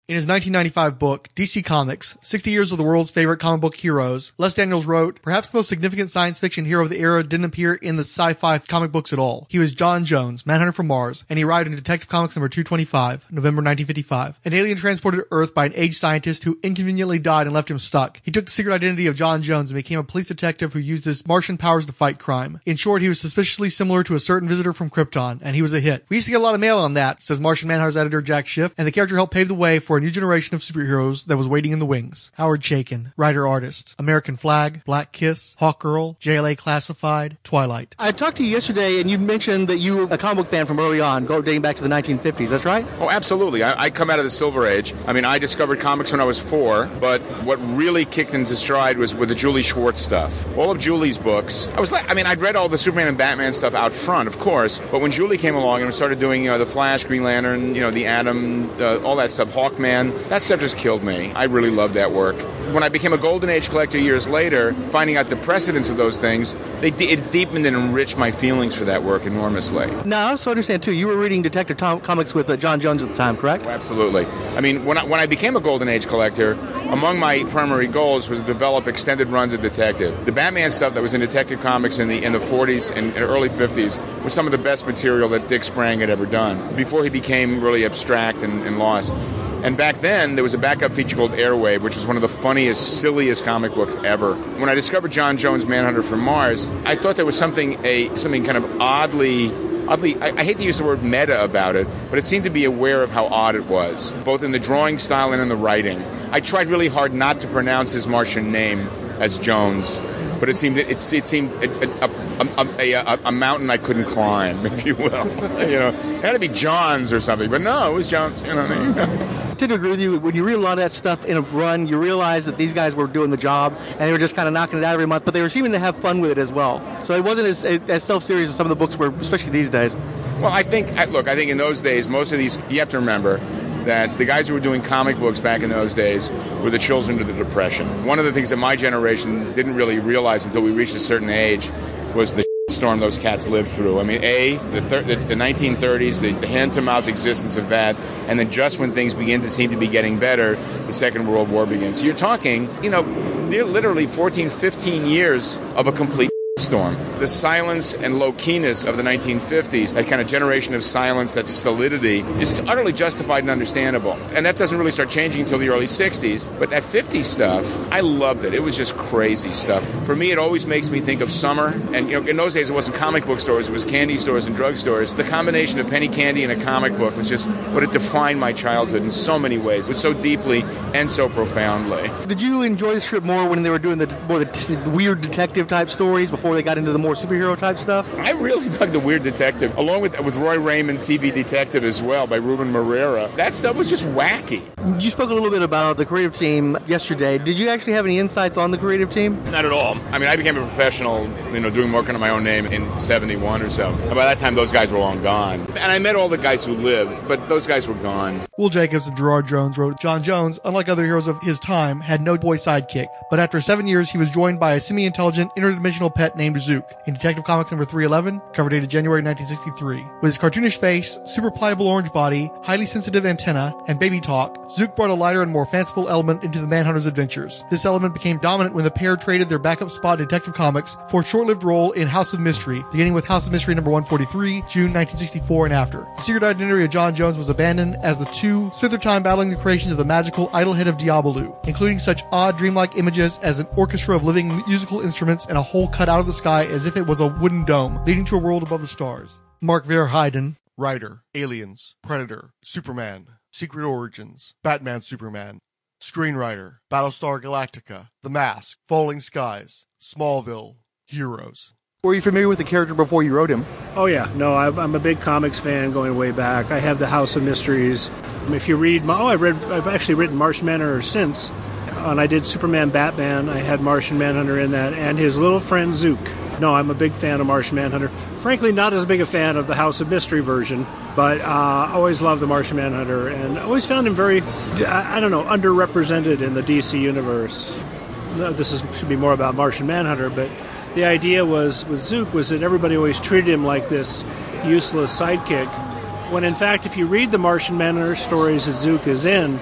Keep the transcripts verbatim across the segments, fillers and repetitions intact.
In his nineteen ninety-five book, D C Comics, sixty Years of the World's Favorite Comic Book Heroes, Les Daniels wrote, perhaps the most significant science fiction hero of the era didn't appear in the sci-fi comic books at all. He was John Jones, Manhunter from Mars, and he arrived in Detective Comics number two twenty-five, November nineteen fifty-five. An alien transported to Earth by an aged scientist who inconveniently died and left him stuck. He took the secret identity of John Jones and became a police detective who used his Martian powers to fight crime. In short, he was suspiciously similar to a certain visitor from Krypton, and he was a hit. We used to get a lot of mail on that, says Martian Manhunter's editor Jack Schiff, and the character helped pave the way for a new generation of superheroes that was waiting in the wings. Howard Chaykin, writer-artist. American Flag, Black Kiss, Hawkgirl, J L A Classified, Twilight. I talked to you yesterday, and you mentioned that you were a comic book fan from early on, go dating back to the nineteen fifties. That's right? Oh, absolutely. I, I come out of the Silver Age. I mean, I discovered comics when I was four, but what really kicked into stride was with the Julie Schwartz stuff. All of Julie's books. I was like, I mean, I'd read all the Superman and Batman stuff out front, of course, but when Julie came along and started doing, you know, the Flash, Green Lantern, you know, the Atom, uh, all that stuff, Hawkman, that stuff just killed me. I really loved that work. When I became a Golden Age collector years later, finding out the precedence of those things, they de- it deepened and enriched my feelings for that work enormously. Now, I also understand, too, you were reading Detective Tom- Comics with uh, John Jones at the time, correct? Oh, absolutely. I mean, when I, when I became a Golden Age collector, among my primary goals was to develop extended runs of Detective. The Batman stuff that was in Detective Comics in the in the forties and, and early fifties was some of the best material that Dick Sprang had ever done, before he became really abstract and, and lost. And back then, there was a backup feature called Airwave, which was one of the funniest, silliest comic books ever. When I discovered John Jones' Manhunter from Mars, I thought there was something a something kind of oddly... Oddly, I, I hate to use the word meta about it, but it seemed to be aware of how odd it was, both in the drawing style and in the writing. I tried really hard not to pronounce his Martian name as Jones, but it seemed it, it seemed a, a, a, a, a mountain I couldn't climb, if you will. You know, it had to be Johns or something, but no, it was Jones. You know what I mean? I tend to agree with you. When you read a lot of that stuff in a run, you realize that these guys were doing the job, and they were just kind of knocking it out every month, but they were seeming to have fun with it as well. So it wasn't as, as self-serious as some of the books were, especially these days. Well, I think, look, I think in those days, most of these, you have to remember that the guys who were doing comic books back in those days were the children of the Depression. One of the things that my generation didn't really realize until we reached a certain age was the storm those cats lived through. I mean, A, the, thir- the, the nineteen thirties, the, the hand-to-mouth existence of that, and then just when things begin to seem to be getting better, the Second World War begins. So you're talking, you know, literally fourteen, fifteen years of a complete storm. The silence and low-keyness of the nineteen fifties, that kind of generation of silence, that stolidity, is utterly justified and understandable. And that doesn't really start changing until the early sixties. But that fifties stuff, I loved it. It was just crazy stuff. For me, it always makes me think of summer. And you know, in those days, it wasn't comic book stores. It was candy stores and drugstores. The combination of penny candy and a comic book was just what it defined my childhood in so many ways. It was so deeply and so profoundly. Did you enjoy the strip more when they were doing the more the t- weird detective-type stories before they got into the more superhero-type stuff? I really dug the Weird Detective, along with with Roy Raymond, T V Detective as well, by Ruben Moreira. That stuff was just wacky. You spoke a little bit about the creative team yesterday. Did you actually have any insights on the creative team? Not at all. I mean, I became a professional, you know, doing work under my own name in seventy-one or so. And by that time, those guys were long gone. And I met all the guys who lived, but those guys were gone. Will Jacobs and Gerard Jones wrote, John Jones, unlike other heroes of his time, had no boy sidekick, but after seven years, he was joined by a semi-intelligent, interdimensional pet named Zook. In Detective Comics number three eleven, cover dated January nineteen sixty-three. With his cartoonish face, super pliable orange body, highly sensitive antenna, and baby talk, Zook brought a lighter and more fanciful element into the Manhunter's adventures. This element became dominant when the pair traded their backup spot in Detective Comics for a short-lived role in House of Mystery, beginning with House of Mystery number one forty-three, June nineteen sixty-four and after. The secret identity of John Jones was abandoned as the two spent their time battling the creations of the magical idol head of Diabolou, including such odd dreamlike images as an orchestra of living musical instruments and a hole cut out of the sky as if it was a wooden dome, leading to a world above the stars. Mark Verheiden, writer, Aliens, Predator, Superman, Secret Origins, Batman Superman, screenwriter, Battlestar Galactica, The Mask, Falling Skies, Smallville, Heroes. Were you familiar with the character before you wrote him? Oh, yeah. No, I'm a big comics fan going way back. I have the House of Mysteries. If you read... My, oh, I've, read, I've actually written Martian Manhunter since. And I did Superman Batman. I had Martian Manhunter in that. And his little friend Zook. No, I'm a big fan of Martian Manhunter. Frankly, not as big a fan of the House of Mystery version. But I uh, always loved the Martian Manhunter. And always found him very, I, I don't know, underrepresented in the D C universe. This is, should be more about Martian Manhunter, but... The idea was with Zook was that everybody always treated him like this useless sidekick, when in fact, if you read the Martian Manhunter stories that Zook is in,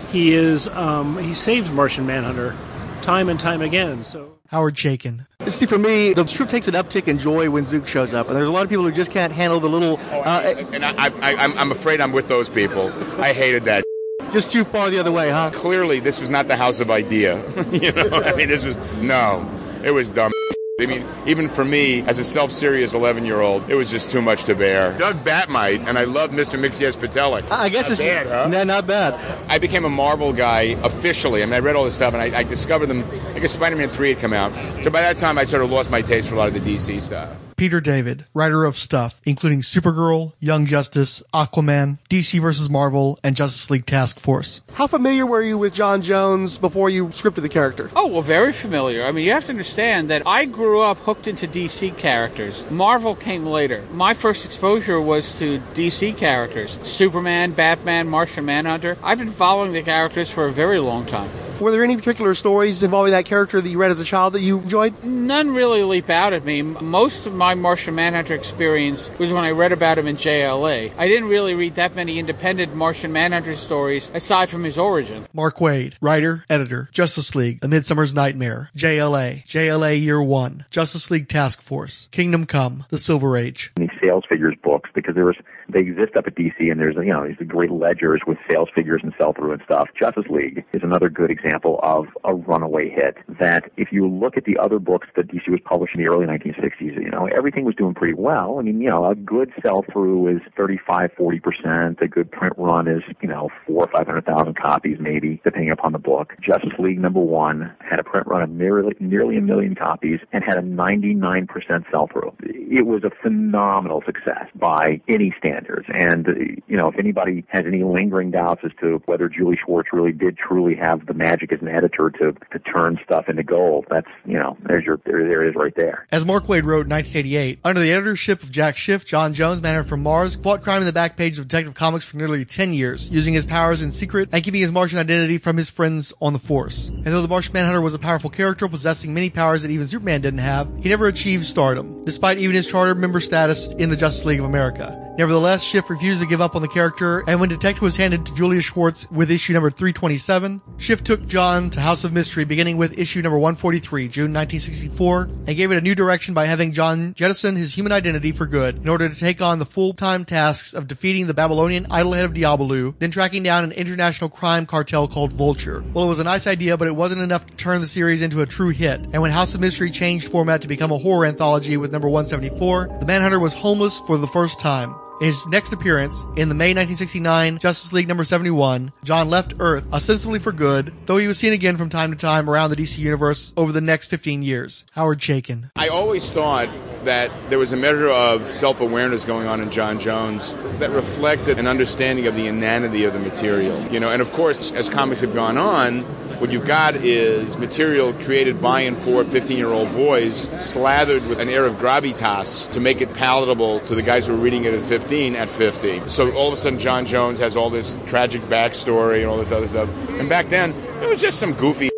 he is um, he saves Martian Manhunter time and time again. So Howard Chaykin. See, for me, the strip takes an uptick in joy when Zook shows up, and there's a lot of people who just can't handle the little... Oh, uh, and I, I, I, I'm, I'm afraid I'm with those people. I hated that. Just too far the other way, huh? Clearly, this was not the House of Idea. You know, I mean, this was... No, it was dumb. I mean, even for me, as a self-serious eleven-year-old, it was just too much to bear. Doug Batmite, and I loved Mister Mixes-Patelic. I guess not it's... bad, huh? No, not bad. I became a Marvel guy officially. I mean, I read all this stuff, and I, I discovered them... I guess Spider-Man three had come out. So by that time, I sort of lost my taste for a lot of the D C stuff. Peter David, writer of stuff, including Supergirl, Young Justice, Aquaman, D C versus. Marvel, and Justice League Task Force. How familiar were you with John Jones before you scripted the character? Oh, well, very familiar. I mean, you have to understand that I grew up hooked into D C characters. Marvel came later. My first exposure was to D C characters. Superman, Batman, Martian Manhunter. I've been following the characters for a very long time. Were there any particular stories involving that character that you read as a child that you enjoyed? None really leap out at me. Most of my Martian Manhunter experience was when I read about him in J L A. I didn't really read that many independent Martian Manhunter stories aside from his origin. Mark Waid, writer, editor, Justice League, A Midsummer's Nightmare, J L A, J L A Year One, Justice League Task Force, Kingdom Come, The Silver Age. These sales figures books, because there was they exist up at D C, and there's, you know, these great ledgers with sales figures and sell-through and stuff. Justice League is another good example of a runaway hit, that if you look at the other books that D C was publishing in the early nineteen sixties, you know, everything was doing pretty well. I mean, you know, a good sell-through is thirty-five, forty percent. A good print run is, you know, four or five hundred thousand copies, maybe, depending upon the book. Justice League number one had a print run of nearly, nearly a million copies and had a ninety-nine percent sell-through. It was a phenomenal success by any standard. And, you know, if anybody has any lingering doubts as to whether Julie Schwartz really did truly have the magic as an editor to, to turn stuff into gold, that's, you know, there's your, there, there it is right there. As Mark Waid wrote in nineteen eighty-eight, under the editorship of Jack Schiff, John Jones, Manhunter from Mars, fought crime in the back pages of Detective Comics for nearly ten years, using his powers in secret and keeping his Martian identity from his friends on the Force. And though the Martian Manhunter was a powerful character possessing many powers that even Superman didn't have, he never achieved stardom, despite even his charter member status in the Justice League of America. Nevertheless, Schiff refused to give up on the character, and when Detective was handed to Julius Schwartz with issue number three twenty-seven, Schiff took John to House of Mystery, beginning with issue number one forty-three, June nineteen sixty-four, and gave it a new direction by having John jettison his human identity for good in order to take on the full-time tasks of defeating the Babylonian idolhead of Diabolu, then tracking down an international crime cartel called Vulture. Well, it was a nice idea, but it wasn't enough to turn the series into a true hit, and when House of Mystery changed format to become a horror anthology with number one seventy-four, the Manhunter was homeless for the first time. In his next appearance, in the May nineteen sixty-nine Justice League number seventy-one, John left Earth ostensibly for good, though he was seen again from time to time around the D C universe over the next fifteen years. Howard Chaykin. I always thought that there was a measure of self-awareness going on in John Jones that reflected an understanding of the inanity of the material. You know, and of course, as comics have gone on, what you've got is material created by and for fifteen-year-old boys, slathered with an air of gravitas to make it palatable to the guys who are reading it at fifteen at fifty. So all of a sudden, John Jones has all this tragic backstory and all this other stuff. And back then, it was just some goofy,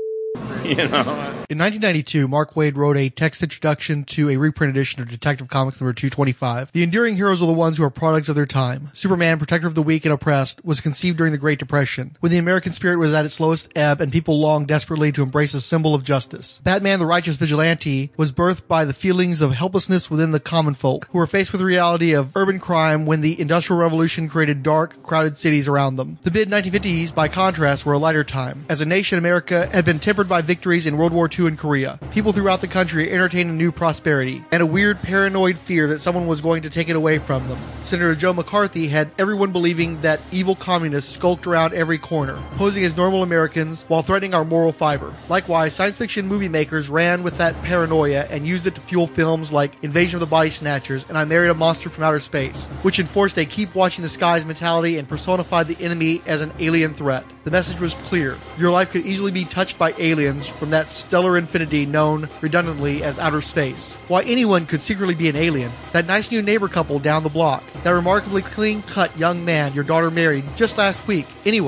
you know. In nineteen ninety-two, Mark Waid wrote a text introduction to a reprint edition of Detective Comics number two twenty-five. The enduring heroes are the ones who are products of their time. Superman, protector of the weak and oppressed, was conceived during the Great Depression, when the American spirit was at its lowest ebb and people longed desperately to embrace a symbol of justice. Batman, the righteous vigilante, was birthed by the feelings of helplessness within the common folk, who were faced with the reality of urban crime when the Industrial Revolution created dark, crowded cities around them. The mid nineteen fifties, by contrast, were a lighter time. As a nation, America had been tempered by victories in World War Two in Korea. People throughout the country entertained a new prosperity, and a weird paranoid fear that someone was going to take it away from them. Senator Joe McCarthy had everyone believing that evil communists skulked around every corner, posing as normal Americans while threatening our moral fiber. Likewise, science fiction movie makers ran with that paranoia and used it to fuel films like Invasion of the Body Snatchers and I Married a Monster from Outer Space, which enforced a keep watching the skies mentality and personified the enemy as an alien threat. The message was clear. Your life could easily be touched by aliens from that stellar infinity known redundantly as outer space. Why, anyone could secretly be an alien. That nice new neighbor couple down the block. That remarkably clean-cut young man your daughter married just last week. Anyone.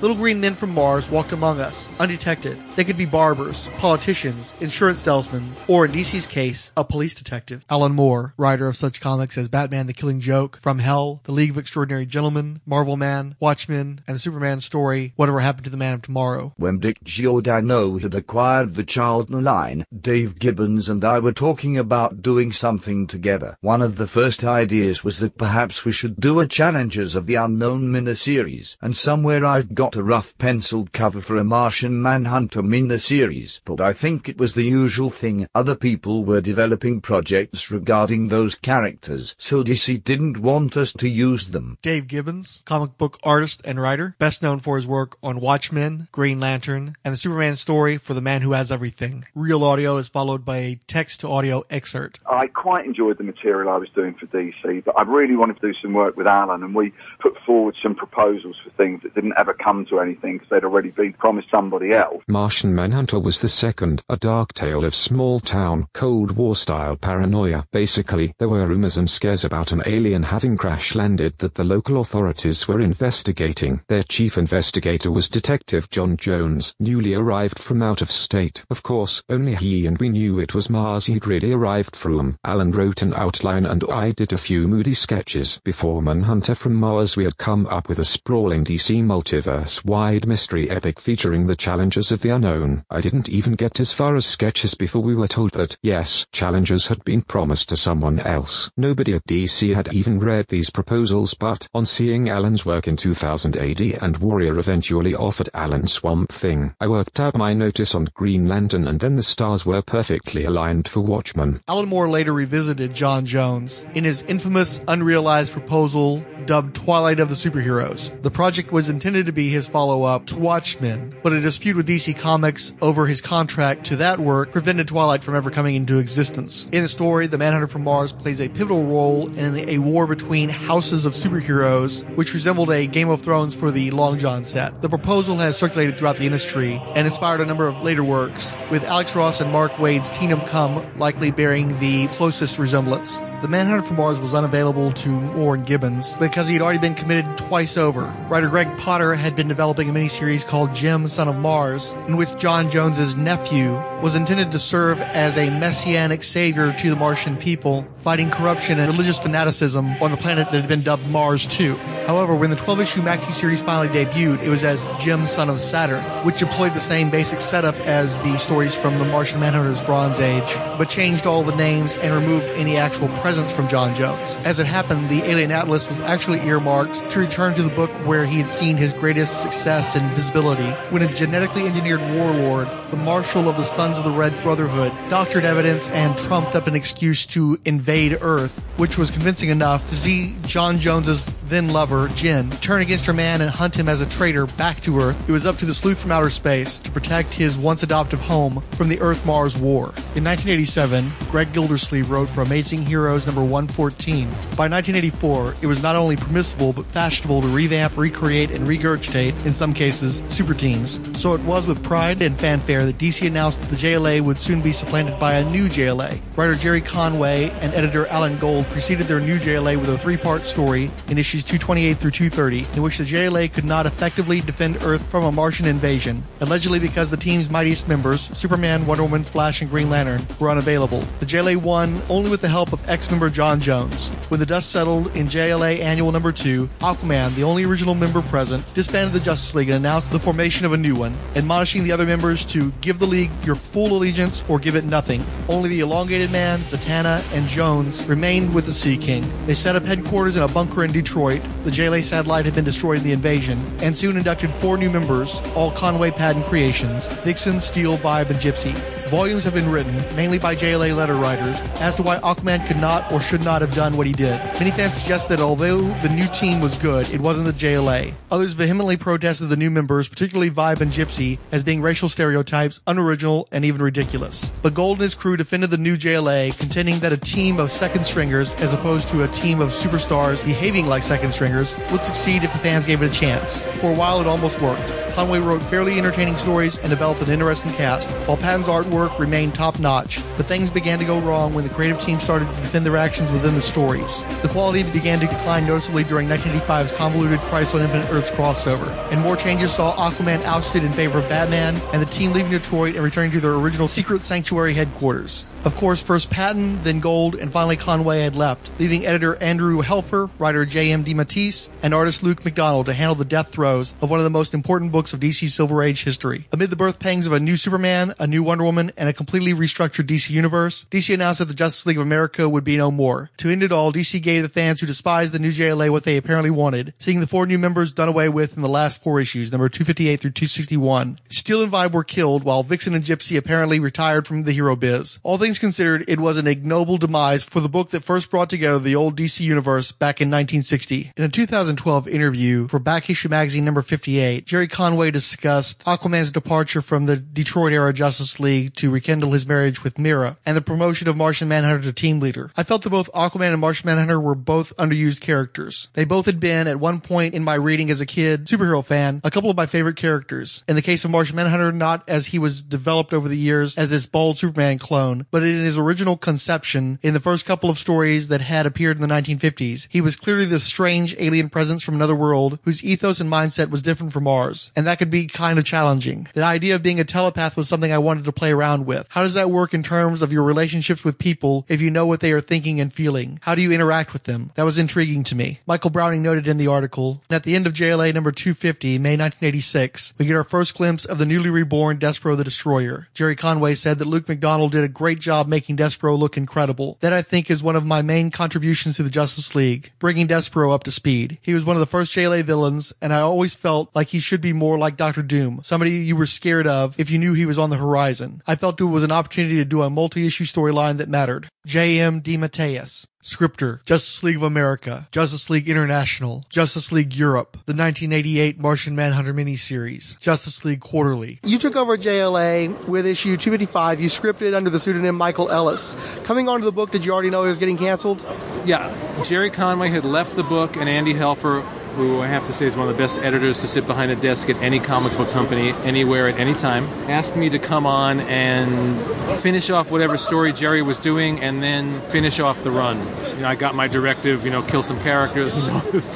little green men from Mars walked among us, undetected. They could be barbers, politicians, insurance salesmen, or in D C's case, a police detective. Alan Moore, writer of such comics as Batman the Killing Joke, From Hell, The League of Extraordinary Gentlemen, Marvel Man, Watchmen, and the Superman story, Whatever Happened to the Man of Tomorrow. When Dick Giordano had acquired the Charlton line, Dave Gibbons and I were talking about doing something together. One of the first ideas was that perhaps we should do a Challengers of the Unknown miniseries, and somewhere I've got a rough penciled cover for a Martian Manhunter miniseries, but I think it was the usual thing. Other people were developing projects regarding those characters, so D C didn't want us to use them. Dave Gibbons, comic book artist and writer, best known for his work on Watchmen, Green Lantern, and the Superman story for The Man Who Has Everything. Real audio is followed by a text-to-audio excerpt. I quite enjoyed the material I was doing for D C, but I really wanted to do some work with Alan, and we put forward some proposals for things that didn't ever come to anything because they'd already been promised somebody else. Martian Manhunter was the second, a dark tale of small-town, Cold War-style paranoia. Basically, there were rumors and scares about an alien having crash-landed that the local authorities were investigating. Their chief investigator was Detective John Jones, newly arrived from out of state. Of course, only he and we knew it was Mars he'd really arrived from. Alan wrote an outline and I did a few moody sketches. Before Manhunter from Mars, we had come up with a sprawling D C multiverse-wide mystery epic featuring the Challengers of the Unknown. I didn't even get as far as sketches before we were told that, yes, Challengers had been promised to someone else. Nobody at D C had even read these proposals, but on seeing Alan's work in two thousand A D and Warrior eventually offered Alan Swamp Thing, I worked out my notice on Green Lantern, and then the stars were perfectly aligned for Watchmen. Alan Moore later revisited John Jones in his infamous unrealized proposal dubbed Twilight of the Superheroes. The project was intended to be his follow-up to Watchmen, but a dispute with D C Comics over his contract to that work prevented Twilight from ever coming into existence. In the story, the Manhunter from Mars plays a pivotal role in a war between houses of superheroes, which resembled a Game of Thrones for the Long John set. The proposal has circulated throughout the industry and inspired a number of later works, with Alex Ross and Mark Waid's Kingdom Come likely bearing the closest resemblance. The Manhunter from Mars was unavailable to Moore and Gibbons because he had already been committed twice over. Writer Greg Potter had been developing a miniseries called Jim, Son of Mars, in which John Jones's nephew was intended to serve as a messianic savior to the Martian people, fighting corruption and religious fanaticism on the planet that had been dubbed Mars two. However, when the twelve-issue maxi series finally debuted, it was as Jim, Son of Saturn, which employed the same basic setup as the stories from the Martian Manhunter's Bronze Age, but changed all the names and removed any actual presence from John Jones. As it happened, the Alien Atlas was actually earmarked to return to the book where he had seen his greatest success and visibility, when a genetically engineered warlord, the Marshal of the Sons of the Red Brotherhood, doctored evidence and trumped up an excuse to invade Earth, which was convincing enough to see John Jones's then lover, Jin, turn against her man and hunt him as a traitor back to Earth. It was up to the sleuth from outer space to protect his once adoptive home from the Earth-Mars war. In nineteen eighty-seven, Greg Gildersleeve wrote for Amazing Heroes number one fourteen. By nineteen eighty-four, it was not only permissible but fashionable to revamp, recreate, and regurgitate, in some cases, super teams. So it was with pride and fanfare that D C announced that the J L A would soon be supplanted by a new J L A. Writer Jerry Conway and editor Alan Gold preceded their new J L A with a three-part story in issues two twenty-eight through two thirty, in which the J L A could not effectively defend Earth from a Martian invasion, allegedly because the team's mightiest members, Superman, Wonder Woman, Flash, and Green Lantern, were unavailable. The J L A won only with the help of ex-member John Jones. When the dust settled in J L A Annual Number two, Aquaman, the only original member present, disbanded the Justice League and announced the formation of a new one, admonishing the other members to give the League your full allegiance or give it nothing. Only the Elongated Man, Zatanna, and Jones remained with the Sea King. They set up headquarters in a bunker in Detroit. The J L A satellite had been destroyed in the invasion, and soon inducted four new members, all Conway Patton creations: Vixen, Steel, Vibe, and Gypsy. Volumes have been written, mainly by J L A letter writers, as to why Aquaman could not or should not have done what he did. Many fans suggest that although the new team was good, it wasn't the J L A. Others vehemently protested the new members, particularly Vibe and Gypsy, as being racial stereotypes, unoriginal, and even ridiculous. But Gold and his crew defended the new J L A, contending that a team of second stringers, as opposed to a team of superstars behaving like second stringers, would succeed if the fans gave it a chance. For a while, it almost worked. Conway wrote fairly entertaining stories and developed an interesting cast, while Patton's artwork remained top-notch. But things began to go wrong when the creative team started to defend their actions within the stories. The quality began to decline noticeably during nineteen eighty-five's convoluted Crisis on Infinite Earths crossover, and more changes saw Aquaman ousted in favor of Batman, and the team leaving Detroit and returning to their original Secret Sanctuary headquarters. Of course, first Patton, then Gold, and finally Conway had left, leaving editor Andrew Helfer, writer J M DeMatteis, and artist Luke McDonnell to handle the death throes of one of the most important books of D C's Silver Age history. Amid the birth pangs of a new Superman, a new Wonder Woman, and a completely restructured D C universe, D C announced that the Justice League of America would be no more. To end it all, D C gave the fans who despised the new J L A what they apparently wanted, seeing the four new members done away with in the last four issues, number two fifty-eight through two sixty-one. Steel and Vibe were killed, while Vixen and Gypsy apparently retired from the hero biz. All things considered, it was an ignoble demise for the book that first brought together the old D C universe back in nineteen sixty. In a two thousand twelve interview for Back Issue Magazine number fifty-eight, Jerry Conway discussed Aquaman's departure from the Detroit-era Justice League to rekindle his marriage with Mira, and the promotion of Martian Manhunter to team leader. I felt that both Aquaman and Martian Manhunter were both underused characters. They both had been, at one point in my reading as a kid, superhero fan, a couple of my favorite characters. In the case of Martian Manhunter, not as he was developed over the years as this bold Superman clone, but in his original conception, in the first couple of stories that had appeared in the nineteen fifties, he was clearly this strange alien presence from another world whose ethos and mindset was different from ours, and that could be kind of challenging. The idea of being a telepath was something I wanted to play around with. How does that work in terms of your relationships with people if you know what they are thinking and feeling? How do you interact with them? That was intriguing to me. Michael Browning noted in the article, at the end of J L A number two fifty, May nineteen eighty-six, we get our first glimpse of the newly reborn Despero the Destroyer. Jerry Conway said that Luke McDonnell did a great job making Despero look incredible. That, I think, is one of my main contributions to the Justice League, bringing Despero up to speed. He was one of the first J L A villains, and I always felt like he should be more like Doctor Doom, somebody you were scared of if you knew he was on the horizon. I felt it was an opportunity to do a multi-issue storyline that mattered. J M DeMatteis. Scripter, Justice League of America, Justice League International, Justice League Europe, the nineteen eighty-eight Martian Manhunter miniseries, Justice League Quarterly. You took over J L A with issue two fifty-five. You scripted under the pseudonym Michael Ellis. Coming onto the book, did you already know it was getting canceled? Yeah. Jerry Conway had left the book, and Andy Helfer, who I have to say is one of the best editors to sit behind a desk at any comic book company, anywhere, at any time, asked me to come on and finish off whatever story Jerry was doing and then finish off the run. You know, I got my directive, you know, kill some characters. And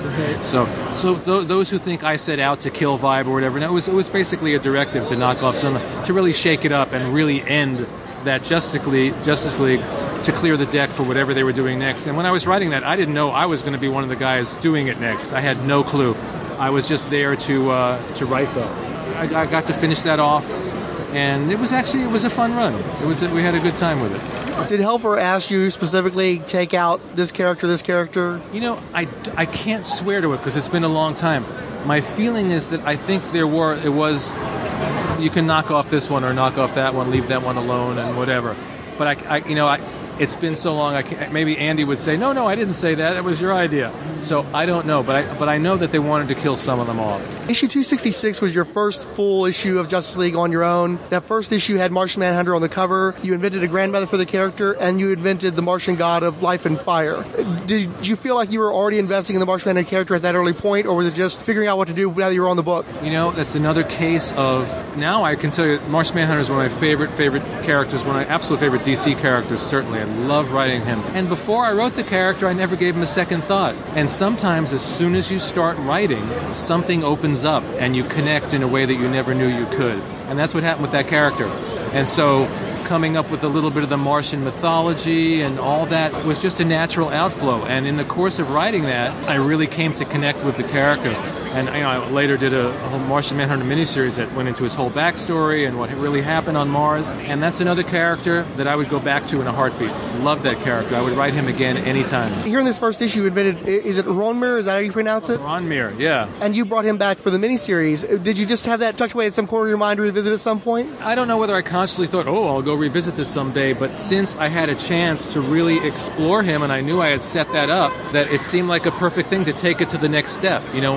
so so th- those who think I set out to kill Vibe or whatever, no, it was, it was basically a directive to knock off some, to really shake it up and really end that Justice League, Justice League to clear the deck for whatever they were doing next. And when I was writing that, I didn't know I was going to be one of the guys doing it next. I had no clue. I was just there to uh, to write that. I, I got to finish that off, and it was actually it was a fun run. It was we had a good time with it. Did Helfer ask you specifically take out this character, this character? You know, I, I can't swear to it because it's been a long time. My feeling is that I think there were it was you can knock off this one or knock off that one, leave that one alone, and whatever. But I, I you know I. It's been so long, I can't, maybe Andy would say, no, no, I didn't say that. It was your idea. So I don't know, but I, but I know that they wanted to kill some of them off. Issue two sixty-six was your first full issue of Justice League on your own. That first issue had Martian Manhunter on the cover. You invented a grandmother for the character, and you invented the Martian god of life and fire. Did you feel like you were already investing in the Martian Manhunter character at that early point, or was it just figuring out what to do now that you were on the book? You know, that's another case of, now I can tell you, Martian Manhunter is one of my favorite, favorite characters, one of my absolute favorite D C characters, certainly. I love writing him. And before I wrote the character, I never gave him a second thought. And sometimes, as soon as you start writing, something opens up and you connect in a way that you never knew you could. And that's what happened with that character. And so coming up with a little bit of the Martian mythology and all that was just a natural outflow. And in the course of writing that, I really came to connect with the character. And you know, I later did a, a whole Martian Manhunter miniseries that went into his whole backstory and what really happened on Mars. And that's another character that I would go back to in a heartbeat. Love that character. I would write him again anytime. Here in this first issue, you invented, is it Ronmir? Is that how you pronounce it? Ronmir, yeah. And you brought him back for the miniseries. Did you just have that tucked away at some corner of your mind to revisit at some point? I don't know whether I consciously thought, oh, I'll go revisit this someday. But since I had a chance to really explore him and I knew I had set that up, that it seemed like a perfect thing to take it to the next step. You know, when we actually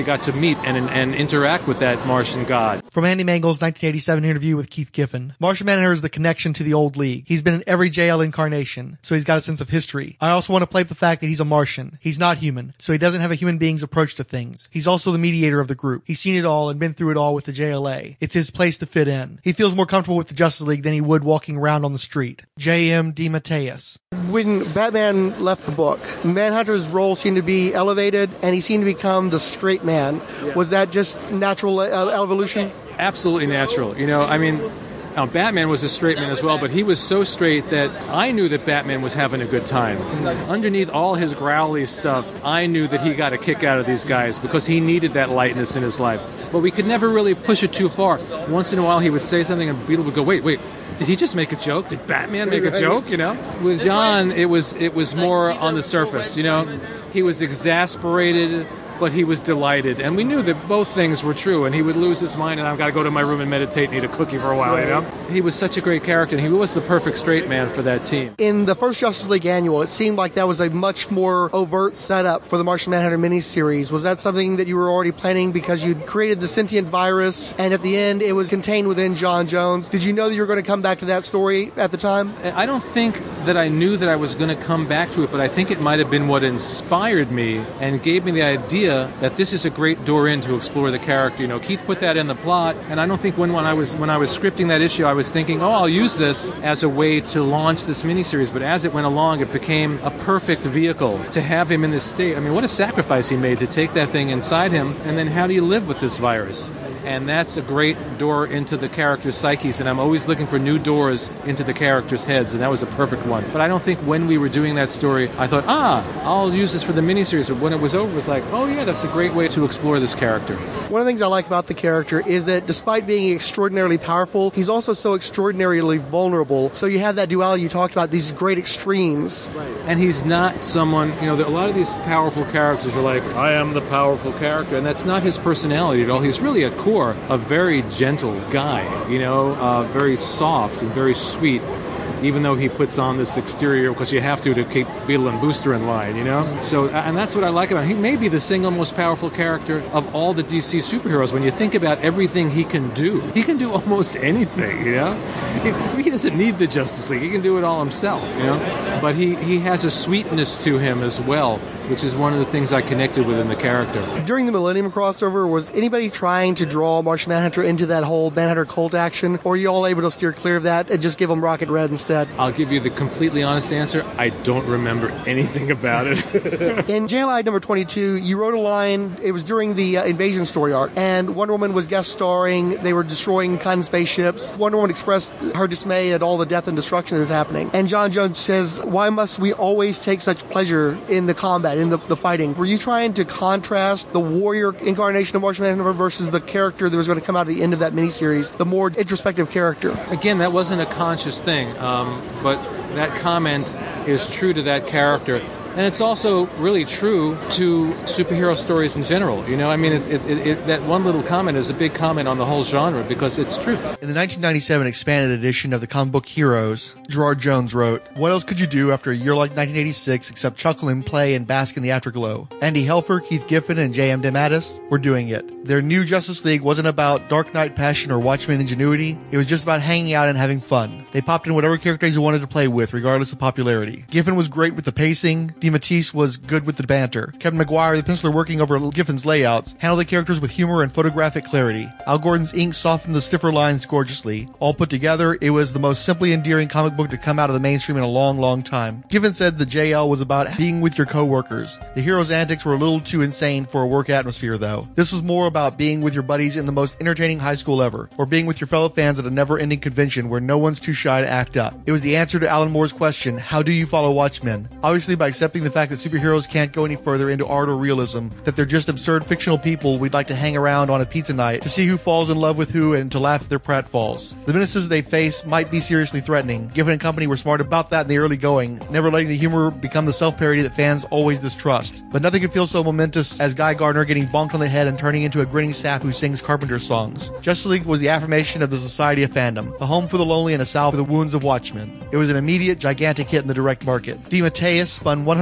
got to meet and and interact with that Martian god. From Andy Mangel's nineteen eighty-seven interview with Keith Giffen, Martian Manhunter is the connection to the old league. He's been in every J L incarnation, so he's got a sense of history. I also want to play up the fact that he's a Martian. He's not human, so he doesn't have a human being's approach to things. He's also the mediator of the group. He's seen it all and been through it all with the J L A. It's his place to fit in. He feels more comfortable with the Justice League than he would walking around on the street. J M DeMatteis. When Batman left the book, Manhunter's role seemed to be elevated, and he seemed to become the straight man. Yeah. Was that just natural uh, evolution? Absolutely natural. You know, I mean, now Batman was a straight man as well, but he was so straight that I knew that Batman was having a good time. Underneath all his growly stuff, I knew that he got a kick out of these guys because he needed that lightness in his life. But we could never really push it too far. Once in a while he would say something and people would go, wait, wait, did he just make a joke? Did Batman make a joke, you know? With John, it was it was more on the surface, you know? He was exasperated, but he was delighted. And we knew that both things were true, and he would lose his mind, and I've got to go to my room and meditate and eat a cookie for a while, you know? He was such a great character, and he was the perfect straight man for that team. In the first Justice League Annual, it seemed like that was a much more overt setup for the Martian Manhunter miniseries. Was that something that you were already planning because you'd created the sentient virus, and at the end it was contained within John Jones? Did you know that you were going to come back to that story at the time? I don't think that I knew that I was going to come back to it, but I think it might have been what inspired me and gave me the idea that this is a great door in to explore the character. You know, Keith put that in the plot, and I don't think when, when I was when I was scripting that issue, I was thinking, oh, I'll use this as a way to launch this miniseries. But as it went along, it became a perfect vehicle to have him in this state. I mean, what a sacrifice he made to take that thing inside him, and then how do you live with this virus? And that's a great door into the character's psyches, and I'm always looking for new doors into the characters' heads, and that was a perfect one. But I don't think when we were doing that story, I thought, ah, I'll use this for the miniseries. But when it was over, it was like, oh yeah, that's a great way to explore this character. One of the things I like about the character is that despite being extraordinarily powerful, he's also so extraordinarily vulnerable. So you have that duality you talked about, these great extremes. Right. And he's not someone, you know, a lot of these powerful characters are like, I am the powerful character, and that's not his personality at all. He's really a core a very gentle guy, you know, uh, very soft and very sweet, even though he puts on this exterior because you have to to keep Beetle and Booster in line, you know? So, and that's what I like about him. He may be the single most powerful character of all the D C superheroes. When you think about everything he can do, he can do almost anything, you know? He, he doesn't need the Justice League. He can do it all himself, you know? But he, he has a sweetness to him as well, which is one of the things I connected with in the character. During the Millennium crossover, was anybody trying to draw Martian Manhunter into that whole Manhunter cult action, or were you all able to steer clear of that and just give him Rocket Red instead? I'll give you the completely honest answer. I don't remember anything about it. In J L I number twenty-two, you wrote a line, it was during the uh, Invasion story arc, and Wonder Woman was guest starring, they were destroying Khan spaceships. Wonder Woman expressed her dismay at all the death and destruction that was happening. And John Jones says, why must we always take such pleasure in the combat, in the, the fighting? Were you trying to contrast the warrior incarnation of Martian Manhunter versus the character that was going to come out at the end of that miniseries, the more introspective character? Again, that wasn't a conscious thing, um, but that comment is true to that character. And it's also really true to superhero stories in general. You know, I mean, it's, it, it, it, that one little comment is a big comment on the whole genre because it's true. In the nineteen ninety-seven expanded edition of the comic book Heroes, Gerard Jones wrote, what else could you do after a year like nineteen eighty-six except chuckle and play and bask in the afterglow? Andy Helfer, Keith Giffen, and J M DeMatteis were doing it. Their new Justice League wasn't about Dark Knight passion or Watchmen ingenuity. It was just about hanging out and having fun. They popped in whatever characters you wanted to play with, regardless of popularity. Giffen was great with the pacing. DeMatteis was good with the banter. Kevin McGuire, the penciler working over Giffen's layouts, handled the characters with humor and photographic clarity. Al Gordon's ink softened the stiffer lines gorgeously. All put together, it was the most simply endearing comic book to come out of the mainstream in a long, long time. Giffen said the J L was about being with your co-workers. The heroes' antics were a little too insane for a work atmosphere, though. This was more about being with your buddies in the most entertaining high school ever, or being with your fellow fans at a never-ending convention where no one's too shy to act up. It was the answer to Alan Moore's question, how do you follow Watchmen? Obviously by accepting the fact that superheroes can't go any further into art or realism, that they're just absurd fictional people we'd like to hang around on a pizza night to see who falls in love with who and to laugh at their pratfalls. The menaces they face might be seriously threatening. Giffen and company were smart about that in the early going, never letting the humor become the self-parody that fans always distrust. But nothing could feel so momentous as Guy Gardner getting bonked on the head and turning into a grinning sap who sings Carpenter songs. Justice League was the affirmation of the Society of Fandom, a home for the lonely and a salve for the wounds of Watchmen. It was an immediate, gigantic hit in the direct market. DeMatteis spun one hundred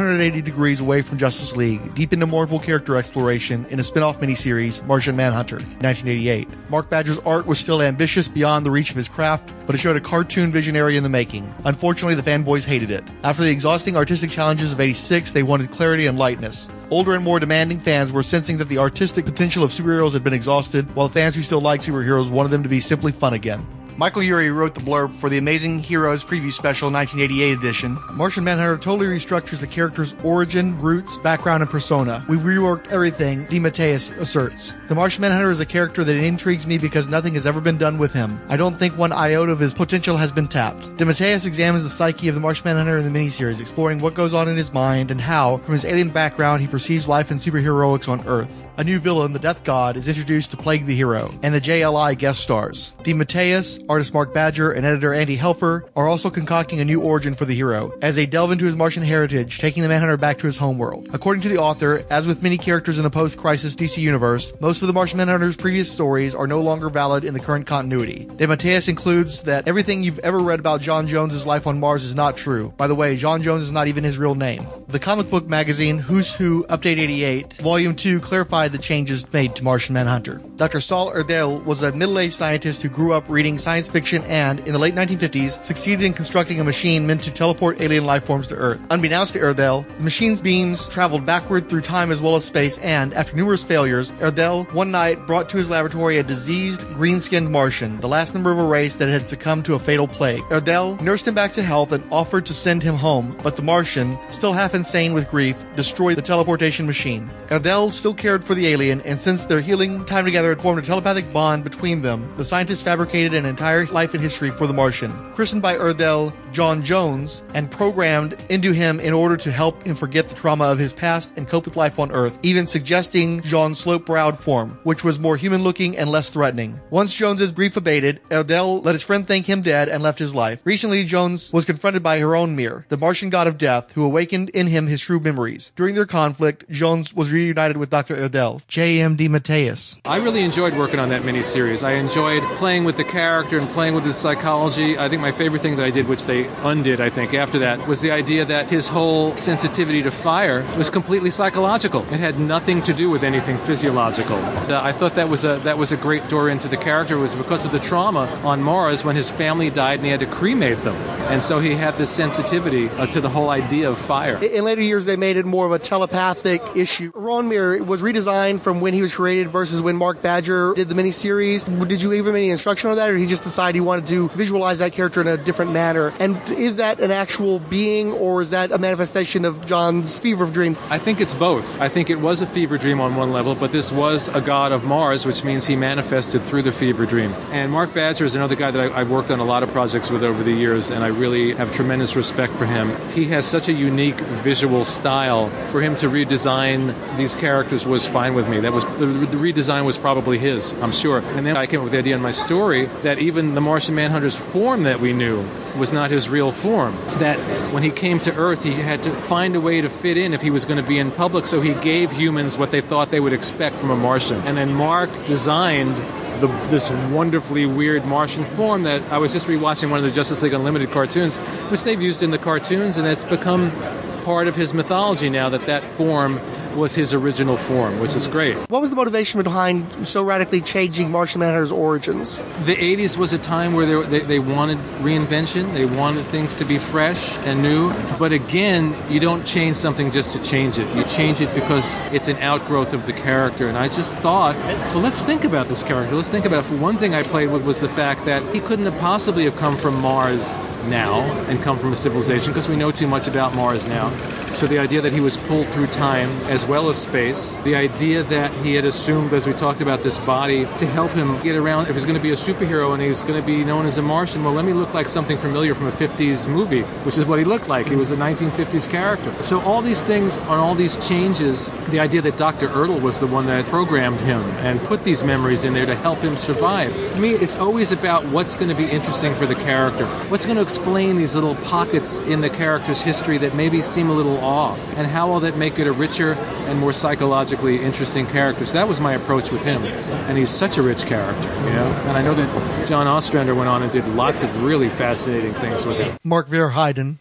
hundred eighty degrees away from Justice League, deep into mournful character exploration in a spin-off miniseries, Martian Manhunter, nineteen eighty-eight. Mark Badger's art was still ambitious beyond the reach of his craft, but it showed a cartoon visionary in the making. Unfortunately, the fanboys hated it. After the exhausting artistic challenges of eighty-six, they wanted clarity and lightness. Older and more demanding fans were sensing that the artistic potential of superheroes had been exhausted, while fans who still liked superheroes wanted them to be simply fun again. Michael Urey wrote the blurb for the Amazing Heroes Preview Special nineteen eighty-eight edition. Martian Manhunter totally restructures the character's origin, roots, background, and persona. We've reworked everything, DeMatteis asserts. The Martian Manhunter is a character that intrigues me because nothing has ever been done with him. I don't think one iota of his potential has been tapped. DeMatteis examines the psyche of the Martian Manhunter in the miniseries, exploring what goes on in his mind and how, from his alien background, he perceives life and superheroics on Earth. A new villain, the Death God, is introduced to plague the hero, and the J L I guest stars. DeMatteis, artist Mark Badger, and editor Andy Helfer are also concocting a new origin for the hero, as they delve into his Martian heritage, taking the Manhunter back to his homeworld. According to the author, as with many characters in the post-crisis D C universe, most of the Martian Manhunter's previous stories are no longer valid in the current continuity. DeMatteis includes that everything you've ever read about John Jones' life on Mars is not true. By the way, John Jones is not even his real name. The comic book magazine Who's Who Update eighty-eight, Volume two clarified the changes made to Martian Manhunter. Doctor Saul Erdel was a middle-aged scientist who grew up reading science fiction and, in the late nineteen fifties, succeeded in constructing a machine meant to teleport alien life forms to Earth. Unbeknownst to Erdel, the machine's beams traveled backward through time as well as space, and, after numerous failures, Erdel one night brought to his laboratory a diseased, green-skinned Martian, the last member of a race that had succumbed to a fatal plague. Erdel nursed him back to health and offered to send him home, but the Martian, still half insane with grief, destroyed the teleportation machine. Erdel still cared for the alien, and since their healing time together had formed a telepathic bond between them, the scientists fabricated an entire life and history for the Martian. Christened by Erdel John Jones, and programmed into him in order to help him forget the trauma of his past and cope with life on Earth, even suggesting John's slope-browed form, which was more human-looking and less threatening. Once Jones's grief abated, Erdel let his friend think him dead and left his life. Recently, Jones was confronted by Hronmir, the Martian god of death, who awakened in him his true memories. During their conflict, Jones was reunited with Doctor Erdel. J M DeMatteis. I really enjoyed working on that miniseries. I enjoyed playing with the character and playing with his psychology. I think my favorite thing that I did, which they undid, I think, after that, was the idea that his whole sensitivity to fire was completely psychological. It had nothing to do with anything physiological. I thought that was a that was a great door into the character. It was because of the trauma on Mars when his family died and he had to cremate them. And so he had this sensitivity uh, to the whole idea of fire. In later years, they made it more of a telepathic issue. Hronmir was redesigned from when he was created versus when Mark Badger did the miniseries. Did you give him any instruction on that, or did he just decide he wanted to visualize that character in a different manner? And is that an actual being, or is that a manifestation of John's fever dream? I think it's both. I think it was a fever dream on one level, but this was a god of Mars, which means he manifested through the fever dream. And Mark Badger is another guy that I, I've worked on a lot of projects with over the years, and I really have tremendous respect for him. He has such a unique visual style. For him to redesign these characters was fine with me. That was the, the redesign was probably his, I'm sure. And then I came up with the idea in my story that even the Martian Manhunter's form that we knew was not his real form. That when he came to Earth, he had to find a way to fit in if he was going to be in public, so he gave humans what they thought they would expect from a Martian. And then Mark designed The, this wonderfully weird Martian form that I was just rewatching one of the Justice League Unlimited cartoons, which they've used in the cartoons, and it's become part of his mythology now that that form was his original form, which is great. What was the motivation behind so radically changing Martian Manhunter's origins? The eighties was a time where they, they, they wanted reinvention. They wanted things to be fresh and new. But again, you don't change something just to change it. You change it because it's an outgrowth of the character. And I just thought, well, let's think about this character. Let's think about it. For one thing I played with was the fact that he couldn't have possibly have come from Mars now and come from a civilization, because we know too much about Mars now. So the idea that he was pulled through time as well as space, the idea that he had assumed, as we talked about, this body to help him get around, if he's going to be a superhero and he's going to be known as a Martian, well, let me look like something familiar from a fifties movie, which is what he looked like. He was a nineteen fifties character. So all these things, on all these changes, the idea that Doctor Erdel was the one that programmed him and put these memories in there to help him survive. To me, it's always about what's going to be interesting for the character. What's going to explain these little pockets in the character's history that maybe seem a little off, and how will that make it a richer and more psychologically interesting character? So that was my approach with him, and he's such a rich character, you know. And I know that John Ostrander went on and did lots of really fascinating things with him. Mark Verheiden.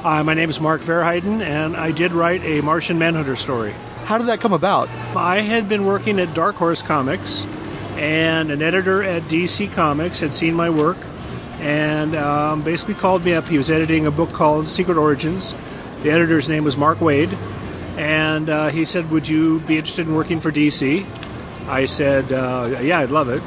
Uh, my name is Mark Verheiden, and I did write a Martian Manhunter story. How did that come about? I had been working at Dark Horse Comics, and an editor at D C Comics had seen my work and um, basically called me up. He was editing a book called Secret Origins. The editor's name was Mark Waid, and uh, he said, would you be interested in working for D C? I said, uh, yeah, I'd love it.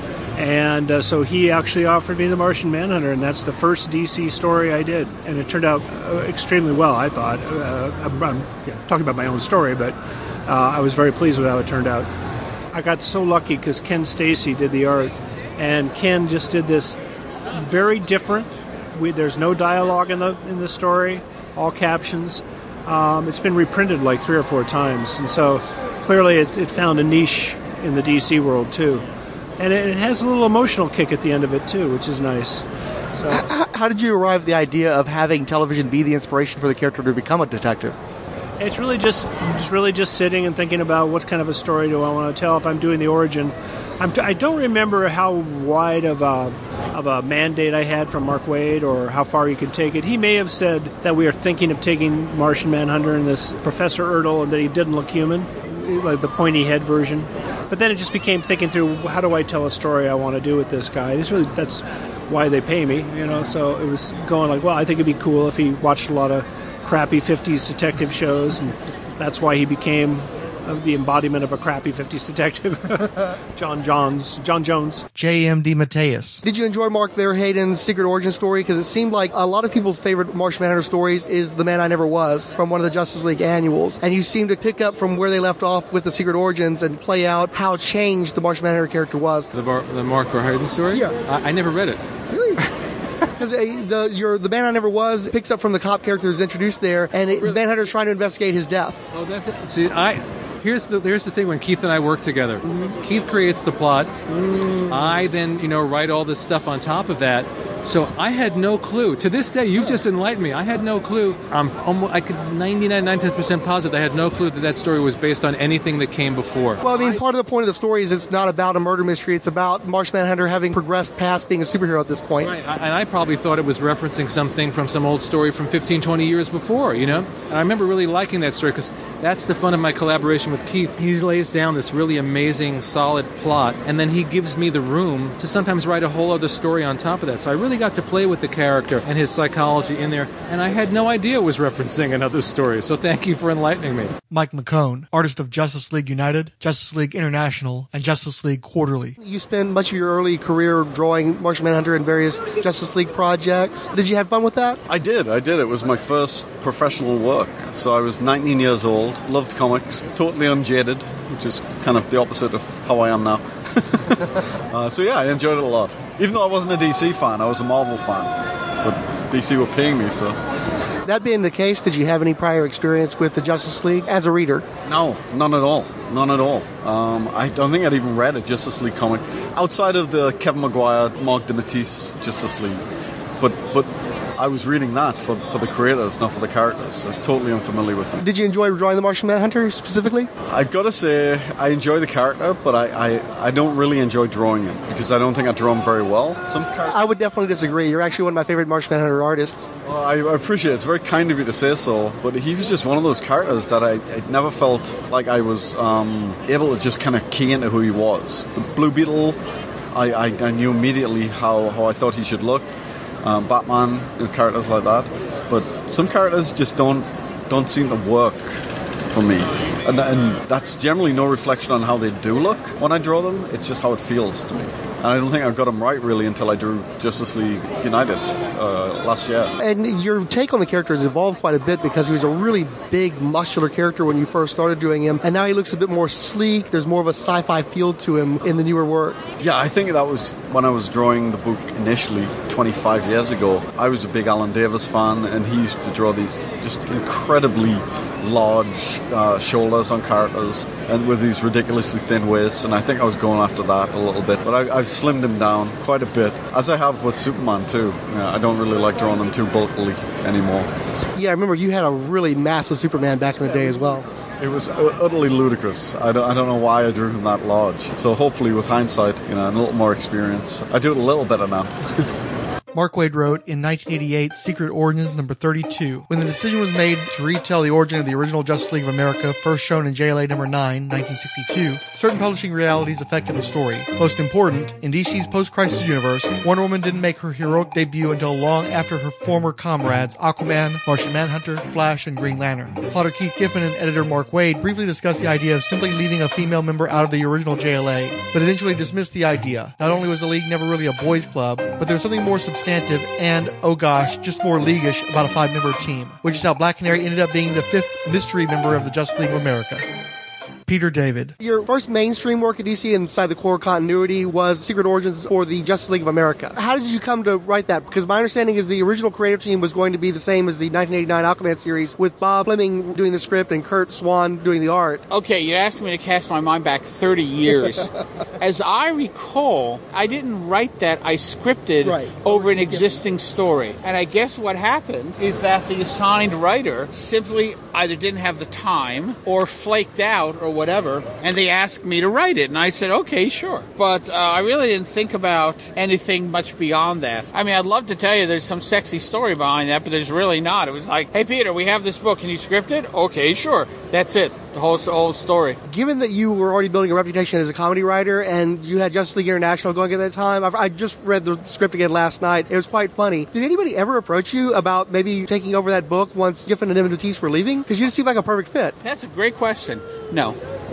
And uh, so he actually offered me the Martian Manhunter, and that's the first D C story I did. And it turned out uh, extremely well, I thought. Uh, I'm, I'm yeah, talking about my own story, but uh, I was very pleased with how it turned out. I got so lucky because Ken Stacy did the art, and Ken just did this very different. We, there's no dialogue in the in the story, all captions. Um, it's been reprinted like three or four times, and so clearly it, it found a niche in the D C world too. And it has a little emotional kick at the end of it, too, which is nice. So, how, how did you arrive at the idea of having television be the inspiration for the character to become a detective? It's really just it's really just sitting and thinking about what kind of a story do I want to tell if I'm doing the origin. I'm t- I don't remember how wide of a, of a mandate I had from Mark Waid or how far you can take it. He may have said that we are thinking of taking Martian Manhunter and this Professor Ertl and that he didn't look human, like the pointy head version. But then it just became thinking through, how do I tell a story I want to do with this guy? It's really, that's why they pay me, you know. So it was going like, well, I think it'd be cool if he watched a lot of crappy fifties detective shows, and that's why he became the embodiment of a crappy fifties detective. John Jones. John Jones. J M. DeMatteis. Did you enjoy Mark Verheiden's Secret Origin story? Because it seemed like a lot of people's favorite Martian Manhunter stories is The Man I Never Was from one of the Justice League annuals. And you seem to pick up from where they left off with the Secret Origins and play out how changed the Martian Manhunter character was. The, Bar- the Mark Verheiden story? Yeah. I, I never read it. Really? Because the your the Man I Never Was picks up from the cop character who's introduced there, and it, really? Manhunter's trying to investigate his death. Oh, that's it. See, I... Here's the here's the thing. When Keith and I work together, mm-hmm. Keith creates the plot. Mm. I then you know write all this stuff on top of that. So I had no clue. To this day, you've just enlightened me. I had no clue. I'm almost, I could ninety-nine, ninety percent positive I had no clue that that story was based on anything that came before. Well, I mean, part of the point of the story is it's not about a murder mystery. It's about Martian Manhunter having progressed past being a superhero at this point. Right. I, and I probably thought it was referencing something from some old story from fifteen, twenty years before, you know? And I remember really liking that story because that's the fun of my collaboration with Keith. He lays down this really amazing, solid plot, and then he gives me the room to sometimes write a whole other story on top of that. So I really got to play with the character and his psychology in there, and I had no idea it was referencing another story. So thank you for enlightening me. Mike McKone, artist of Justice League United, Justice League International, and Justice League Quarterly. You spent much of your early career drawing Martian Manhunter in various Justice League projects. Did you have fun with that? I did, I did. It was my first professional work. So I was nineteen years old, loved comics, totally unjaded, which is kind of the opposite of how I am now. uh, so yeah, I enjoyed it a lot. Even though I wasn't a D C fan, I was a Marvel fan. But D C were paying me, so... That being the case, did you have any prior experience with the Justice League as a reader? No, none at all. None at all. Um, I don't think I'd even read a Justice League comic outside of the Kevin Maguire, Mark DeMatteis Justice League. But but I was reading that for for the creators, not for the characters. I was totally unfamiliar with them. Did you enjoy drawing the Martian Manhunter specifically? I've got to say, I enjoy the character, but I, I, I don't really enjoy drawing him because I don't think I draw him very well. Some characters... I would definitely disagree. You're actually one of my favorite Martian Manhunter artists. Well, I, I appreciate it. It's very kind of you to say so, but he was just one of those characters that I, I never felt like I was um, able to just kind of key into who he was. The Blue Beetle, I, I, I knew immediately how, how I thought he should look. Um, Batman, you know, characters like that, but some characters just don't don't seem to work for me, and, and that's generally no reflection on how they do look when I draw them. It's just how it feels to me, and I don't think I've got them right really until I drew Justice League United uh, last year. And your take on the character has evolved quite a bit because he was a really big, muscular character when you first started doing him, and now he looks a bit more sleek. There's more of a sci-fi feel to him in the newer work. Yeah, I think that was when I was drawing the book initially, twenty-five years ago. I was a big Alan Davis fan, and he used to draw these just incredibly large uh, shoulders on characters and with these ridiculously thin waists, and I think I was going after that a little bit, but I, I've slimmed him down quite a bit, as I have with Superman too. You know, I don't really like drawing him too bulkily anymore. Yeah, I remember you had a really massive Superman back in the day as well. It was utterly ludicrous. I don't, I don't know why I drew him that large. So hopefully with hindsight, you know, and a little more experience, I do it a little better now. Mark Waid wrote in nineteen eighty-eight's Secret Origins number thirty-two. When the decision was made to retell the origin of the original Justice League of America, first shown in J L A number nine, nineteen sixty-two, certain publishing realities affected the story. Most important, in D C's post-crisis universe, Wonder Woman didn't make her heroic debut until long after her former comrades Aquaman, Martian Manhunter, Flash, and Green Lantern. Plotter Keith Giffen and editor Mark Waid briefly discussed the idea of simply leaving a female member out of the original J L A, but eventually dismissed the idea. Not only was the League never really a boys' club, but there was something more substantive and, oh gosh, just more leaguish about a five-member team, which is how Black Canary ended up being the fifth mystery member of the Justice League of America. Peter David. Your first mainstream work at D C inside the core continuity was Secret Origins or the Justice League of America. How did you come to write that? Because my understanding is the original creative team was going to be the same as the nineteen eighty-nine Aquaman series, with Bob Fleming doing the script and Kurt Swan doing the art. Okay, you asked me to cast my mind back thirty years. As I recall, I didn't write that. I scripted right. over an existing story. And I guess what happened is that the assigned writer simply either didn't have the time or flaked out or whatever, and they asked me to write it, and I said, okay, sure. But uh, I really didn't think about anything much beyond that. I mean, I'd love to tell you there's some sexy story behind that, but there's really not. It was like, hey, Peter, we have this book. Can you script it? Okay, sure. That's it. The whole, whole story. Given that you were already building a reputation as a comedy writer, and you had Justice League International going at that time, I've, I just read the script again last night. It was quite funny. Did anybody ever approach you about maybe taking over that book once Giffen and Matisse were leaving? Because you seem like a perfect fit. That's a great question. No.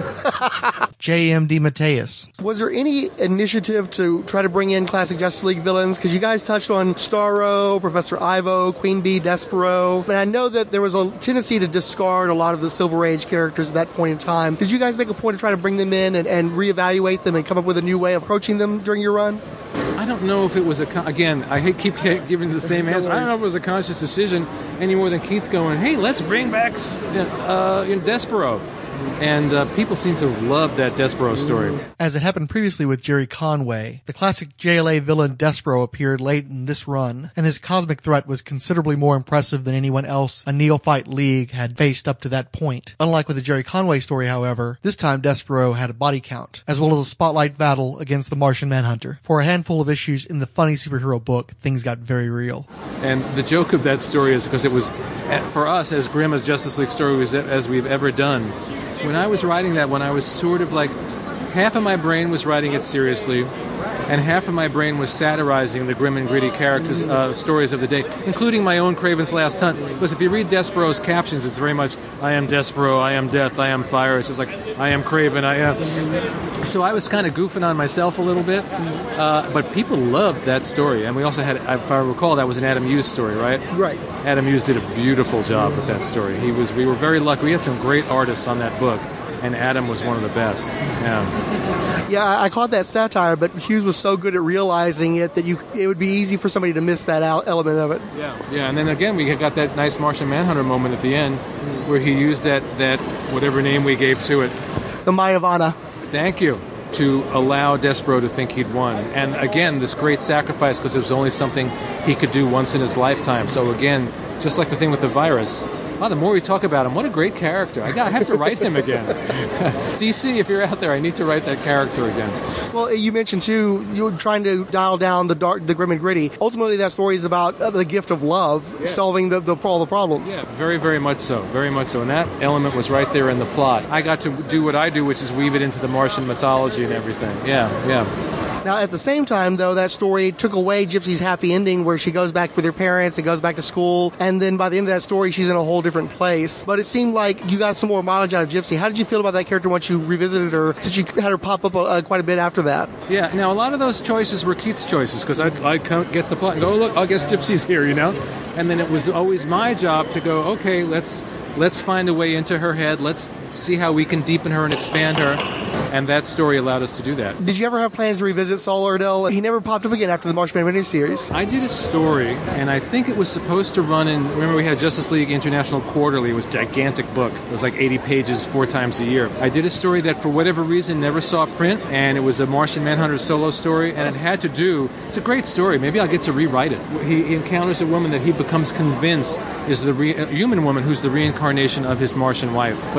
J M DeMatteis. Was there any initiative to try to bring in classic Justice League villains? Because you guys touched on Starro, Professor Ivo, Queen Bee, Despero. And I know that there was a tendency to discard a lot of the Silver Age characters at that point in time. Did you guys make a point of trying to bring them in and, and reevaluate them and come up with a new way of approaching them during your run? I don't know if it was a... Con- again, I hate keep giving the same answer. I don't know if it was a conscious decision any more than Keith going, hey, let's bring back uh, Despero. And uh, people seem to love that Despero story. As it happened previously with Jerry Conway, the classic J L A villain Despero appeared late in this run, and his cosmic threat was considerably more impressive than anyone else a neophyte League had faced up to that point. Unlike with the Jerry Conway story, however, this time Despero had a body count, as well as a spotlight battle against the Martian Manhunter. For a handful of issues in the funny superhero book, things got very real. And the joke of that story is because it was, for us, as grim as Justice League story was as we've ever done. When I was writing that one, I was sort of like, half of my brain was writing it seriously, and half of my brain was satirizing the grim and gritty characters, uh, stories of the day, including my own Kraven's Last Hunt. Because if you read Despero's captions, it's very much, I am Despero, I am death, I am fire. It's just like, I am Kraven, I am... So I was kind of goofing on myself a little bit, uh, but people loved that story. And we also had, if I recall, that was an Adam Hughes story, right? Right. Adam Hughes did a beautiful job with that story. He was. We were very lucky. We had some great artists on that book, and Adam was one of the best. Yeah. Yeah, I caught that satire, but Hughes was so good at realizing it that you it would be easy for somebody to miss that element of it. Yeah. Yeah, and then again, we got that nice Martian Manhunter moment at the end where he used that, that whatever name we gave to it. The Mayavana. Thank you. To allow Despero to think he'd won. And again, this great sacrifice because it was only something he could do once in his lifetime. So again, just like the thing with the virus, oh, the more we talk about him, what a great character. I, got, I have to write him again. D C, if you're out there, I need to write that character again. Well, you mentioned, too, you were trying to dial down the dark, the grim and gritty. Ultimately, that story is about uh, the gift of love, yeah. solving the, the, all the problems. Yeah, very, very much so. Very much so. And that element was right there in the plot. I got to do what I do, which is weave it into the Martian mythology and everything. Yeah, yeah. Now, at the same time, though, that story took away Gypsy's happy ending where she goes back with her parents and goes back to school, and then by the end of that story, she's in a whole different place. But it seemed like you got some more mileage out of Gypsy. How did you feel about that character once you revisited her, since you had her pop up uh, quite a bit after that? Yeah, now, a lot of those choices were Keith's choices, because I'd, I'd get the plot and go, oh, look, I guess Gypsy's here, you know? And then it was always my job to go, okay, let's let's find a way into her head, let's see how we can deepen her and expand her. And that story allowed us to do that. Did you ever have plans to revisit Sol Ardell? He never popped up again after the Martian Manhunter series. I did a story, and I think it was supposed to run in... Remember, we had Justice League International Quarterly. It was a gigantic book. It was like eighty pages four times a year. I did a story that, for whatever reason, never saw print, and it was a Martian Manhunter solo story, and it had to do... It's a great story. Maybe I'll get to rewrite it. He, he encounters a woman that he becomes convinced is the re, a human woman who's the reincarnation of his Martian wife. But if I'm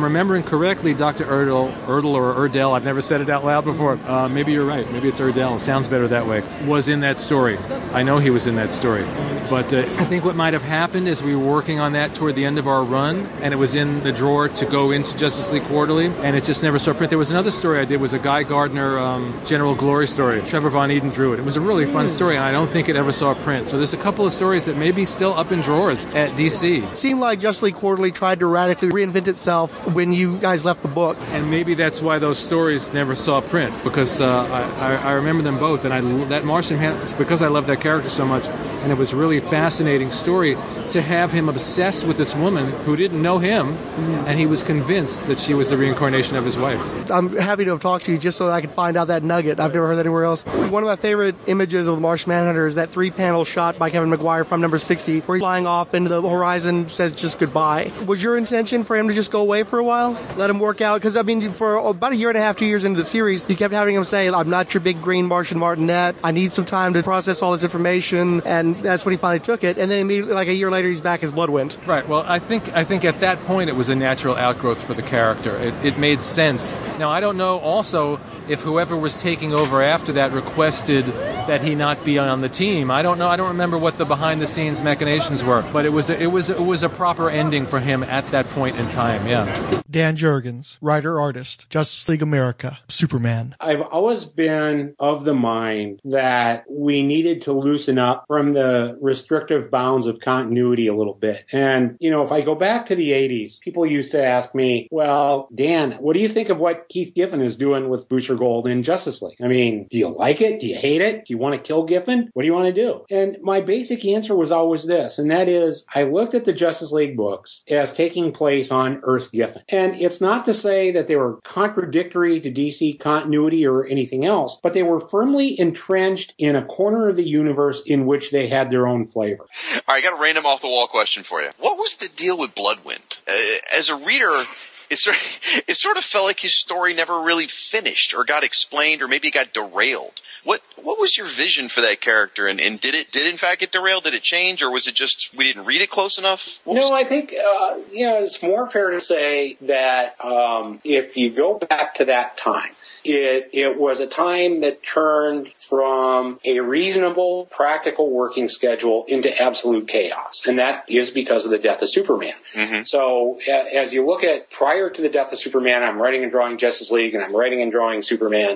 I'm remembering correctly, Doctor Erdl, Erdl or Erdell, I've never said it out loud before. Uh, maybe you're right. Maybe it's Erdell. It sounds better that way. Was in that story. I know he was in that story. But uh, I think what might have happened is we were working on that toward the end of our run, and it was in the drawer to go into Justice League Quarterly, and it just never saw print. There was another story I did, was a Guy Gardner um, General Glory story. Trevor Von Eden drew it. It was a really fun story, and I don't think it ever saw print. So there's a couple of stories that may be still up in drawers at D C. It seemed like Justice League Quarterly tried to radically reinvent itself when you guys left the book. And maybe that's why those stories never saw print, because uh, I, I, I remember them both, and I, that Martian Man, it's because I love that character so much, and it was a really fascinating story to have him obsessed with this woman who didn't know him, and he was convinced that she was the reincarnation of his wife. I'm happy to have talked to you just so that I can find out that nugget. I've never heard that anywhere else. One of my favorite images of the Martian Manhunter is that three-panel shot by Kevin Maguire from number sixty, where he's flying off into the horizon, says just goodbye. Was your intention for him to just go away for a while? Let him work out? Because, I mean, for about a year and a half, two years into the series, you kept having him say, I'm not your big green Martian Martinet. I need some time to process all this information, and that's when he finally took it. And then immediately, like a year later, he's back as Bloodwind. Right. Well, I think I think at that point it was a natural outgrowth for the character. It, it made sense. Now, I don't know also if whoever was taking over after that requested that he not be on the team. I don't know. I don't remember what the behind-the-scenes machinations were, but it was a, it was it was a proper ending for him at that point in time. Yeah. Dan Jurgens, writer, artist, Justice League America, Superman. I've always been of the mind that we needed to loosen up from the restrictive bounds of continuity a little bit. And, you know, if I go back to the eighties, people used to ask me, well, Dan, what do you think of what Keith Giffen is doing with Booster Gold in Justice League? I mean, do you like it? Do you hate it? Do you want to kill Giffen? What do you want to do? And my basic answer was always this, and that is, I looked at the Justice League books as taking place on Earth Giffen. And it's not to say that they were contradictory to D C continuity or anything else, but they were firmly entrenched in a corner of the universe in which they had their own flavor. All right, I got a random off-the-wall question for you. What was the deal with Bloodwind? Uh, as a reader, It sort, of, it sort of felt like his story never really finished or got explained, or maybe it got derailed. What what was your vision for that character, and, and did it did in fact get derailed? Did it change, or was it just we didn't read it close enough? What no, was- I think uh, you know it's more fair to say that um, if you go back to that time, It, it was a time that turned from a reasonable, practical working schedule into absolute chaos. And that is because of the death of Superman. Mm-hmm. So a, as you look at prior to the death of Superman, I'm writing and drawing Justice League, and I'm writing and drawing Superman.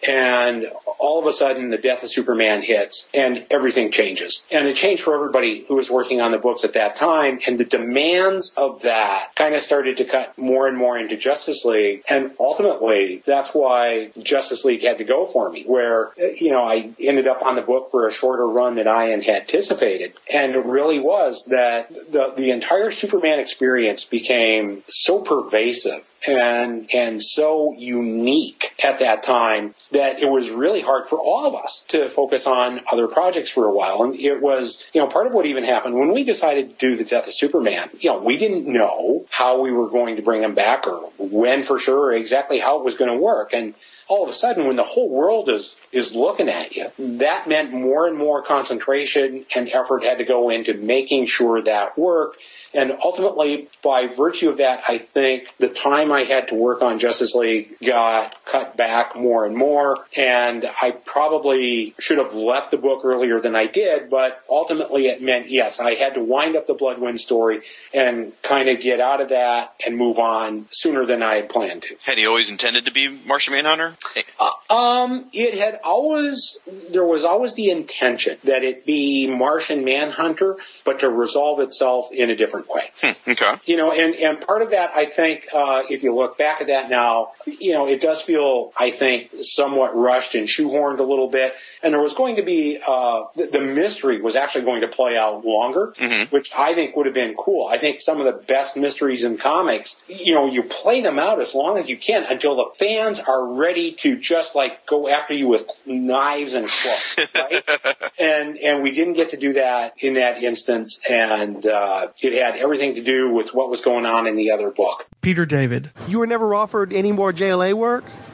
And all of a sudden, the death of Superman hits, and everything changes. And it changed for everybody who was working on the books at that time. And the demands of that kind of started to cut more and more into Justice League. And ultimately, that's why Justice League had to go for me, where, you know, I ended up on the book for a shorter run than I had anticipated. And it really was that the, the entire Superman experience became so pervasive and, and so unique at that time that it was really hard for all of us to focus on other projects for a while. And it was, you know, part of what even happened when we decided to do the death of Superman, you know, we didn't know how we were going to bring him back or when for sure or exactly how it was going to work. And all of a sudden, when the whole world is, is looking at you, that meant more and more concentration and effort had to go into making sure that worked. And ultimately, by virtue of that, I think the time I had to work on Justice League got cut back more and more. And I probably should have left the book earlier than I did. But ultimately, it meant, yes, I had to wind up the Bloodwind story and kind of get out of that and move on sooner than I had planned to. Had he always intended to be Martian Manhunter? Uh, um, it had always, there was always the intention that it be Martian Manhunter, but to resolve itself in a different way. Hmm, okay. You know, and, and part of that, I think, uh, if you look back at that now, you know, it does feel, I think, somewhat rushed and shoehorned a little bit. And there was going to be, uh, the, the mystery was actually going to play out longer, mm-hmm. which I think would have been cool. I think some of the best mysteries in comics, you know, you play them out as long as you can until the fans are ready to just like go after you with knives and claws, right? and, and we didn't get to do that in that instance. And, uh, it had everything to do with what was going on in the other book. Peter David. You were never offered any more J L A work?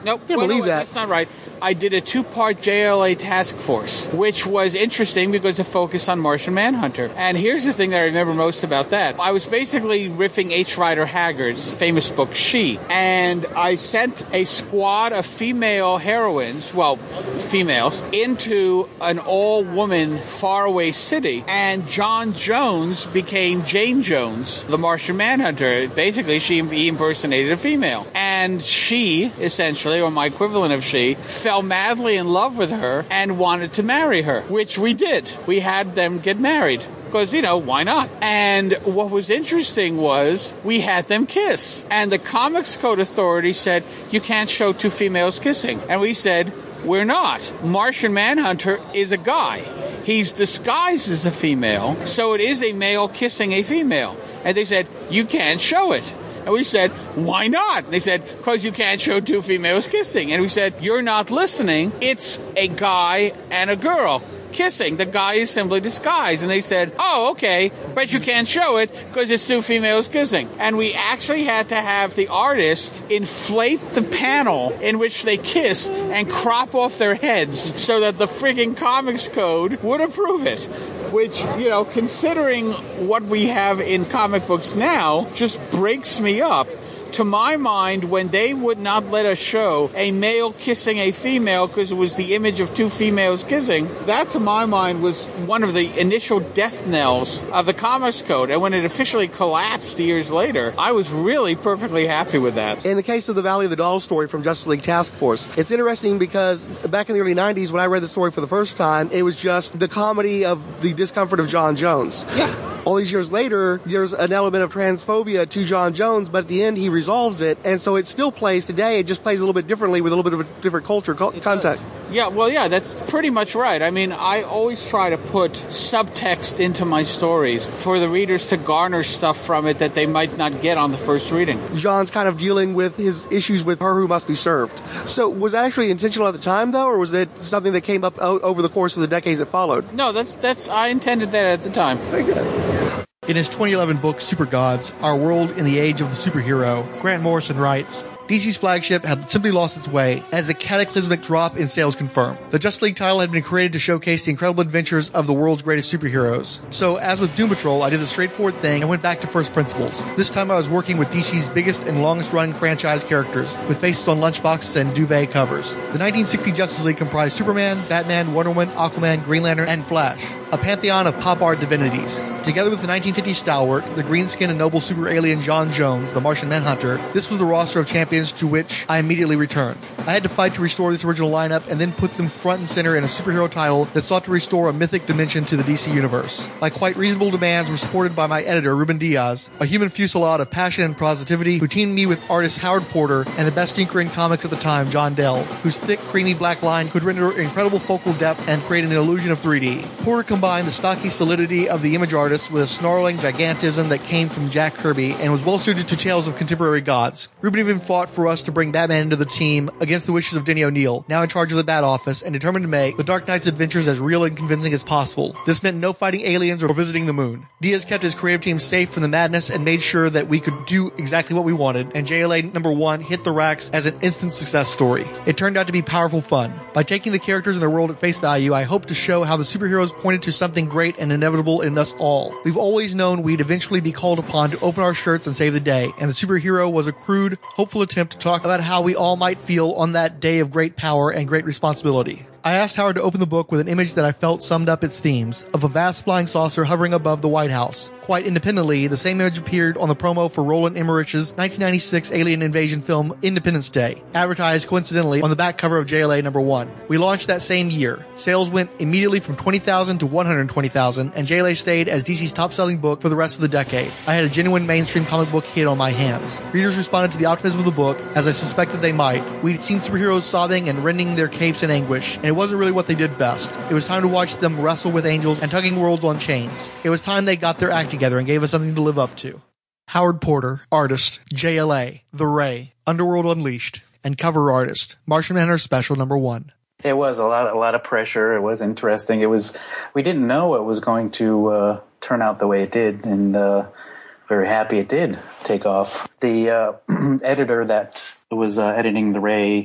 Nope. Can't Well, believe no, that. That's not right. I did a two-part J L A task force, which was interesting because it focused on Martian Manhunter. And here's the thing that I remember most about that. I was basically riffing H. Rider Haggard's famous book, She. And I sent a squad of female heroines, well, females, into an all-woman faraway city. And John Jones became Jane Jones, the Martian Manhunter. Basically, she he impersonated a female. And she, essentially, or my equivalent of she, fell madly in love with her and wanted to marry her, which we did. We had them get married. Because, you know, why not? And what was interesting was we had them kiss. And the Comics Code Authority said, you can't show two females kissing. And we said, we're not. Martian Manhunter is a guy. He's disguised as a female, so it is a male kissing a female. And they said, you can't show it. And we said, why not? They said, because you can't show two females kissing. And we said, you're not listening. It's a guy and a girl kissing. The guy is simply disguised. And they said, oh, okay, but you can't show it because it's two females kissing. And we actually had to have the artist inflate the panel in which they kiss and crop off their heads so that the friggin' Comics Code would approve it. Which, you know, considering what we have in comic books now, just breaks me up. To my mind, when they would not let us show a male kissing a female because it was the image of two females kissing, that to my mind was one of the initial death knells of the Comics Code. And when it officially collapsed years later, I was really perfectly happy with that. In the case of the Valley of the Dolls story from Justice League Task Force, it's interesting because back in the early nineties, when I read the story for the first time, it was just the comedy of the discomfort of John Jones. Yeah. All these years later, there's an element of transphobia to John Jones, but at the end, he resolves it, and so it still plays today. It just plays a little bit differently with a little bit of a different culture co- context. Yeah, well, yeah, that's pretty much right. I mean, I always try to put subtext into my stories for the readers to garner stuff from it that they might not get on the first reading. John's kind of dealing with his issues with her who must be served. So was that actually intentional at the time, though, or was it something that came up o- over the course of the decades that followed? No, that's that's I intended that at the time. Very good. In his twenty eleven book, Super Gods, Our World in the Age of the Superhero, Grant Morrison writes, D C's flagship had simply lost its way, as a cataclysmic drop in sales confirmed. The Justice League title had been created to showcase the incredible adventures of the world's greatest superheroes. So, as with Doom Patrol, I did the straightforward thing and went back to first principles. This time I was working with D C's biggest and longest-running franchise characters, with faces on lunchboxes and duvet covers. The nineteen sixty Justice League comprised Superman, Batman, Wonder Woman, Aquaman, Green Lantern, and Flash, a pantheon of pop art divinities. Together with the nineteen fifties stalwart, the green-skinned and noble super alien John Jones, the Martian Manhunter, this was the roster of champions to which I immediately returned. I had to fight to restore this original lineup and then put them front and center in a superhero title that sought to restore a mythic dimension to the D C universe. My quite reasonable demands were supported by my editor, Ruben Diaz, a human fusillade of passion and positivity who teamed me with artist Howard Porter and the best inker in comics at the time, John Dell, whose thick, creamy black line could render incredible focal depth and create an illusion of three D. Porter combined the stocky solidity of the image artist with a snarling gigantism that came from Jack Kirby and was well suited to tales of contemporary gods. Ruben even fought for us to bring Batman into the team against the wishes of Denny O'Neil, now in charge of the Bat Office and determined to make the Dark Knight's adventures as real and convincing as possible. This meant no fighting aliens or visiting the moon. Diaz kept his creative team safe from the madness and made sure that we could do exactly what we wanted, and J L A number one hit the racks as an instant success story. It turned out to be powerful fun. By taking the characters and their world at face value, I hope to show how the superheroes pointed to something great and inevitable in us all. We've always known we'd eventually be called upon to open our shirts and save the day, and the superhero was a crude, hopeful attempt to talk about how we all might feel on that day of great power and great responsibility. I asked Howard to open the book with an image that I felt summed up its themes, of a vast flying saucer hovering above the White House. Quite independently, the same image appeared on the promo for Roland Emmerich's nineteen ninety-six alien invasion film Independence Day, advertised coincidentally on the back cover of J L A number one. We launched that same year. Sales went immediately from twenty thousand to one hundred twenty thousand, and J L A stayed as D C's top-selling book for the rest of the decade. I had a genuine mainstream comic book hit on my hands. Readers responded to the optimism of the book, as I suspected they might. We'd seen superheroes sobbing and rending their capes in anguish, and it wasn't really what they did best. It was time to watch them wrestle with angels and tugging worlds on chains. It was time they got their act together and gave us something to live up to. Howard Porter, artist, J L A, The Ray, Underworld Unleashed, and cover artist, Martian Manhunter Special number one. It was a lot, a lot of pressure. It was interesting. It was, we didn't know it was going to uh, turn out the way it did, and uh, very happy it did take off. The uh, editor that was uh, editing The Ray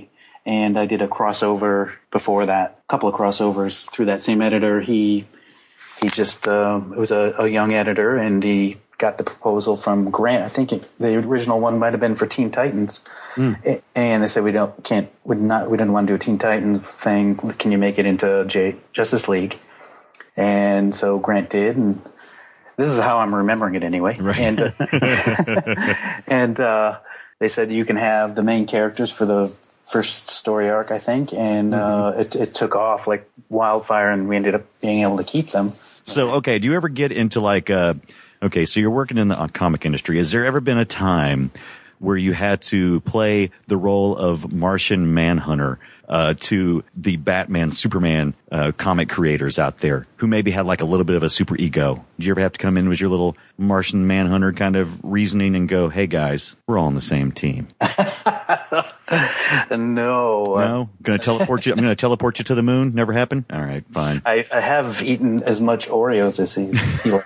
and I did a crossover before that, a couple of crossovers through that same editor. He he just uh, it was a, a young editor, and he got the proposal from Grant. I think it, the original one might have been for Teen Titans, mm. and they said we don't can't we not we didn't want to do a Teen Titans thing. Can you make it into J, Justice League? And so Grant did, and this is how I'm remembering it anyway. Right. And uh, and uh, they said you can have the main characters for the first story arc, I think, and mm-hmm. uh, it, it took off like wildfire, and we ended up being able to keep them. So, okay, do you ever get into like uh okay, so you're working in the uh, comic industry. Has there ever been a time where you had to play the role of Martian Manhunter uh, to the Batman, Superman uh, comic creators out there who maybe had like a little bit of a super ego? Did you ever have to come in with your little Martian Manhunter kind of reasoning and go, hey guys, we're all on the same team? No. No? Gonna teleport you? I'm going to teleport you to the moon? Never happened? All right, fine. I, I have eaten as much Oreos as he,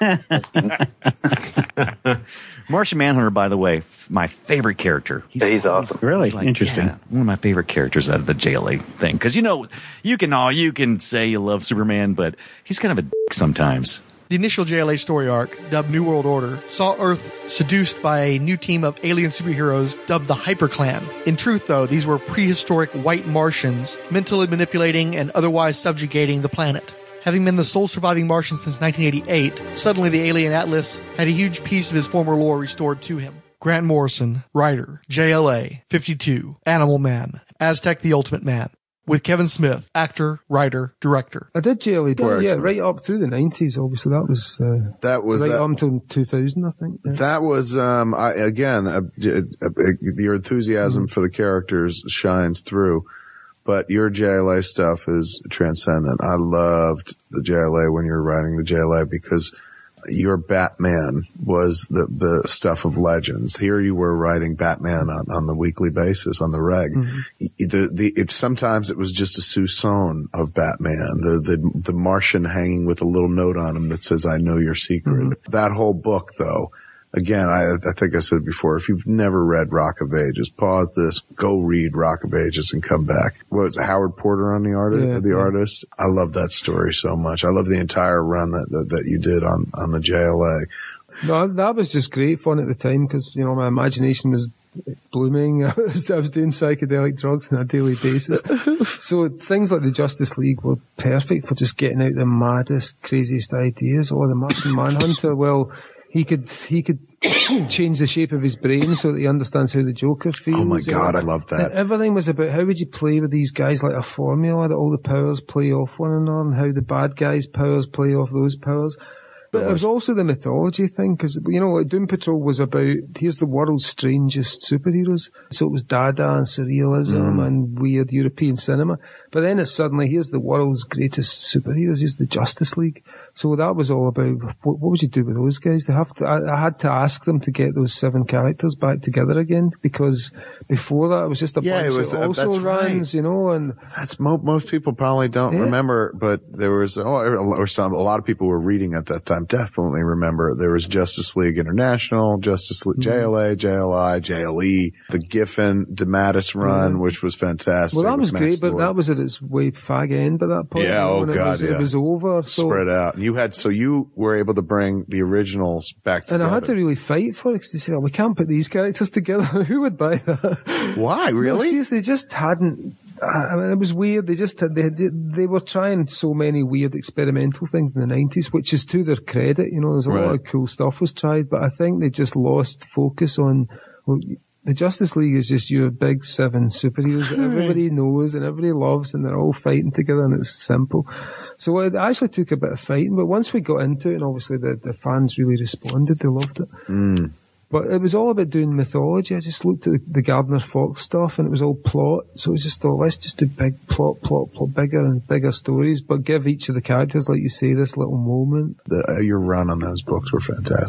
he has Martian Manhunter, by the way, f- my favorite character. He's, he's awesome. He's, really he's like, interesting. Yeah, one of my favorite characters out of the J L A thing. Because, you know, you can all you can say you love Superman, but he's kind of a dick sometimes. The initial J L A story arc, dubbed New World Order, saw Earth seduced by a new team of alien superheroes dubbed the Hyper Clan. In truth, though, these were prehistoric white Martians, mentally manipulating and otherwise subjugating the planet. Having been the sole surviving Martian since nineteen eighty-eight, suddenly the alien Atlas had a huge piece of his former lore restored to him. Grant Morrison, writer, J L A, fifty-two, Animal Man, Aztec the Ultimate Man. With Kevin Smith, actor, writer, director. I did J L A, yeah, yeah, right up through the nineties, obviously. That was, uh, that was right that, up until two thousand, I think. Yeah. That was, um, I, again, uh, uh, your enthusiasm mm-hmm. for the characters shines through. But your J L A stuff is transcendent. I loved the J L A when you were writing the J L A because your Batman was the, the stuff of legends. Here you were writing Batman on, on the weekly basis on the reg. Mm-hmm. The, the, it, sometimes it was just a soupçon of Batman, the, the, the Martian hanging with a little note on him that says, I know your secret. Mm-hmm. That whole book, though, again, I, I think I said before, if you've never read Rock of Ages, pause this, go read Rock of Ages and come back. What was it, Howard Porter on the artist? Yeah, the yeah. artist? I love that story so much. I love the entire run that, that, that you did on, on the J L A. No, that was just great fun at the time because, you know, my imagination was blooming. I was, I was doing psychedelic drugs on a daily basis. So things like the Justice League were perfect for just getting out the maddest, craziest ideas. Or the Martian Manhunter, well, He could he could change the shape of his brain so that he understands how the Joker feels. Oh my God, I love that. And everything was about how would you play with these guys like a formula, that all the powers play off one another, and how the bad guys' powers play off those powers. But it was also the mythology thing, because, you know, like Doom Patrol was about, here's the world's strangest superheroes. So it was Dada and surrealism mm. and weird European cinema. But then it's suddenly, here's the world's greatest superheroes, here's the Justice League. So that was all about, what, what would you do with those guys? They have to, I, I had to ask them to get those seven characters back together again, because before that it was just a yeah, bunch it was, of also that's runs, right. you know, and that's mo- most people probably don't yeah. remember, but there was, oh, or some, a lot of people were reading at that time definitely remember there was Justice League International, Justice League, mm-hmm. J L A, J L I, J L E, the Giffen, DeMatteis run, mm-hmm. which was fantastic. Well, that was great, but Lord. that was at its way fag end by that point. Yeah, oh God, it was, yeah. It was over. So. Spread out. You had, so you were able to bring the originals back together. And I had to really fight for it, because they said, oh, we can't put these characters together. Who would buy that? Why, really? No, seriously, they just hadn't, I mean, it was weird. They just had, they had, they were trying so many weird experimental things in the nineties, which is to their credit. You know, there's a right. lot of cool stuff was tried, but I think they just lost focus on, well, the Justice League is just your big seven superheroes that everybody knows and everybody loves, and they're all fighting together, and it's simple. So it actually took a bit of fighting, but once we got into it, and obviously the, the fans really responded, they loved it. Mm. But it was all about doing mythology. I just looked at the, the Gardner Fox stuff, and it was all plot. So it was just, oh, let's just do big plot, plot, plot, bigger and bigger stories, but give each of the characters, like you say, this little moment. The, uh, your run on those books were fantastic.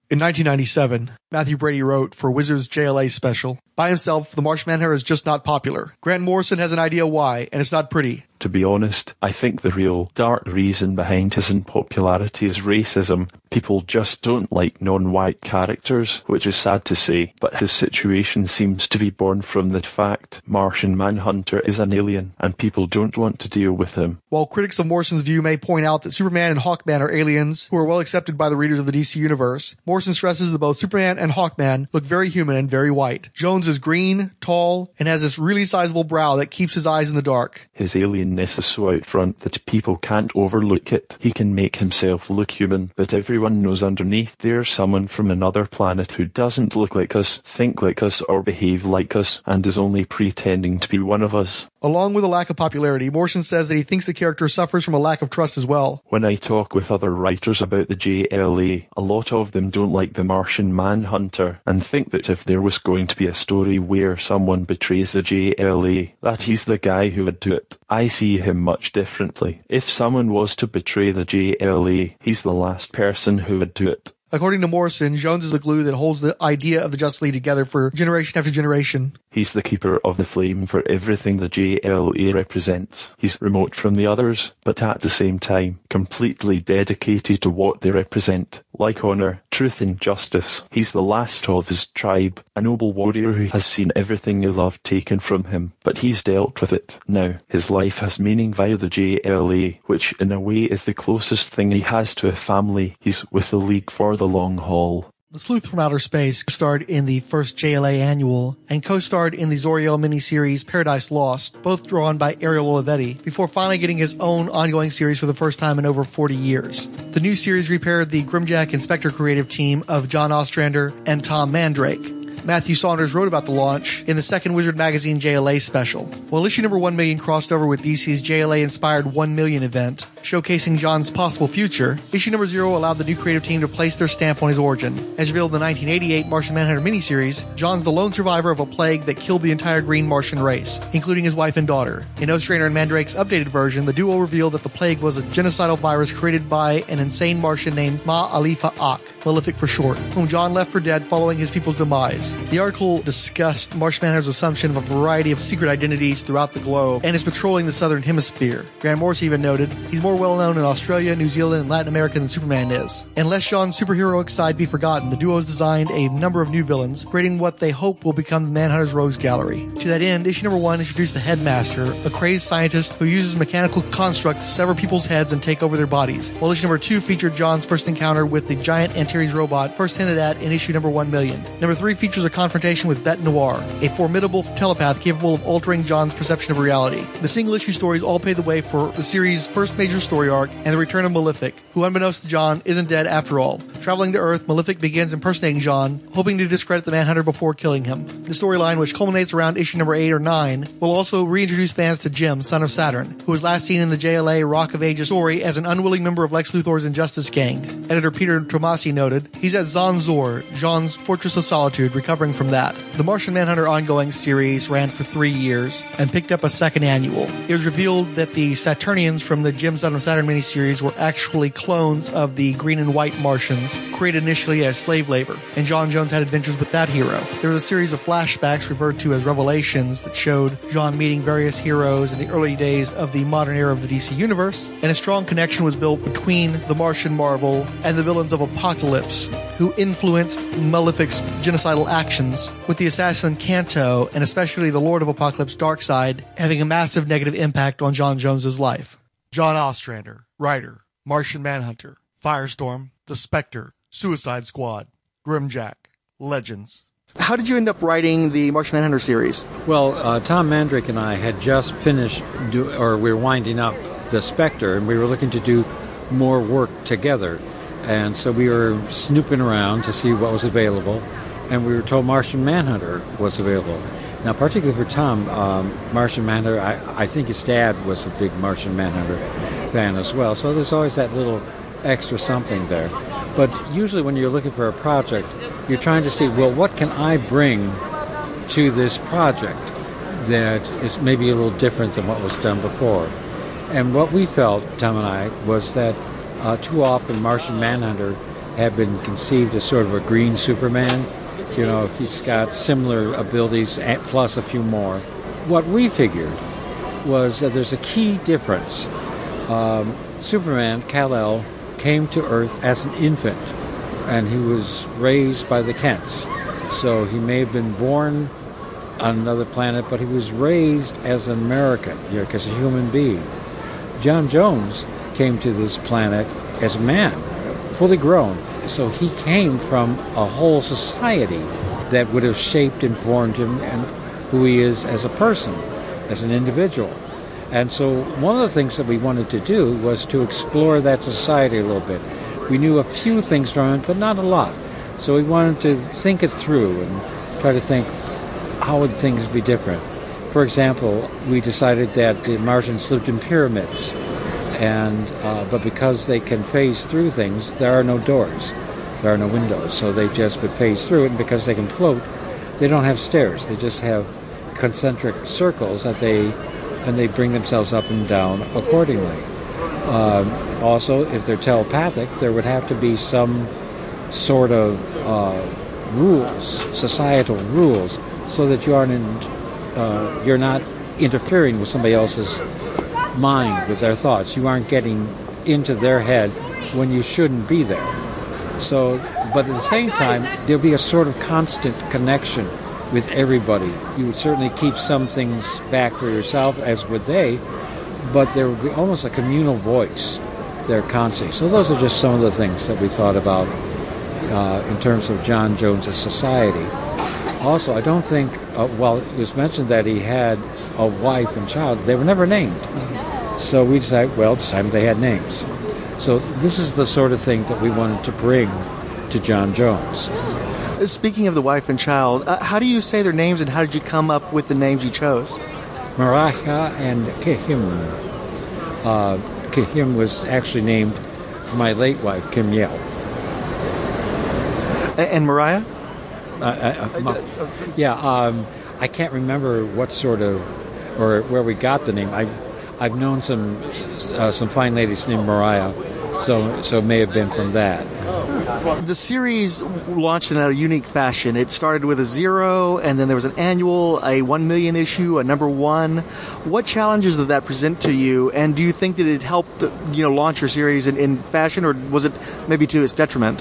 In nineteen ninety-seven, Matthew Brady wrote for Wizards J L A special, by himself, the Martian Manhunter is just not popular. Grant Morrison has an idea why, and it's not pretty. To be honest, I think the real dark reason behind his unpopularity is racism. People just don't like non-white characters, which is sad to say, but his situation seems to be born from the fact Martian Manhunter is an alien, and people don't want to deal with him. While critics of Morrison's view may point out that Superman and Hawkman are aliens who are well accepted by the readers of the D C Universe, Morrison stresses that both Superman and Hawkman look very human and very white. Jones is green, tall, and has this really sizable brow that keeps his eyes in the dark. His alienness is so out front that people can't overlook it. He can make himself look human, but everyone knows underneath there's someone from another planet who doesn't look like us, think like us, or behave like us, and is only pretending to be one of us. Along with a lack of popularity, Morrison says that he thinks the character suffers from a lack of trust as well. When I talk with other writers about the J L A, a lot of them don't like the Martian Manhunter and think that if there was going to be a story where someone betrays the J L A, that he's the guy who would do it. I see him much differently. If someone was to betray the J L A, he's the last person who would do it. According to Morrison, Jones is the glue that holds the idea of the Justice League together for generation after generation. He's the keeper of the flame for everything the J L A represents. He's remote from the others, but at the same time, completely dedicated to what they represent. Like honor, truth and justice. He's the last of his tribe, a noble warrior who has seen everything he loved taken from him, but he's dealt with it. Now, his life has meaning via the J L A, which in a way is the closest thing he has to a family. He's with the League for the long haul. The Sleuth from Outer Space starred in the first J L A annual and co-starred in the Zoriel miniseries Paradise Lost, both drawn by Ariel Olivetti, before finally getting his own ongoing series for the first time in over forty years. The new series repaired the Grimjack and Spectre creative team of John Ostrander and Tom Mandrake. Matthew Saunders wrote about the launch in the second Wizard Magazine J L A special. While issue number one million crossed over with D C's J L A-inspired one million event, showcasing John's possible future, issue number zero allowed the new creative team to place their stamp on his origin. As revealed in the nineteen eighty-eight Martian Manhunter miniseries, John's the lone survivor of a plague that killed the entire green Martian race, including his wife and daughter. In Ostrander and Mandrake's updated version, the duo revealed that the plague was a genocidal virus created by an insane Martian named Ma-Alifa Ak, Malefic for short, whom John left for dead following his people's demise. The article discussed Martian Manhunter's assumption of a variety of secret identities throughout the globe and is patrolling the southern hemisphere. Grant Morrison even noted, he's more well known in Australia, New Zealand, and Latin America than Superman is. And lest John's superheroic side be forgotten, the duo has designed a number of new villains, creating what they hope will become the Manhunter's Rogues Gallery. To that end, issue number one introduced the Headmaster, a crazed scientist who uses mechanical construct to sever people's heads and take over their bodies, while issue number two featured John's first encounter with the giant Antares robot, first hinted at in issue number one million. Number three features a confrontation with Bete Noir, a formidable telepath capable of altering John's perception of reality. The single-issue stories all pave the way for the series' first major story arc and the return of Malefic, who unbeknownst to John isn't dead after all. Traveling to Earth, Malefic begins impersonating John, hoping to discredit the Manhunter before killing him. The storyline, which culminates around issue number eight or nine, will also reintroduce fans to Jim, son of Saturn, who was last seen in the J L A Rock of Ages story as an unwilling member of Lex Luthor's Injustice Gang. Editor Peter Tomasi noted, he's at Zon-Zor, John's Fortress of Solitude, recovering from that. The Martian Manhunter ongoing series ran for three years and picked up a second annual. It was revealed that the Saturnians from the Jim Son of Saturn miniseries were actually clones of the green and white Martians, created initially as slave labor, and John Jones had adventures with that hero. There was a series of flashbacks referred to as revelations that showed John meeting various heroes in the early days of the modern era of the D C Universe, and a strong connection was built between the Martian Marvel and the villains of Apocalypse, who influenced Malefic's genocidal actions, with the assassin Kanto, and especially the Lord of Apocalypse Darkseid, having a massive negative impact on John Jones's life. John Ostrander, writer, Martian Manhunter, Firestorm, The Spectre, Suicide Squad, Grimjack, Legends. How did you end up writing the Martian Manhunter series? Well, uh, Tom Mandrake and I had just finished, do, or we were winding up The Spectre, and we were looking to do more work together. And so we were snooping around to see what was available, and we were told Martian Manhunter was available. Now, particularly for Tom, um, Martian Manhunter, I, I think his dad was a big Martian Manhunter fan as well, so there's always that little extra something there. But usually when you're looking for a project, you're trying to see, well, what can I bring to this project that is maybe a little different than what was done before? And what we felt, Tom and I, was that uh, too often Martian Manhunter had been conceived as sort of a green Superman. You know, he's got similar abilities plus a few more. What we figured was that there's a key difference. Um, Superman, Kal-El, came to Earth as an infant, and he was raised by the Kents. So he may have been born on another planet, but he was raised as an American, you know, as a human being. John Jones came to this planet as a man, fully grown. So he came from a whole society that would have shaped and formed him and who he is as a person, as an individual. And so one of the things that we wanted to do was to explore that society a little bit. We knew a few things from it, but not a lot. So we wanted to think it through and try to think, how would things be different? For example, we decided that the Martians lived in pyramids, and uh, but because they can phase through things, there are no doors, there are no windows, so they just would phase through it, and because they can float, they don't have stairs, they just have concentric circles that they, and they bring themselves up and down accordingly. Um, also, if they're telepathic, there would have to be some sort of uh, rules, societal rules, so that you aren't in, uh, you're not interfering with somebody else's mind, with their thoughts. You aren't getting into their head when you shouldn't be there. So, but at the same time, there'll be a sort of constant connection with everybody. You would certainly keep some things back for yourself, as would they, but there would be almost a communal voice there constantly. So those are just some of the things that we thought about uh, in terms of John Jones' society. Also, I don't think, uh, well, it was mentioned that he had a wife and child. They were never named. So we decided, well, it's time they had names. So this is the sort of thing that we wanted to bring to John Jones. Speaking of the wife and child, uh, how do you say their names, and how did you come up with the names you chose? Mariah and Kihim. Uh, Kihim was actually named for my late wife, Kim Yale. And, and Mariah? Uh, uh, Ma- yeah, um, I can't remember what sort of, or where we got the name. I, I've known some uh, some fine ladies named Mariah, so so it may have been from that. The series launched in a unique fashion. It started with a zero, and then there was an annual, a one million issue, a number one. What challenges did that present to you, and do you think that it helped, you know, launch your series in, in fashion, or was it maybe to its detriment?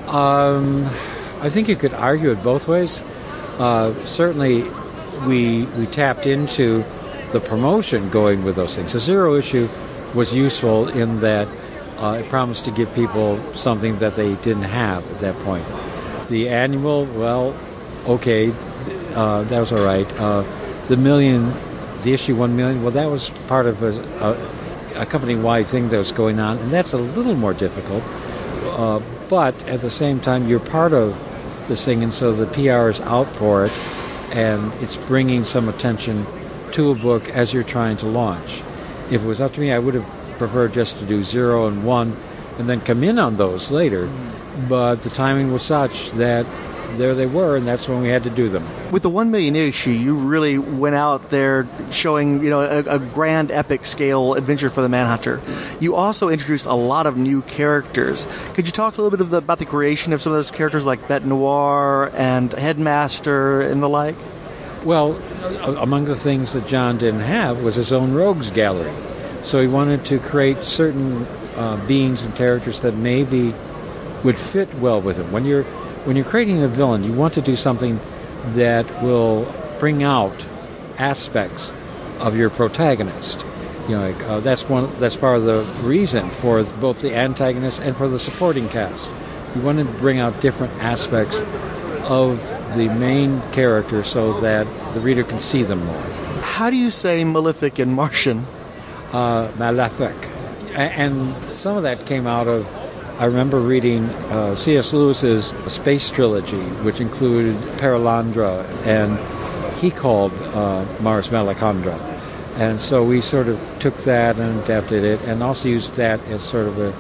Um, I think you could argue it both ways. Uh, certainly, we we tapped into the promotion going with those things. The zero issue was useful in that uh, it promised to give people something that they didn't have at that point. The annual, well, okay, uh, that was all right. Uh, the million, the issue one million, well, that was part of a, a, a company-wide thing that was going on, and that's a little more difficult. Uh, but at the same time, you're part of this thing, and so the P R is out for it, and it's bringing some attention to a book as you're trying to launch. If it was up to me, I would have preferred just to do zero and one and then come in on those later. But the timing was such that there they were, and that's when we had to do them. With the one million issue, you really went out there showing, you know, a, a grand epic scale adventure for the Manhunter. You also introduced a lot of new characters. Could you talk a little bit of the, about the creation of some of those characters like Bete Noir and Headmaster and the like? Well, among the things that John didn't have was his own rogues gallery. So he wanted to create certain uh, beings and characters that maybe would fit well with him. When you're when you're creating a villain, you want to do something that will bring out aspects of your protagonist. You know, like, uh, that's one. That's part of the reason for both the antagonist and for the supporting cast. You want to bring out different aspects of the main character so that the reader can see them more. How do you say Malefic in Martian? Uh, Malefic. And some of that came out of, I remember reading uh, C S Lewis's space trilogy, which included Paralandra, and he called uh, Mars Malacandra. And so we sort of took that and adapted it, and also used that as sort of a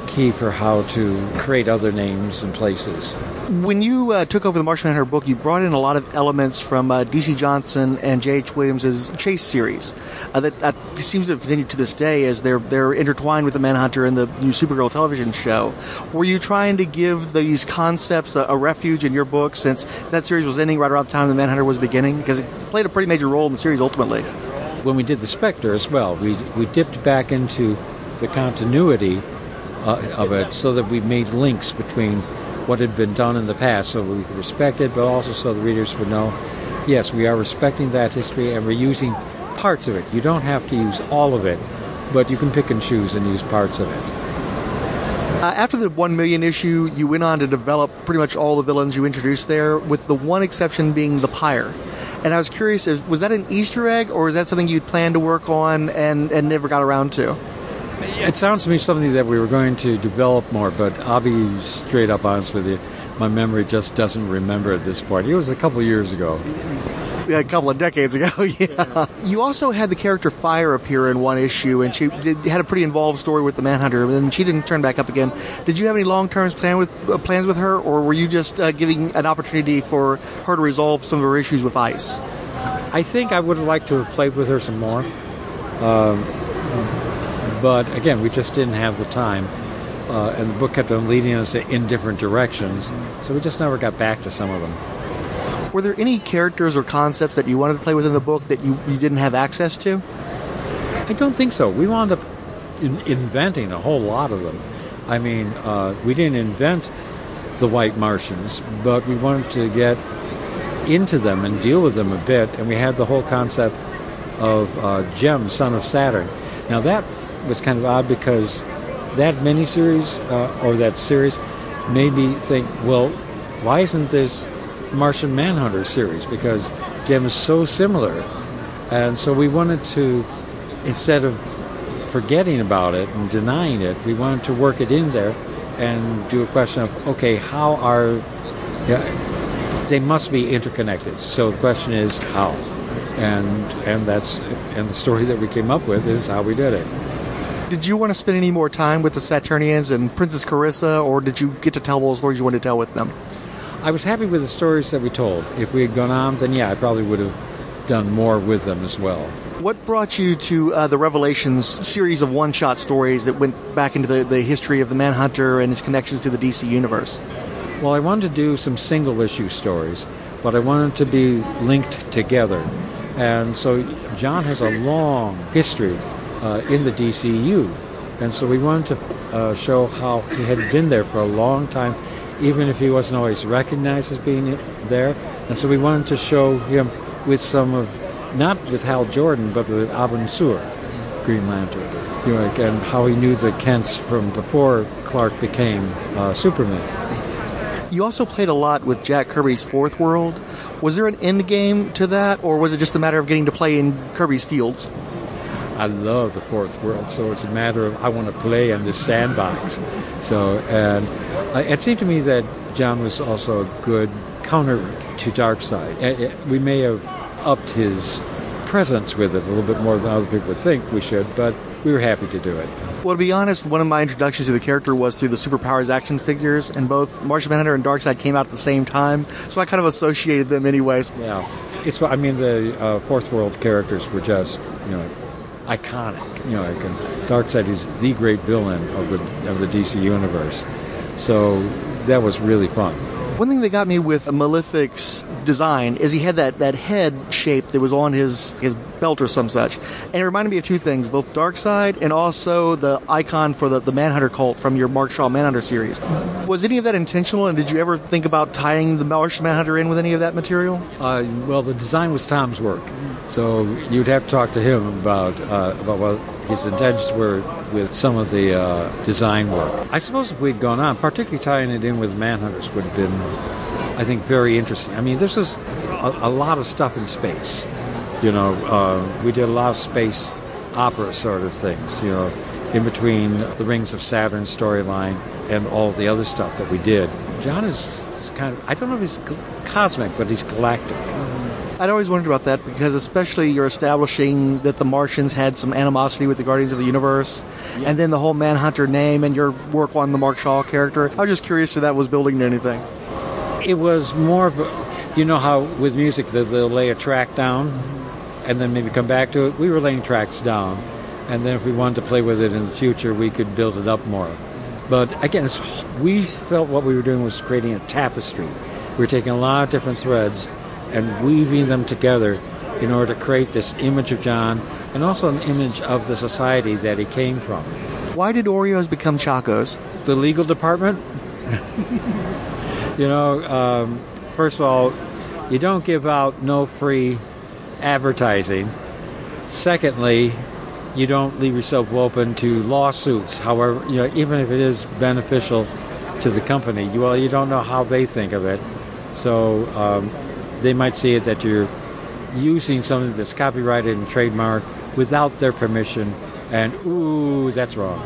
key for how to create other names and places. When you uh, took over the Martian Manhunter book, you brought in a lot of elements from uh, D C Johnson and J H. Williams' Chase series. Uh, that, that seems to have continued to this day as they're they're intertwined with the Manhunter and the new Supergirl television show. Were you trying to give these concepts a, a refuge in your book since that series was ending right around the time the Manhunter was beginning? Because it played a pretty major role in the series ultimately. When we did the Spectre as well, we we dipped back into the continuity uh, of it so that we made links between what had been done in the past so we could respect it, but also so the readers would know, yes, we are respecting that history and we're using parts of it. You don't have to use all of it, but you can pick and choose and use parts of it. Uh, after the one million issue, you went on to develop pretty much all the villains you introduced there, with the one exception being the Pyre. And I was curious, was that an Easter egg, or is that something you'd planned to work on and, and never got around to? It sounds to me something that we were going to develop more, but I'll be straight up honest with you. My memory just doesn't remember at this point. It was a couple of years ago. Yeah, a couple of decades ago, yeah. You also had the character Fire appear in one issue, and she did, had a pretty involved story with the Manhunter, and then she didn't turn back up again. Did you have any long-term plan with, uh, plans with her, or were you just uh, giving an opportunity for her to resolve some of her issues with ICE? I think I would have liked to have played with her some more. Um, But, again, we just didn't have the time, uh, and the book kept on leading us in different directions, so we just never got back to some of them. Were there any characters or concepts that you wanted to play with in the book that you, you didn't have access to? I don't think so. We wound up in, inventing a whole lot of them. I mean, uh, we didn't invent the White Martians, but we wanted to get into them and deal with them a bit, and we had the whole concept of uh, Jem, son of Saturn. Now, that was kind of odd because that miniseries uh, or that series made me think, well, why isn't this Martian Manhunter series? Because Jem is so similar, and so we wanted to, instead of forgetting about it and denying it, we wanted to work it in there and do a question of, okay, how are yeah, they must be interconnected. So the question is how, and and that's and the story that we came up with is how we did it. Did you want to spend any more time with the Saturnians and Princess Carissa, or did you get to tell all the stories you wanted to tell with them? I was happy with the stories that we told. If we had gone on, then yeah, I probably would have done more with them as well. What brought you to uh, the Revelations series of one-shot stories that went back into the, the history of the Manhunter and his connections to the D C Universe? Well, I wanted to do some single-issue stories, but I wanted to be linked together. And so John has a long history Uh, in the D C U, and so we wanted to uh, show how he had been there for a long time, even if he wasn't always recognized as being there. And so we wanted to show him with some of, not with Hal Jordan, but with Abin Sur, Green Lantern, you know, and how he knew the Kents from before Clark became uh, Superman. You also played a lot with Jack Kirby's Fourth World. Was there an end game to that, or was it just a matter of getting to play in Kirby's fields? I love the Fourth World, so it's a matter of I want to play in this sandbox. So, and uh, it seemed to me that John was also a good counter to Darkseid. Uh, we may have upped his presence with it a little bit more than other people would think we should, but we were happy to do it. Well, to be honest, one of my introductions to the character was through the Superpowers action figures, and both Martian Manhunter and Darkseid came out at the same time, so I kind of associated them anyways. Yeah, it's. I mean, the uh, Fourth World characters were just, you know, iconic. You know, like, Darkseid is the great villain of the of the D C universe, so that was really fun. One thing that got me with Malefic's design is he had that, that head shape that was on his, his belt or some such. And it reminded me of two things, both Darkseid and also the icon for the, the Manhunter cult from your Mark Shaw Manhunter series. Was any of that intentional, and did you ever think about tying the Martian Manhunter in with any of that material? Uh, well, the design was Tom's work, so you'd have to talk to him about, uh, about what his intentions were with some of the uh, design work. I suppose if we'd gone on, particularly tying it in with Manhunters would have been, I think, very interesting. I mean, this was a, a lot of stuff in space. You know, uh, we did a lot of space opera sort of things, you know, in between the Rings of Saturn storyline and all the other stuff that we did. John is, is kind of, I don't know if he's cosmic, but he's galactic. I'd always wondered about that because especially you're establishing that the Martians had some animosity with the Guardians of the Universe, yeah. and then the whole Manhunter name and your work on the Mark Shaw character. I was just curious if that was building to anything. It was more of a, you know how with music they'll lay a track down and then maybe come back to it? We were laying tracks down, and then if we wanted to play with it in the future, we could build it up more. But again, it's, we felt what we were doing was creating a tapestry. We were taking a lot of different threads and weaving them together in order to create this image of John and also an image of the society that he came from. Why did Oreos become Chacos? The legal department? you know, um, first of all, you don't give out no free advertising. Secondly, you don't leave yourself open to lawsuits. However, you know, even if it is beneficial to the company, you, well, you don't know how they think of it. So um, they might see it that you're using something that's copyrighted and trademarked without their permission, and ooh, that's wrong.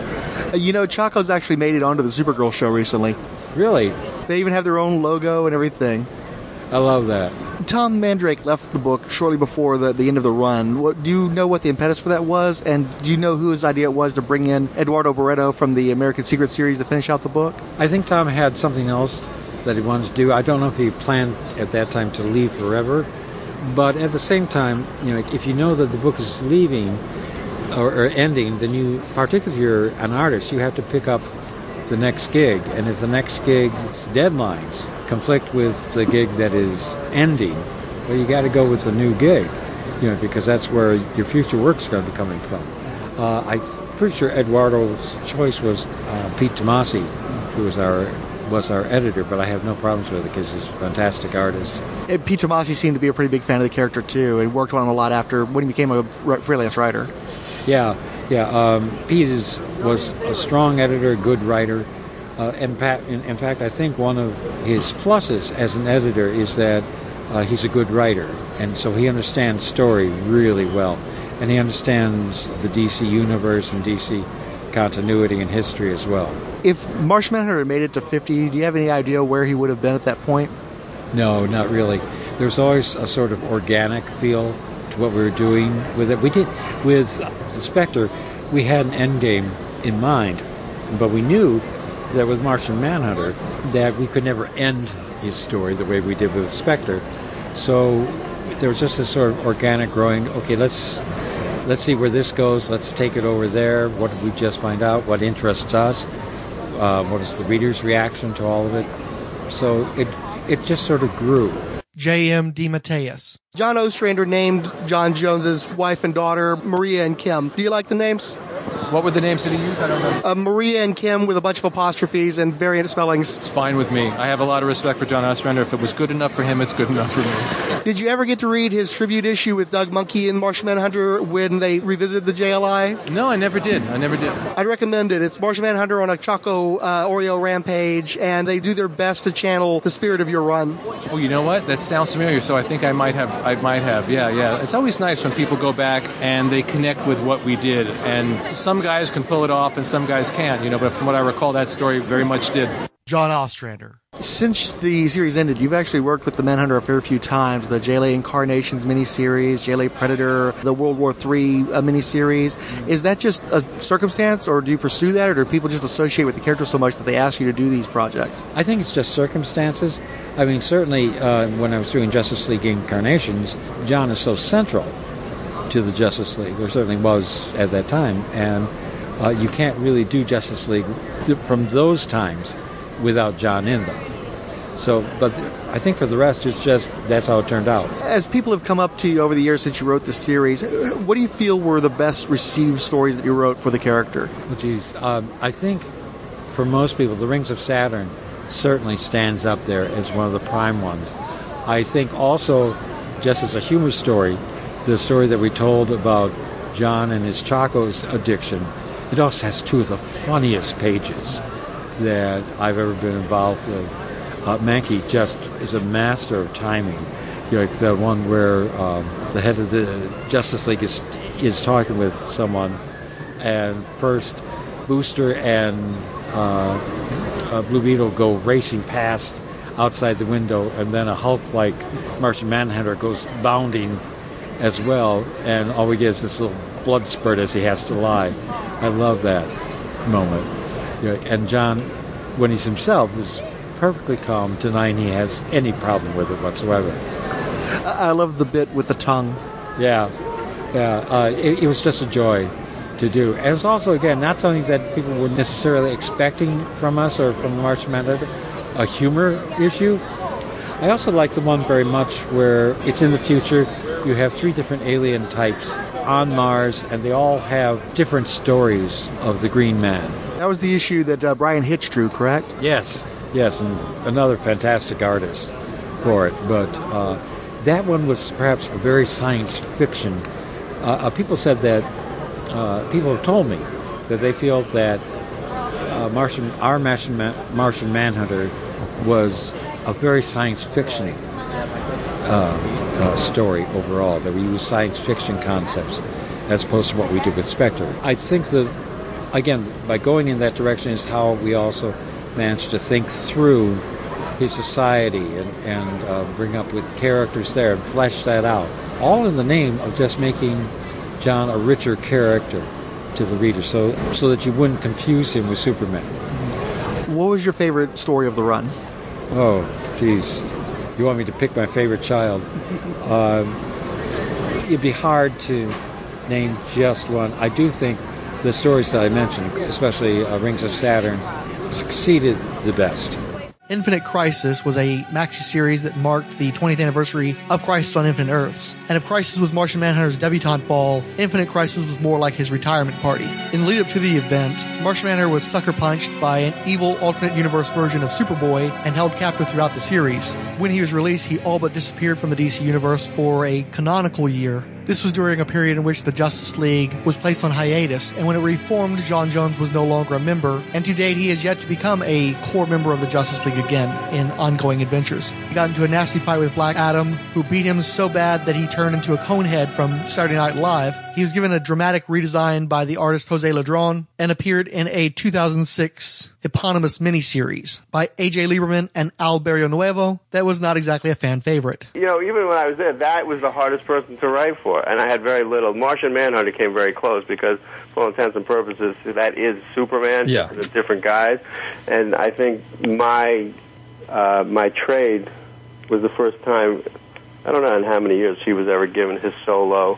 You know, Chaco's actually made it onto the Supergirl show recently. Really? They even have their own logo and everything. I love that. Tom Mandrake left the book shortly before the, the end of the run. What, do you know what the impetus for that was? And do you know whose idea it was to bring in Eduardo Barreto from the American Secret series to finish out the book? I think Tom had something else that he wanted to do. I don't know if he planned at that time to leave forever. But at the same time, you know, if you know that the book is leaving or, or ending, then you, particularly if you're an artist, you have to pick up the next gig. And if the next gig's deadlines conflict with the gig that is ending, well, you got to go with the new gig, you know, because that's where your future work's going to be coming from. Uh, I'm pretty sure Eduardo's choice was uh, Pete Tomasi, who was our was our editor, but I have no problems with it because he's a fantastic artist. And Pete Tomasi seemed to be a pretty big fan of the character too, and worked on him a lot after when he became a freelance writer. Yeah, yeah. Um, Pete is, was a strong editor, a good writer. Uh, in, in, in fact, I think one of his pluses as an editor is that uh, he's a good writer, and so he understands story really well, and he understands the D C universe and D C continuity and history as well. If Martian Manhunter had made it to fifty, do you have any idea where he would have been at that point? No, not really. There's always a sort of organic feel to what we were doing with it. We did with the Spectre. We had an end game in mind, but we knew that with Martian Manhunter that we could never end his story the way we did with Spectre. So there was just this sort of organic growing. Okay, let's let's see where this goes. Let's take it over there. What did we just find out? What interests us? Uh, what is the reader's reaction to all of it? So it it just sort of grew. J M DeMatteis. John Ostrander named John Jones's wife and daughter Maria and Kim. Do you like the names? What were the names that he used? I don't know. Uh, Maria and Kim with a bunch of apostrophes and variant spellings. It's fine with me. I have a lot of respect for John Ostrander. If it was good enough for him, it's good enough for me. Did you ever get to read his tribute issue with Doug Monkey and Martian Manhunter when they revisited the J L I? No, I never did. I never did. I'd recommend it. It's Martian Manhunter on a Chaco uh, Oreo rampage, and they do their best to channel the spirit of your run. Oh, you know what? That sounds familiar, so I think I might have. I might have. Yeah, yeah. It's always nice when people go back and they connect with what we did, and some guys can pull it off and some guys can't, you know, but from what I recall, that story very much did. John Ostrander. Since the series ended, you've actually worked with the Manhunter a fair few times. The J L A Incarnations miniseries, J L A Predator, the World War Three uh, miniseries. Is that just a circumstance, or do you pursue that, or do people just associate with the character so much that they ask you to do these projects? I think it's just circumstances. I mean, certainly uh, when I was doing Justice League Incarnations, John is so central to the Justice League, or certainly was at that time, and uh, you can't really do Justice League th- from those times without John in them. So, but I think for the rest, it's just, that's how it turned out. As people have come up to you over the years since you wrote the series, what do you feel were the best received stories that you wrote for the character? Well, geez, um, I think for most people, The Rings of Saturn certainly stands up there as one of the prime ones. I think also, just as a humor story, the story that we told about John and his Chacos addiction, it also has two of the funniest pages that I've ever been involved with. Uh, Mankey just is a master of timing. You know, the one where um, the head of the Justice League is is talking with someone, and first Booster and uh, uh, Blue Beetle go racing past outside the window, and then a Hulk-like Martian Manhunter goes bounding as well, and all we get is this little blood spurt as he has to lie. I love that moment. You know, and John, when he's himself, is perfectly calm, denying he has any problem with it whatsoever. I love the bit with the tongue. Yeah, yeah. Uh, it, it was just a joy to do. And it was also, again, not something that people were necessarily expecting from us or from the Martian Manhunter, a humor issue. I also like the one very much where it's in the future. You have three different alien types on Mars, and they all have different stories of the Green Man. That was the issue that uh, Brian Hitch drew, correct? Yes, yes, and another fantastic artist for it. But uh, that one was perhaps a very science fiction. Uh, uh, people said that, uh, people have told me that they feel that uh, Martian, our Martian, Man, Martian Manhunter was a very science fiction uh, uh, story overall, that we use science fiction concepts as opposed to what we did with Spectre. I think that, again, by going in that direction is how we also managed to think through his society and, and uh, bring up with characters there and flesh that out, all in the name of just making John a richer character to the reader, so so that you wouldn't confuse him with Superman. What was your favorite story of the run? Oh, geez. You want me to pick my favorite child? Uh, it'd be hard to name just one. I do think the stories that I mentioned, especially uh, Rings of Saturn, succeeded the best. Infinite Crisis was a maxi-series that marked the twentieth anniversary of Crisis on Infinite Earths. And if Crisis was Martian Manhunter's debutante ball, Infinite Crisis was more like his retirement party. In the lead-up to the event, Martian Manhunter was sucker-punched by an evil alternate universe version of Superboy and held captive throughout the series. When he was released, he all but disappeared from the D C universe for a canonical year. This was during a period in which the Justice League was placed on hiatus, and when it reformed, John Jones was no longer a member, and to date he has yet to become a core member of the Justice League again in ongoing adventures. He got into a nasty fight with Black Adam, who beat him so bad that he turned into a conehead from Saturday Night Live. He was given a dramatic redesign by the artist Jose Ladron, and appeared in a two thousand six eponymous miniseries by A J Lieberman and Al Barrionuevo that was not exactly a fan favorite. You know, even when I was there, that was the hardest person to write for. And I had very little. Martian Manhunter came very close because, for all intents and purposes, that is Superman. Yeah. The different guys. And I think my uh, my trade was the first time, I don't know in how many years he was ever given his solo.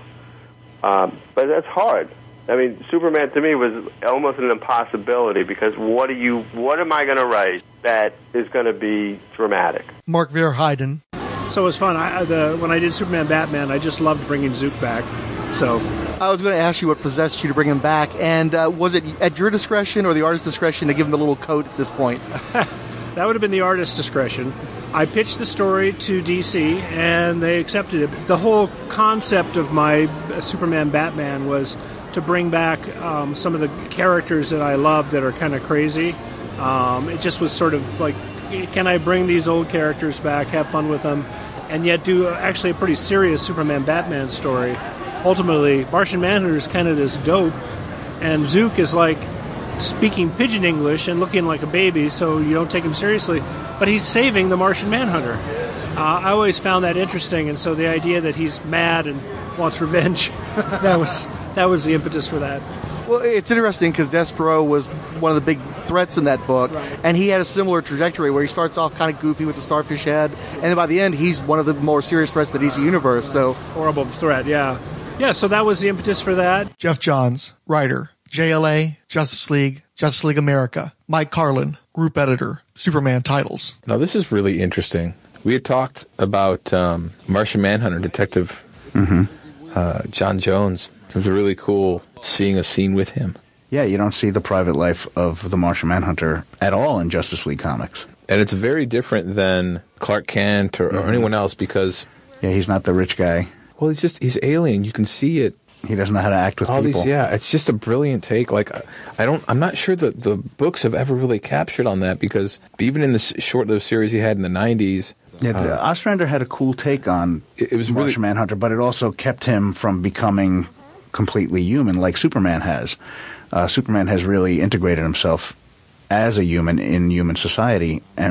Um, but that's hard. I mean, Superman to me was almost an impossibility because what do you, what am I going to write that is going to be dramatic? Mark Verheiden. So it was fun. I, the, when I did Superman Batman, I just loved bringing Zook back. So I was going to ask you what possessed you to bring him back, and uh, was it at your discretion or the artist's discretion to give him the little coat at this point? That would have been the artist's discretion. I pitched the story to D C, and they accepted it. The whole concept of my Superman Batman was to bring back um, some of the characters that I love that are kind of crazy. Um, it just was sort of like, can I bring these old characters back, have fun with them, and yet do actually a pretty serious Superman Batman story? Ultimately, Martian Manhunter is kind of this dope, and Zook is like speaking pidgin English and looking like a baby, so you don't take him seriously. But he's saving the Martian Manhunter. Uh, I always found that interesting, and so the idea that he's mad and wants revenge, that was that was the impetus for that. Well, it's interesting because Despero was one of the big threats in that book, right. And he had a similar trajectory where he starts off kind of goofy with the starfish head, and then by the end, he's one of the more serious threats to the D C universe. So horrible threat, yeah. Yeah, so that was the impetus for that. Jeff Johns, writer, J L A, Justice League, Justice League America. Mike Carlin, group editor, Superman titles. Now, this is really interesting. We had talked about um, Martian Manhunter, Detective mm-hmm. uh, John Jones. It was really cool seeing a scene with him. Yeah, you don't see the private life of the Martian Manhunter at all in Justice League comics. And it's very different than Clark Kent or, or mm-hmm. anyone else because... Yeah, he's not the rich guy. Well, he's just, he's alien. You can see it. He doesn't know how to act with all people. These, yeah, it's just a brilliant take. Like, I don't, I'm not sure that the books have ever really captured on that because even in the short-lived series he had in the nineties... Yeah, the, uh, Ostrander had a cool take on it, it was Martian really, Manhunter, but it also kept him from becoming completely human like Superman has. Uh, Superman has really integrated himself as a human in human society, and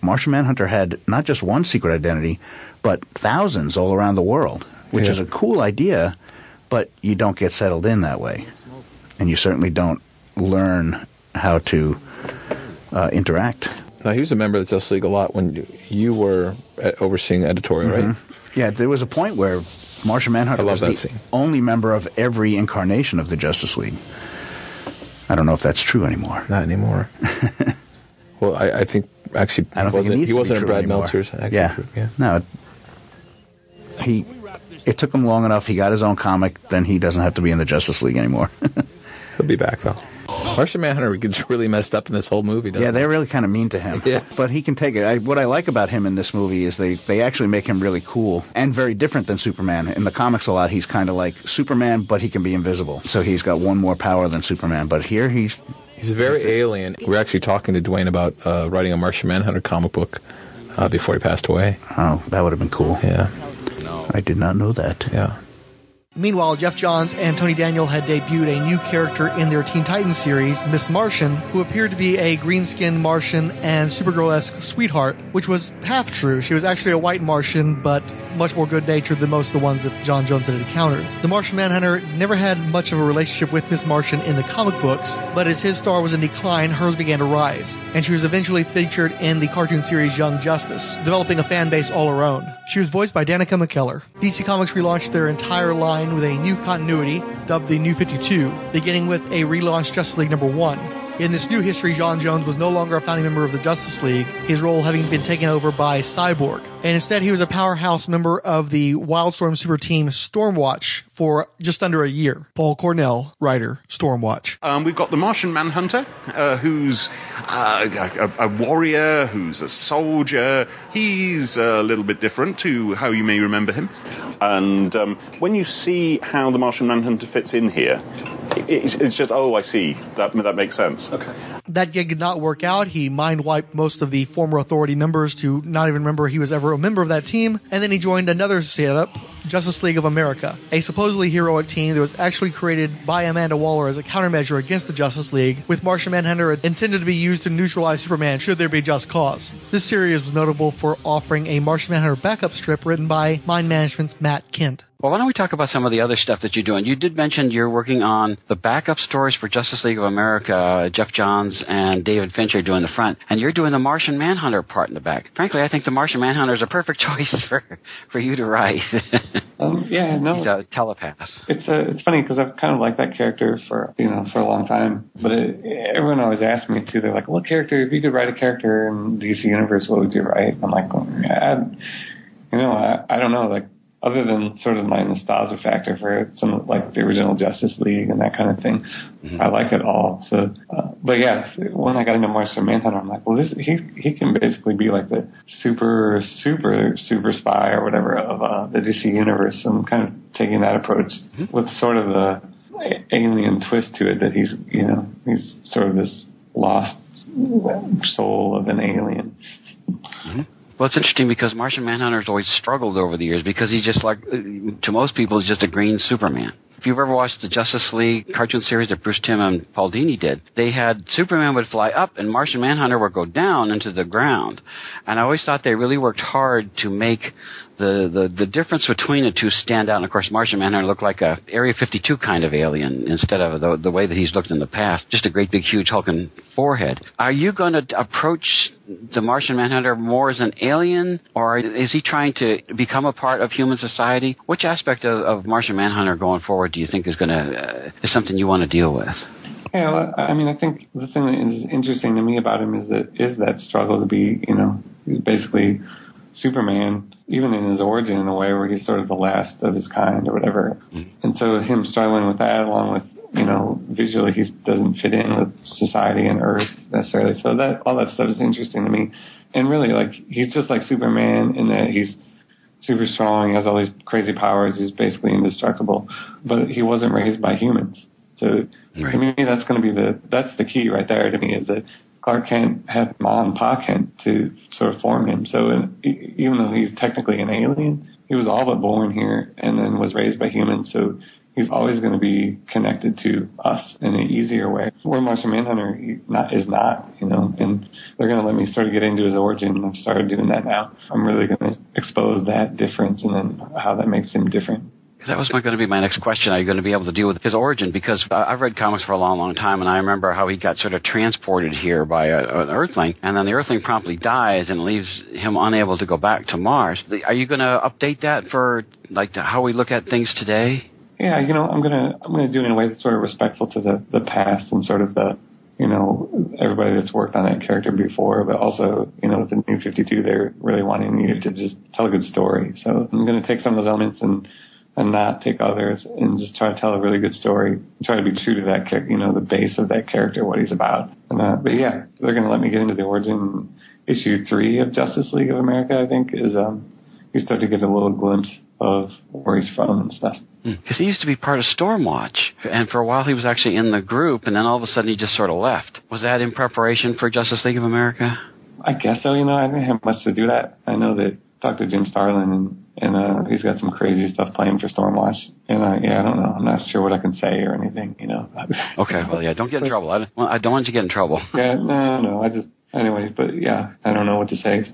Martian Manhunter had not just one secret identity, but thousands all around the world, which Yeah. is a cool idea, but you don't get settled in that way. And you certainly don't learn how to uh, interact. Now, he was a member of the Justice League a lot when you, you were uh, overseeing editorial, right? Mhm. Yeah, there was a point where Martian Manhunter I love was that the scene. only member of every incarnation of the Justice League. I don't know if that's true anymore. Not anymore. Well, I, I think actually I don't he think it wasn't, needs he to be wasn't in true Brad anymore. Meltzer's. Active Yeah. group, yeah. No, it, he. It took him long enough. He got his own comic. Then he doesn't have to be in the Justice League anymore. He'll be back though. Martian Manhunter gets really messed up in this whole movie, doesn't Yeah, they're really kind of mean to him. Yeah. But he can take it. I, what I like about him in this movie is they, they actually make him really cool and very different than Superman. In the comics a lot, he's kind of like Superman, but he can be invisible. So he's got one more power than Superman. But here he's... He's very alien. We were actually talking to Dwayne about uh, writing a Martian Manhunter comic book uh, before he passed away. Oh, that would have been cool. Yeah. I did not know that. Yeah. Meanwhile, Jeff Johns and Tony Daniel had debuted a new character in their Teen Titans series, Miss Martian, who appeared to be a green-skinned Martian and Supergirl-esque sweetheart, which was half true. She was actually a white Martian, but much more good-natured than most of the ones that John Jones had encountered. The Martian Manhunter never had much of a relationship with Miss Martian in the comic books, but as his star was in decline, hers began to rise, and she was eventually featured in the cartoon series Young Justice, developing a fan base all her own. She was voiced by Danica McKellar. D C Comics relaunched their entire line with a new continuity, dubbed the New fifty-two, beginning with a relaunched Justice League number one. In this new history, John Jones was no longer a founding member of the Justice League, his role having been taken over by Cyborg. And instead, he was a powerhouse member of the Wildstorm super team Stormwatch for just under a year. Paul Cornell, writer, Stormwatch. Um, we've got the Martian Manhunter, uh, who's uh, a, a warrior, who's a soldier. He's a little bit different to how you may remember him. And um, when you see how the Martian Manhunter fits in here, it's, it's just, oh, I see. That that makes sense. Okay. That gig did not work out. He mind-wiped most of the former Authority members to not even remember he was ever a member of that team. And then he joined another setup, Justice League of America, a supposedly heroic team that was actually created by Amanda Waller as a countermeasure against the Justice League, with Martian Manhunter intended to be used to neutralize Superman should there be just cause. This series was notable for offering a Martian Manhunter backup strip written by Mind Management's Matt Kent. Well, why don't we talk about some of the other stuff that you're doing? You did mention you're working on the backup stories for Justice League of America. Jeff Johns and David Fincher doing the front, and you're doing the Martian Manhunter part in the back. Frankly, I think the Martian Manhunter is a perfect choice for for you to write. um, yeah, no, he's a telepath. It's uh, it's funny because I've kind of liked that character for you know for a long time, but it, everyone always asks me too. They're like, "What character? If you could write a character in the D C universe, what would you write?" I'm like, well, yeah, you know, I, I don't know, like. Other than sort of my nostalgia factor for some like the original Justice League and that kind of thing, mm-hmm. I like it all. So, uh, but yeah, when I got into Martian Manhunter, I'm like, well, this he he can basically be like the super super super spy or whatever of uh, the D C universe. So I'm kind of taking that approach mm-hmm. with sort of the alien twist to it that he's you know he's sort of this lost soul of an alien. Mm-hmm. Well, it's interesting because Martian Manhunter's always struggled over the years because he's just like, to most people, he's just a green Superman. If you've ever watched the Justice League cartoon series that Bruce Timm and Paul Dini did, they had Superman would fly up and Martian Manhunter would go down into the ground. And I always thought they really worked hard to make the, the, the difference between the two stand out. And, of course, Martian Manhunter looked like a Area fifty-two kind of alien instead of the, the way that he's looked in the past. Just a great big, huge hulking forehead. Are you going to approach the Martian Manhunter more as an alien, or is he trying to become a part of human society? Which aspect of, of Martian Manhunter going forward do you think is going to uh, is something you want to deal with? Yeah, well, I mean, I think the thing that is interesting to me about him is that is that struggle to be, you know, he's basically Superman, even in his origin in a way where he's sort of the last of his kind or whatever. Mm-hmm. And so him struggling with that along with, you know, visually he doesn't fit in with society and Earth necessarily. So that all that stuff is interesting to me. And really, like, he's just like Superman in that he's super strong, he has all these crazy powers, he's basically indestructible. But he wasn't raised by humans. So right. to me, that's going to be the, that's the key right there to me is that Clark Kent had Ma and Pa Kent to sort of form him. So in, even though he's technically an alien, he was all but born here and then was raised by humans. So he's always going to be connected to us in an easier way. Where Martian Manhunter he not, is not, you know, and they're going to let me sort of get into his origin. I've started doing that now. I'm really going to expose that difference and then how that makes him different. That was going to be my next question. Are you going to be able to deal with his origin? Because I've read comics for a long, long time, and I remember how he got sort of transported here by a, an Earthling, and then the Earthling promptly dies and leaves him unable to go back to Mars. Are you going to update that for like how we look at things today? Yeah, you know, I'm gonna I'm gonna do it in a way that's sort of respectful to the, the past and sort of the, you know, everybody that's worked on that character before, but also, you know, with the New fifty-two, they're really wanting you to just tell a good story. So I'm gonna take some of those elements and and not take others and just try to tell a really good story. Try to be true to that character, you know, the base of that character, what he's about. And, uh, but yeah, they're going to let me get into the origin. Issue three of Justice League of America, I think, is, um, you start to get a little glimpse of where he's from and stuff. Because he used to be part of Stormwatch, and for a while he was actually in the group, and then all of a sudden he just sort of left. Was that in preparation for Justice League of America? I guess so, you know, I didn't have much to do that. I know that I talked to Jim Starlin, and And uh, he's got some crazy stuff playing for Stormwatch. And uh, yeah, I don't know. I'm not sure what I can say or anything, you know. Okay, well, yeah, don't get in trouble. I don't, well, I don't want you to get in trouble. Yeah, no, no. I just, anyways, but yeah, I don't know what to say.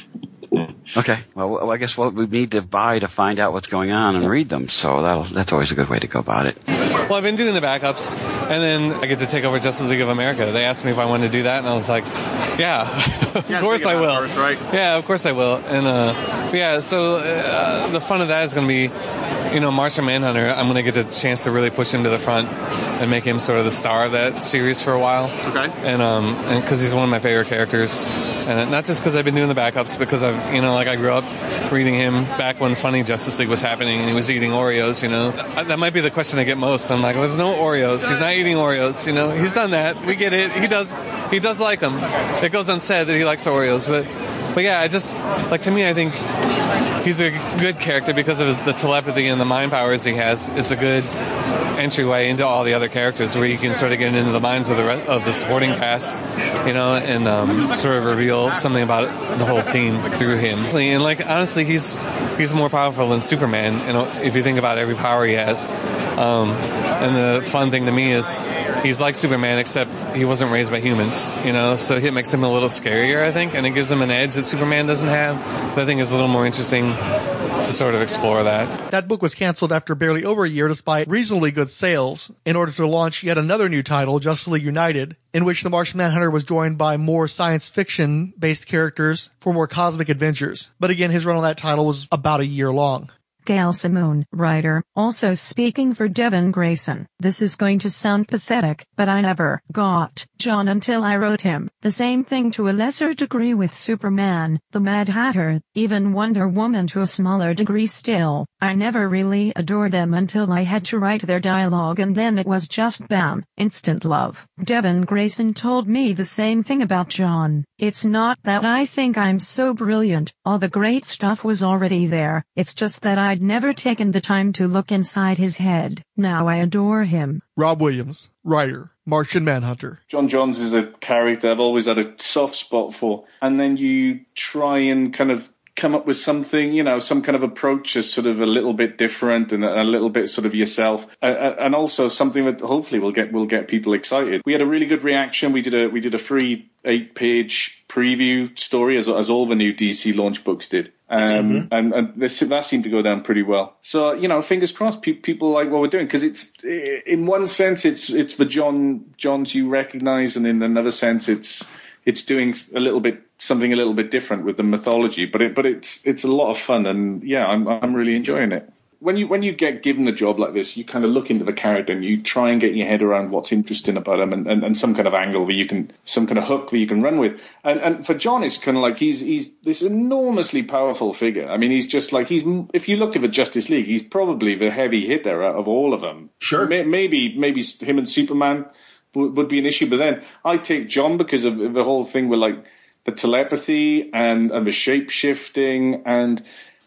Okay, well, I guess what we need to buy to find out what's going on and read them. So that'll, that's always a good way to go about it. Well, I've been doing the backups, and then I get to take over Justice League of America. They asked me if I wanted to do that, and I was like, yeah, of course I will. First, right? Yeah, of course I will. And uh, yeah, so uh, the fun of that is going to be, you know, Martian Manhunter. I'm going to get the chance to really push him to the front and make him sort of the star of that series for a while. Okay. And um, and because he's one of my favorite characters, and not just because I've been doing the backups, because I've, you know, like I grew up reading him back when Funny Justice League was happening, and he was eating Oreos. You know, that might be the question I get most. I'm like, well, there's no Oreos. He's not eating Oreos. You know, he's done that. We get it. He does. He does like them. It goes unsaid that he likes Oreos, but but yeah, I just like to me, I think he's a good character because of his, the telepathy and the mind powers he has. It's a good entryway into all the other characters where you can sort of get into the minds of the rest, of the supporting cast, you know, and um, sort of reveal something about the whole team through him. And like honestly, he's he's more powerful than Superman. You know, if you think about every power he has. Um, and the fun thing to me is he's like Superman, except he wasn't raised by humans, you know, so it makes him a little scarier, I think, and it gives him an edge that Superman doesn't have. But I think it's a little more interesting to sort of explore that. That book was canceled after barely over a year despite reasonably good sales in order to launch yet another new title, Justice League United, in which the Martian Manhunter was joined by more science fiction-based characters for more cosmic adventures. But again, his run on that title was about a year long. Gail Simone, writer, also speaking for Devin Grayson. This is going to sound pathetic, but I never got John until I wrote him. The same thing to a lesser degree with Superman, the Mad Hatter, even Wonder Woman to a smaller degree still. I never really adored them until I had to write their dialogue, and then it was just bam, instant love. Devin Grayson told me the same thing about John. It's not that I think I'm so brilliant, all the great stuff was already there, it's just that I'd never taken the time to look inside his head. Now I adore him. Rob Williams, writer, Martian Manhunter. John Johns is a character I've always had a soft spot for, and then you try and kind of come up with something, you know, some kind of approach is sort of a little bit different and a little bit sort of yourself, uh, and also something that hopefully will get will get people excited. We had a really good reaction. We did a we did a free eight page preview story as as all the new D C launch books did. Um, mm-hmm. And, and this, that seemed to go down pretty well. So, you know, fingers crossed, pe- people like what we're doing, because it's, in one sense, it's it's the John Johns you recognise, and in another sense, it's it's doing a little bit something a little bit different with the mythology. But it but it's it's a lot of fun, and yeah, I'm I'm really enjoying it. When you when you get given a job like this, you kind of look into the character and you try and get your head around what's interesting about him, and, and, and some kind of angle that you can, some kind of hook that you can run with. And and for John, it's kind of like he's he's this enormously powerful figure. I mean, he's just like he's if you look at the Justice League, he's probably the heavy hitter out of all of them. Sure, maybe maybe him and Superman would, would be an issue, but then I take John because of the whole thing with like the telepathy and and the shape shifting and.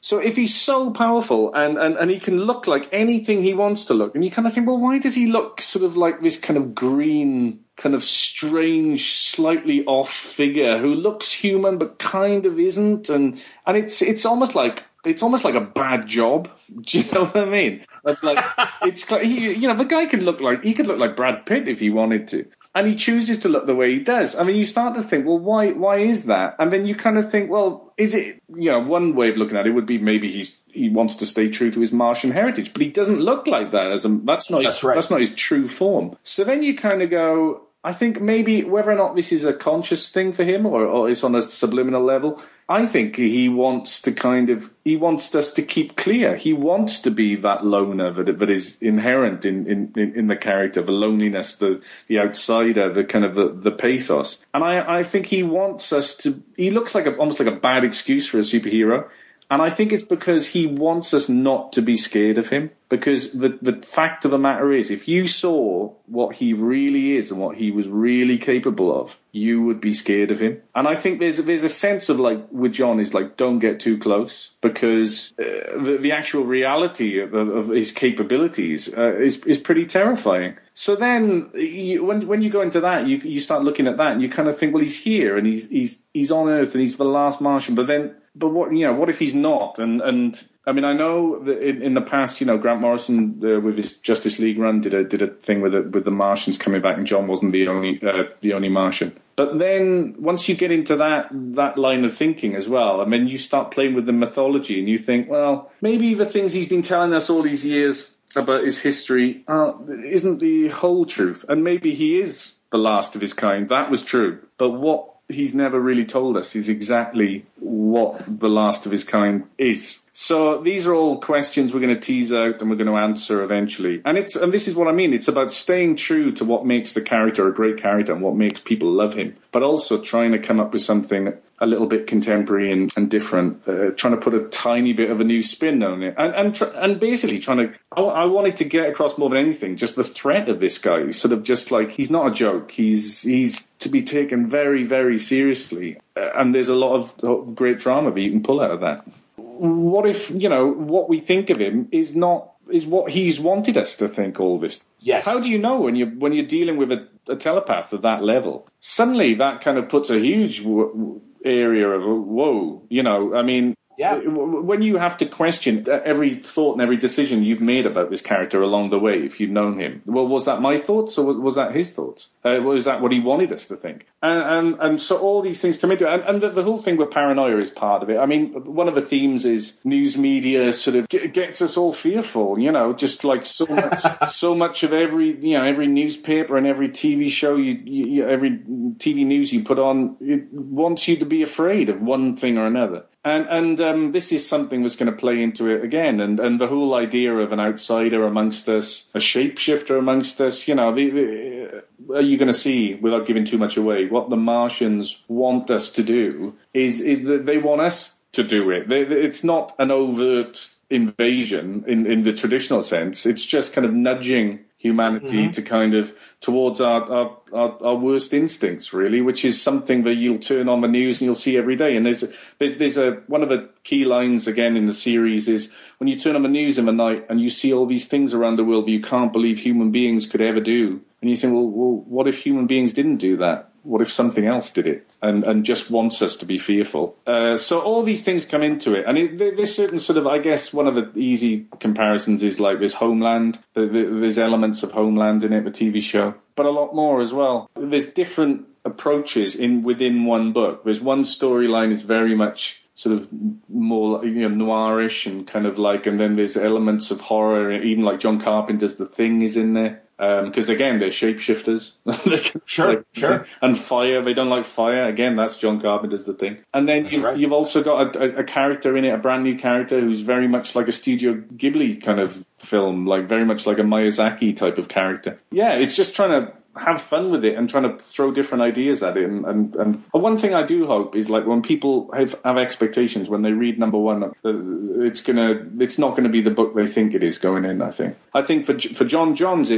So if he's so powerful and, and, and he can look like anything he wants to look, and you kind of think, well, why does he look sort of like this kind of green, kind of strange, slightly off figure who looks human but kind of isn't? And and it's it's almost like it's almost like a bad job. Do you know what I mean? Like, like it's he, you know, the guy could look like he could look like Brad Pitt if he wanted to. And he chooses to look the way he does. I mean, you start to think, well, why why is that? And then you kind of think, well, is it, you know, one way of looking at it would be maybe he's he wants to stay true to his Martian heritage, but he doesn't look like that. As a, that's not that's his, right. that's not his true form. So then you kind of go, I think maybe whether or not this is a conscious thing for him or, or it's on a subliminal level, I think he wants to kind of, he wants us to keep clear. He wants to be that loner that, that is inherent in, in, in the character, the loneliness, the, the outsider, the kind of the, the pathos. And I, I think he wants us to, he looks like a, almost like a bad excuse for a superhero. And I think it's because he wants us not to be scared of him. Because the, the fact of the matter is, if you saw what he really is and what he was really capable of, you would be scared of him. And I think there's there's a sense of, like, with John is like, don't get too close. Because uh, the, the actual reality of, of his capabilities uh, is is pretty terrifying. So then, you, when when you go into that, you you start looking at that and you kind of think, well, he's here and he's he's he's on Earth and he's the last Martian. But then, but what you know, what if he's not? And and I mean, I know that in, in the past, you know, Grant Morrison uh, with his Justice League run did a did a thing with it, with the Martians coming back, and John wasn't the only uh, the only Martian. But then once you get into that that line of thinking as well, I mean, you start playing with the mythology, and you think, well, maybe the things he's been telling us all these years about his history uh, isn't the whole truth, and maybe he is the last of his kind. That was true, but what he's never really told us is exactly what the last of his kind is. So these are all questions we're going to tease out and we're going to answer eventually. And it's and this is what I mean. It's about staying true to what makes the character a great character and what makes people love him, but also trying to come up with something a little bit contemporary and, and different, uh, trying to put a tiny bit of a new spin on it. And and, tr- and basically trying to, I, I wanted to get across more than anything, just the threat of this guy. Sort of just like, he's not a joke. He's, he's to be taken very, very seriously. Uh, and there's a lot of great drama that you can pull out of that. What if, you know, what we think of him is not is what he's wanted us to think all this? Yes. How do you know when you when you're dealing with a, a telepath at that level? Suddenly, that kind of puts a huge w- w- area of whoa. You know, I mean, yeah. When you have to question every thought and every decision you've made about this character along the way, if you'd known him, well, was that my thoughts or was that his thoughts? Uh, was that what he wanted us to think? And and, and so all these things come into it. And, and the, the whole thing with paranoia is part of it. I mean, one of the themes is news media sort of g- gets us all fearful, you know, just like so much, so much of every, you know, every newspaper and every T V show, you, you every T V news you put on, it wants you to be afraid of one thing or another. And and um, this is something that's going to play into it again. And, and the whole idea of an outsider amongst us, a shapeshifter amongst us, you know, the, the, are you going to see, without giving too much away, what the Martians want us to do is, is that they want us to do it. They, it's not an overt invasion in, in the traditional sense. It's just kind of nudging humanity mm-hmm. to kind of towards our, our, our, our worst instincts, really, which is something that you'll turn on the news and you'll see every day. And there's a, there's a one of the key lines again in the series is when you turn on the news in the night and you see all these things around the world that you can't believe human beings could ever do, and you think, well, well, what if human beings didn't do that? What if something else did it and, and just wants us to be fearful? Uh, so all these things come into it. And it, there's certain sort of, I guess, one of the easy comparisons is like this Homeland. There's elements of Homeland in it, the T V show, but a lot more as well. There's different approaches in within one book. There's one storyline is very much sort of more, you know, noirish and kind of like, and then there's elements of horror, even like John Carpenter's The Thing is in there. Because um, again, they're shapeshifters. Sure, like, sure. And fire, they don't like fire. Again, that's John Carpenter's The Thing. And then you, right. you've also got a, a, a character in it, a brand new character who's very much like a Studio Ghibli kind of film, like very much like a Miyazaki type of character. Yeah, it's just trying to have fun with it and trying to throw different ideas at it. And, and, and one thing I do hope is like when people have, have expectations when they read number one, it's gonna, it's not going to be the book they think it is going in. I think. I think for for John Johns, it's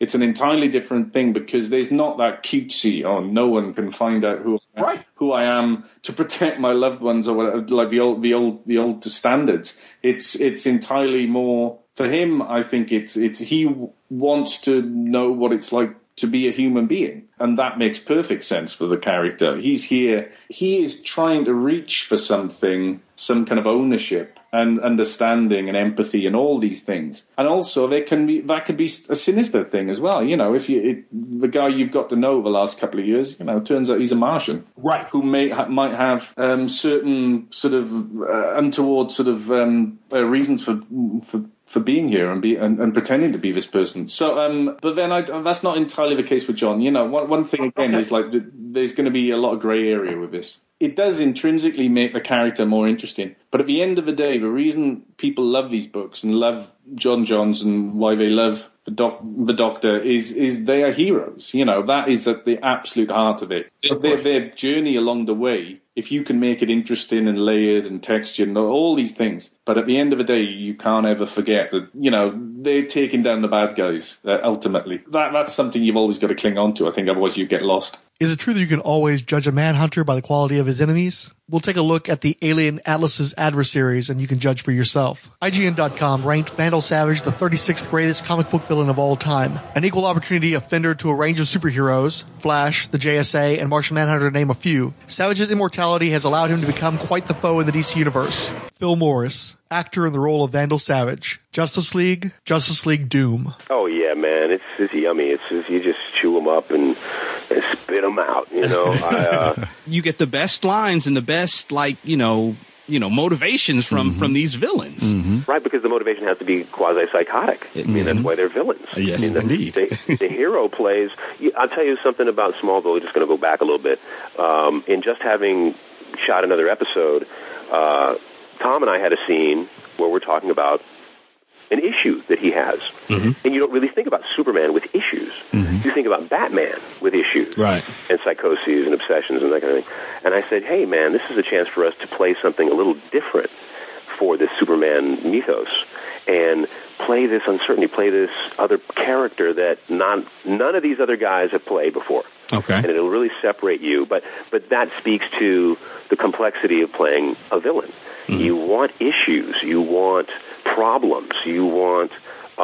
It's an entirely different thing because there's not that cutesy, oh, no one can find out who right. who I am to protect my loved ones or whatever, like the old the old the old standards. It's it's entirely more for him. I think it's it's he wants to know what it's like to be a human being, and that makes perfect sense for the character. He's here. He is trying to reach for something, some kind of ownership and understanding and empathy and all these things. And also, there can be that could be a sinister thing as well. You know, if you it, the guy you've got to know over the last couple of years, you know, it turns out he's a Martian, right? Who may ha- might have um, certain sort of uh, untoward sort of um, uh, reasons for for. for being here and be and, and pretending to be this person. So, um, but then I, that's not entirely the case with John. You know, one, one thing again okay. is like there's going to be a lot of grey area with this. It does intrinsically make the character more interesting, but at the end of the day, the reason people love these books and love John Johns and why they love the, doc, the Doctor is is they are heroes. You know, that is at the absolute heart of it. Of their, their journey along the way. If you can make it interesting and layered and textured and all these things, but at the end of the day, you can't ever forget that, you know, they're taking down the bad guys, uh, ultimately. That That's something you've always got to cling on to, I think, otherwise you get lost. Is it true that you can always judge a manhunter by the quality of his enemies? We'll take a look at the Alien Atlas's adversaries, and you can judge for yourself. I G N dot com ranked Vandal Savage the thirty-sixth greatest comic book villain of all time. An equal opportunity offender to a range of superheroes, Flash, the J S A, and Martian Manhunter to name a few. Savage's immortality has allowed him to become quite the foe in the D C universe. Phil Morris, actor in the role of Vandal Savage. Justice League, Justice League Doom. Oh, yeah, man. It's, it's yummy. It's, it's you just chew them up and, and spit them out, you know. I, uh, you get the best lines and the best, like, you know, you know, motivations from, mm-hmm. from these villains. Mm-hmm. Right, because the motivation has to be quasi-psychotic. I mean, mm-hmm. that's why they're villains. Uh, yes, I mean, the, indeed. the, the hero plays... I'll tell you something about Smallville. We're just going to go back a little bit. Um, in just having shot another episode, uh, Tom and I had a scene where we're talking about an issue that he has. Mm-hmm. And you don't really think about Superman with issues. Mm-hmm. You think about Batman with issues. Right. And psychoses and obsessions and that kind of thing. And I said, hey, man, this is a chance for us to play something a little different for this Superman mythos. And play this uncertainty, play this other character that non, none of these other guys have played before. Okay. And it'll really separate you. But, but that speaks to the complexity of playing a villain. Mm-hmm. You want issues. You want problems. You want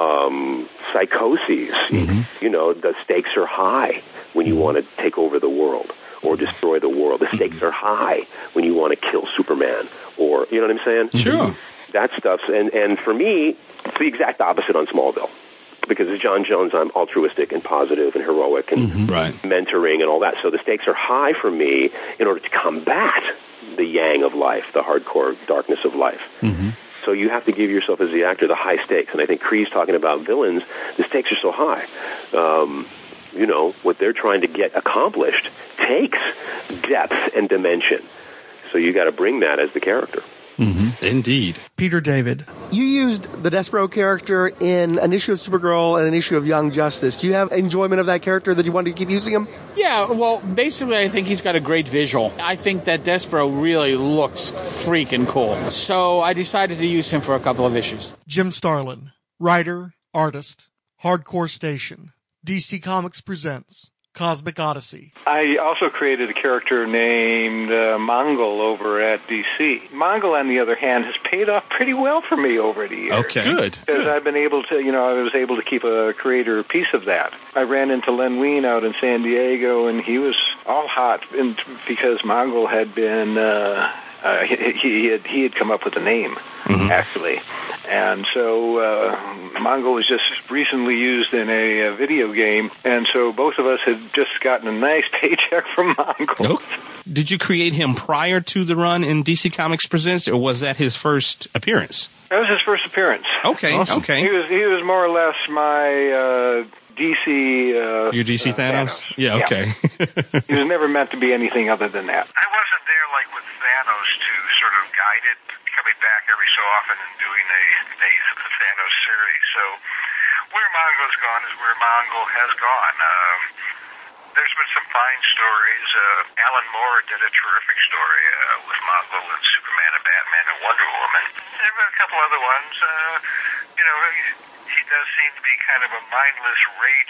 um, psychoses. Mm-hmm. You know, the stakes are high when you mm-hmm. want to take over the world or destroy the world. The stakes mm-hmm. are high when you want to kill Superman or, you know what I'm saying? Sure. That stuff's, and, and for me, it's the exact opposite on Smallville. Because as John Jones, I'm altruistic and positive and heroic and mm-hmm. right. mentoring and all that. So the stakes are high for me in order to combat the yang of life, the hardcore darkness of life. Mm-hmm. So you have to give yourself, as the actor, the high stakes. And I think Kree's talking about villains. The stakes are so high. Um, you know, what they're trying to get accomplished takes depth and dimension. So you got to bring that as the character. Mm-hmm. Indeed. Peter David. You used the Despero character in an issue of Supergirl and an issue of Young Justice. Do you have enjoyment of that character that you wanted to keep using him? Yeah, well, basically I think he's got a great visual. I think that Despero really looks freaking cool. So I decided to use him for a couple of issues. Jim Starlin. Writer, artist, Hardcore Station. D C Comics presents Cosmic Odyssey. I also created a character named uh, Mongol over at D C. Mongol, on the other hand, has paid off pretty well for me over the years. Okay, good. Because good. I've been able to, you know, I was able to keep a creator piece of that. I ran into Len Wein out in San Diego, and he was all hot in, because Mongol had been, uh, uh, he, he, had, he had come up with a name, mm-hmm. actually. And so uh, Mongol was just recently used in a, a video game, and so both of us had just gotten a nice paycheck from Mongol. Okay. Did you create him prior to the run in D C Comics Presents, or was that his first appearance? That was his first appearance. Okay, awesome. okay. He was he was more or less my uh, D C... Uh, Your D C uh, Thanos? Thanos? Yeah, okay. Yeah. He was never meant to be anything other than that. I wasn't there like with Thanos to sort of guide it, coming back every so often and doing a, a Thanos series. So where Mongol's gone is where Mongol has gone. Um, there's been some fine stories. Uh, Alan Moore did a terrific story uh, with Mongol and Superman and Batman and Wonder Woman. There have been a couple other ones. Uh, you know, he, he does seem to be kind of a mindless rager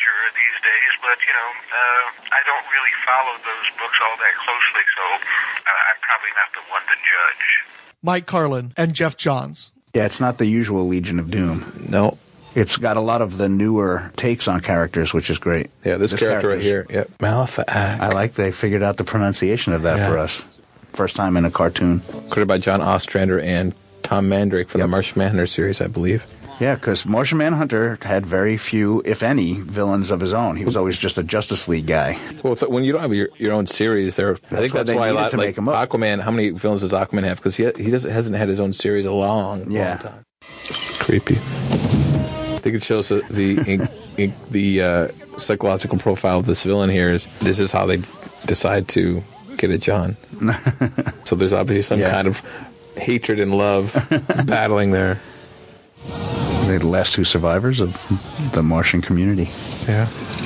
teenager these days, but, you know, uh, I don't really follow those books all that closely, so uh, I'm probably not the one to judge. Mike Carlin and Jeff Johns. Yeah, it's not the usual Legion of Doom. No. It's got a lot of the newer takes on characters, which is great. Yeah, this, this character right here. Yep. Malefak. I like they figured out the pronunciation of that yeah. for us. First time in a cartoon. Created by John Ostrander and Tom Mandrake for yep. the Martian Manhunter series, I believe. Yeah, because Martian Manhunter had very few, if any, villains of his own. He was always just a Justice League guy. Well, when you don't have your, your own series, there, I think that's why a lot like Aquaman. How many villains does Aquaman have? Because he he doesn't hasn't had his own series a long, yeah. long time. Creepy. I think it shows the the, in, the uh, psychological profile of this villain here. Is this is how they decide to get at John? So there's obviously some yeah. kind of hatred and love battling there. They're the last two survivors of the Martian community. Yeah.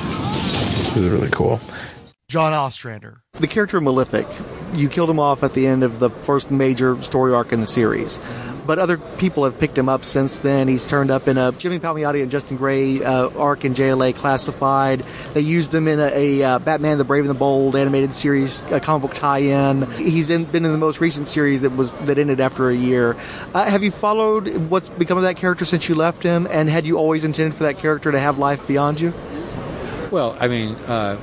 This is really cool. John Ostrander. The character of Malefic, you killed him off at the end of the first major story arc in the series. But other people have picked him up since then. He's turned up in a Jimmy Palmiotti and Justin Gray uh, arc in J L A Classified. They used him in a, a uh, Batman the Brave and the Bold animated series, a comic book tie-in. He's in, been in the most recent series that was that ended after a year. Uh, have you followed what's become of that character since you left him? And had you always intended for that character to have life beyond you? Well, I mean, uh,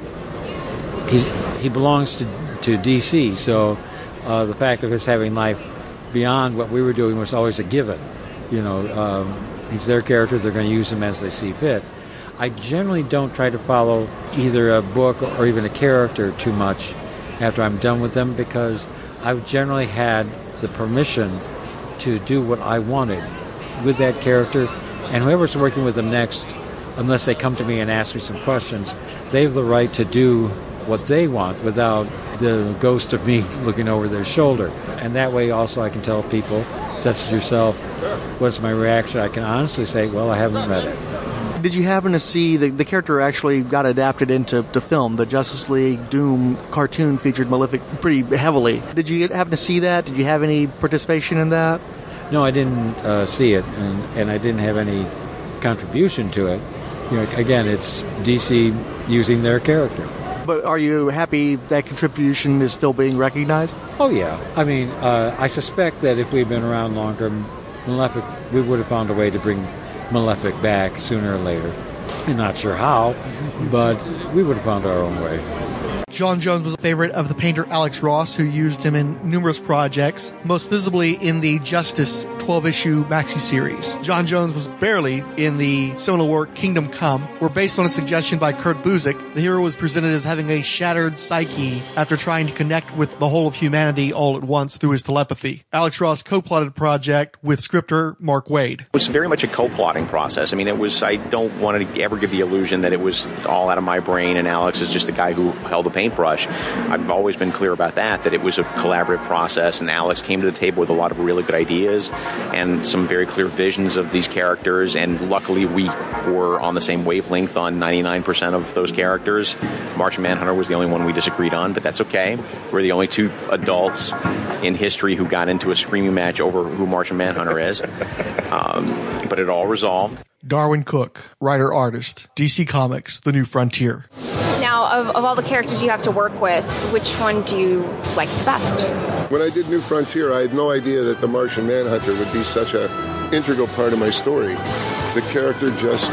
he's, he belongs to, to D C, so uh, the fact of his having life beyond what we were doing was always a given. You know, um, he's their character, they're going to use him as they see fit. I generally don't try to follow either a book or even a character too much after I'm done with them, because I've generally had the permission to do what I wanted with that character, and whoever's working with them next, unless they come to me and ask me some questions, they have the right to do what they want without the ghost of me looking over their shoulder. And that way also I can tell people, such as yourself, what's my reaction. I can honestly say, well, I haven't read it. Did you happen to see the, the character actually got adapted into to film? The Justice League Doom cartoon featured Malefic pretty heavily. Did you happen to see that? Did you have any participation in that? No, I didn't uh, see it, and, and I didn't have any contribution to it. You know, again, it's D C using their character. But are you happy that contribution is still being recognized? Oh, yeah. I mean, uh, I suspect that if we'd been around longer, Malefic, we would have found a way to bring Malefic back sooner or later. I'm not sure how, but we would have found our own way. John Jones was a favorite of the painter Alex Ross, who used him in numerous projects, most visibly in the Justice twelve-issue maxi series. John Jones was barely in the seminal work Kingdom Come, where, based on a suggestion by Kurt Busiek, the hero was presented as having a shattered psyche after trying to connect with the whole of humanity all at once through his telepathy. Alex Ross co-plotted the project with scripter Mark Waid. It was very much a co-plotting process. I mean, it was, I don't want to ever give the illusion that it was all out of my brain and Alex is just the guy who held the paintbrush. I've always been clear about that, that it was a collaborative process, and Alex came to the table with a lot of really good ideas and some very clear visions of these characters, and luckily we were on the same wavelength on ninety-nine percent of those characters. Martian Manhunter was the only one we disagreed on, but that's okay. We're the only two adults in history who got into a screaming match over who Martian Manhunter is. Um, but it all resolved. Darwin Cook, writer-artist, D C Comics, The New Frontier. Now, of, of all the characters you have to work with, which one do you like the best? When I did New Frontier, I had no idea that the Martian Manhunter would be such an integral part of my story. The character just...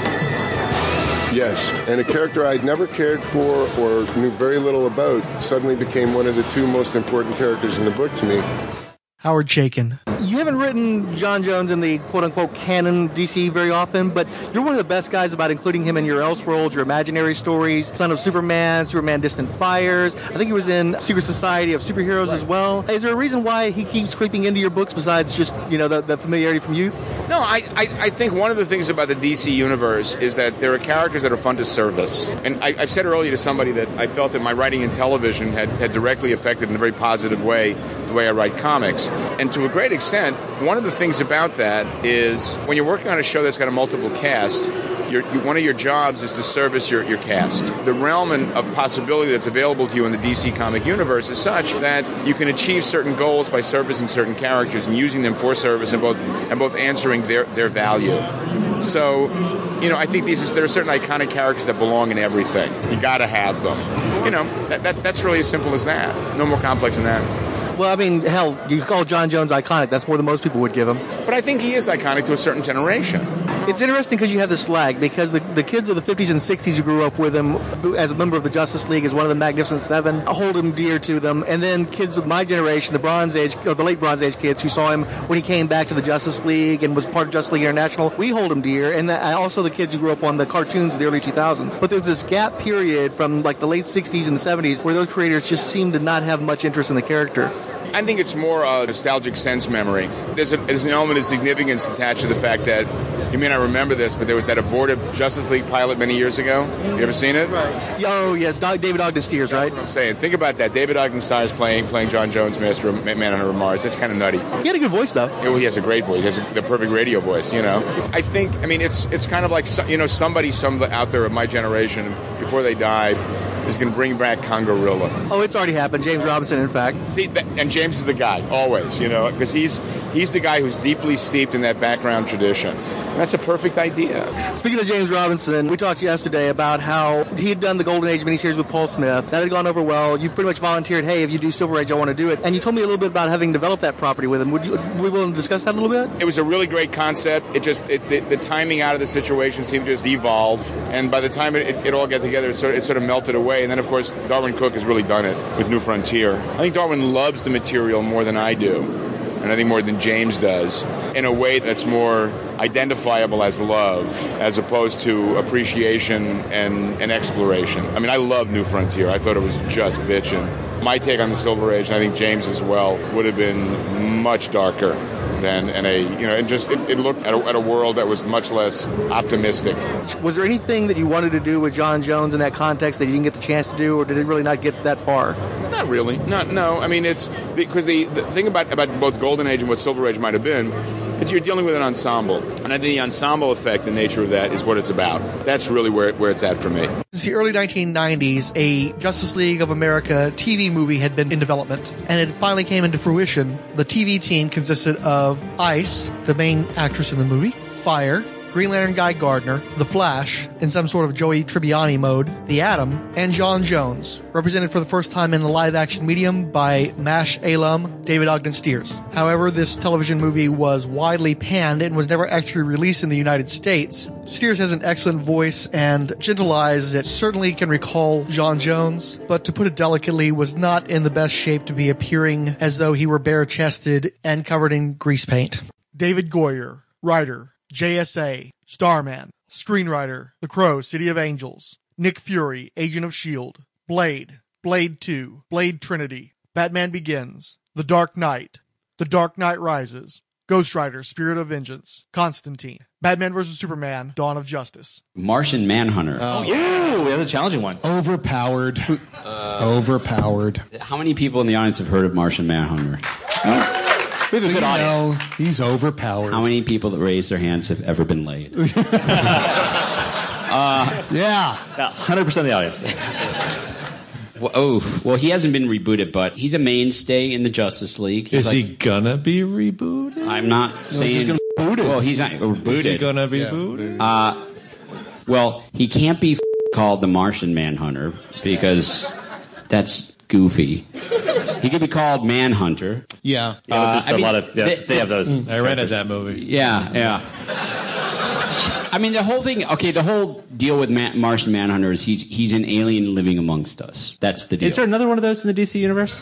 Yes, and a character I'd never cared for or knew very little about suddenly became one of the two most important characters in the book to me. Howard Chaykin. You haven't written John Jones in the quote-unquote canon D C very often, but you're one of the best guys about including him in your Elseworlds, your imaginary stories, Son of Superman, Superman Distant Fires. I think he was in Secret Society of Superheroes as well. Is there a reason why he keeps creeping into your books besides just, you know, the, the familiarity from you? No, I, I, I think one of the things about the D C universe is that there are characters that are fun to service. And I, I've said earlier to somebody that I felt that my writing in television had, had directly affected in a very positive way the way I write comics. And to a great extent, one of the things about that is when you're working on a show that's got a multiple cast, you're, you, one of your jobs is to service your, your cast. The realm and of possibility that's available to you in the D C comic universe is such that you can achieve certain goals by servicing certain characters and using them for service and both and both answering their, their value. So, you know, I think these there are certain iconic characters that belong in everything. You got to have them. You know, that, that that's really as simple as that. No more complex than that. Well, I mean, hell, you call John Jones iconic. That's more than most people would give him. But I think he is iconic to a certain generation. It's interesting because you have this slag, because the, the kids of the fifties and sixties who grew up with him as a member of the Justice League, as one of the Magnificent Seven, hold him dear to them. And then kids of my generation, the Bronze Age, or the late Bronze Age kids who saw him when he came back to the Justice League and was part of Justice League International, we hold him dear. And also the kids who grew up on the cartoons of the early two thousands. But there's this gap period from like the late sixties and seventies where those creators just seem to not have much interest in the character. I think it's more a nostalgic sense memory. There's, a, there's an element of significance attached to the fact that, you may not remember this, but there was that abortive Justice League pilot many years ago. You ever seen it? Right. Oh, yeah, David Ogden Stiers, right? That's what I'm saying. Think about that. David Ogden Stiers playing playing John Jones, Master of Manhunter of Mars. That's kind of nutty. He had a good voice, though. Yeah, well, he has a great voice. He has a, the perfect radio voice, you know. I think, I mean, it's it's kind of like, you know, somebody some out there of my generation, before they died, is going to bring back Congarilla. Oh, it's already happened. James Robinson, in fact. See, that, and James is the guy, always, you know, because he's he's the guy who's deeply steeped in that background tradition. And that's a perfect idea. Speaking of James Robinson, we talked yesterday about how he had done the Golden Age miniseries with Paul Smith. That had gone over well. You pretty much volunteered, hey, if you do Silver Age, I want to do it. And you told me a little bit about having developed that property with him. Would you would we willing to discuss that a little bit? It was a really great concept. It just, it, the, the timing out of the situation seemed to just evolve. And by the time it, it, it all got together, it sort, of, it sort of melted away. And then, of course, Darwin Cook has really done it with New Frontier. I think Darwin loves the material more than I do. And I think more than James does, in a way that's more identifiable as love, as opposed to appreciation and, and exploration. I mean, I love New Frontier. I thought it was just bitchin'. My take on the Silver Age, and I think James as well, would have been much darker than, and a you know, and just it, it looked at a, at a world that was much less optimistic. Was there anything that you wanted to do with John Jones in that context that you didn't get the chance to do, or did it really not get that far? Not really. No, no. I mean, it's because the, the thing about about both Golden Age and what Silver Age might have been is you're dealing with an ensemble, and I think the ensemble effect, the nature of that, is what it's about. That's really where where it's at for me. Since the early nineteen nineties, a Justice League of America T V movie had been in development, and it finally came into fruition. The T V team consisted of Ice, the main actress in the movie, Fire, Green Lantern Guy Gardner, The Flash, in some sort of Joey Tribbiani mode, The Atom, and John Jones, represented for the first time in the live-action medium by MASH alum David Ogden Stiers. However, this television movie was widely panned and was never actually released in the United States. Stiers has an excellent voice and gentle eyes that certainly can recall John Jones, but to put it delicately, was not in the best shape to be appearing as though he were bare-chested and covered in grease paint. David Goyer, writer, J S A, Starman, screenwriter, The Crow, City of Angels, Nick Fury, Agent of S H I E L D, Blade, Blade two, Blade Trinity, Batman Begins, The Dark Knight, The Dark Knight Rises, Ghost Rider, Spirit of Vengeance, Constantine, Batman versus Superman, Dawn of Justice. Martian Manhunter. Oh, yeah, we have a challenging one. Overpowered. Uh, Overpowered. How many people in the audience have heard of Martian Manhunter? No? We have a good audience. Know, he's overpowered. How many people that raise their hands have ever been laid? uh, yeah. yeah. one hundred percent of the audience. Well, oh, well, he hasn't been rebooted, but he's a mainstay in the Justice League. He's Is like, he gonna be rebooted? I'm not no, saying... He's gonna be booted. Well, he's not rebooted. Is he gonna be yeah. booted? Uh, well, he can't be f- called the Martian Manhunter because that's goofy. He could be called Manhunter. Yeah. Yeah, uh, there's a mean, lot of, yeah, the, they have those. I rented that movie. Yeah, yeah. I mean, the whole thing, okay, the whole deal with Man, Martian Manhunter is he's he's an alien living amongst us. That's the deal. Is there another one of those in the D C universe?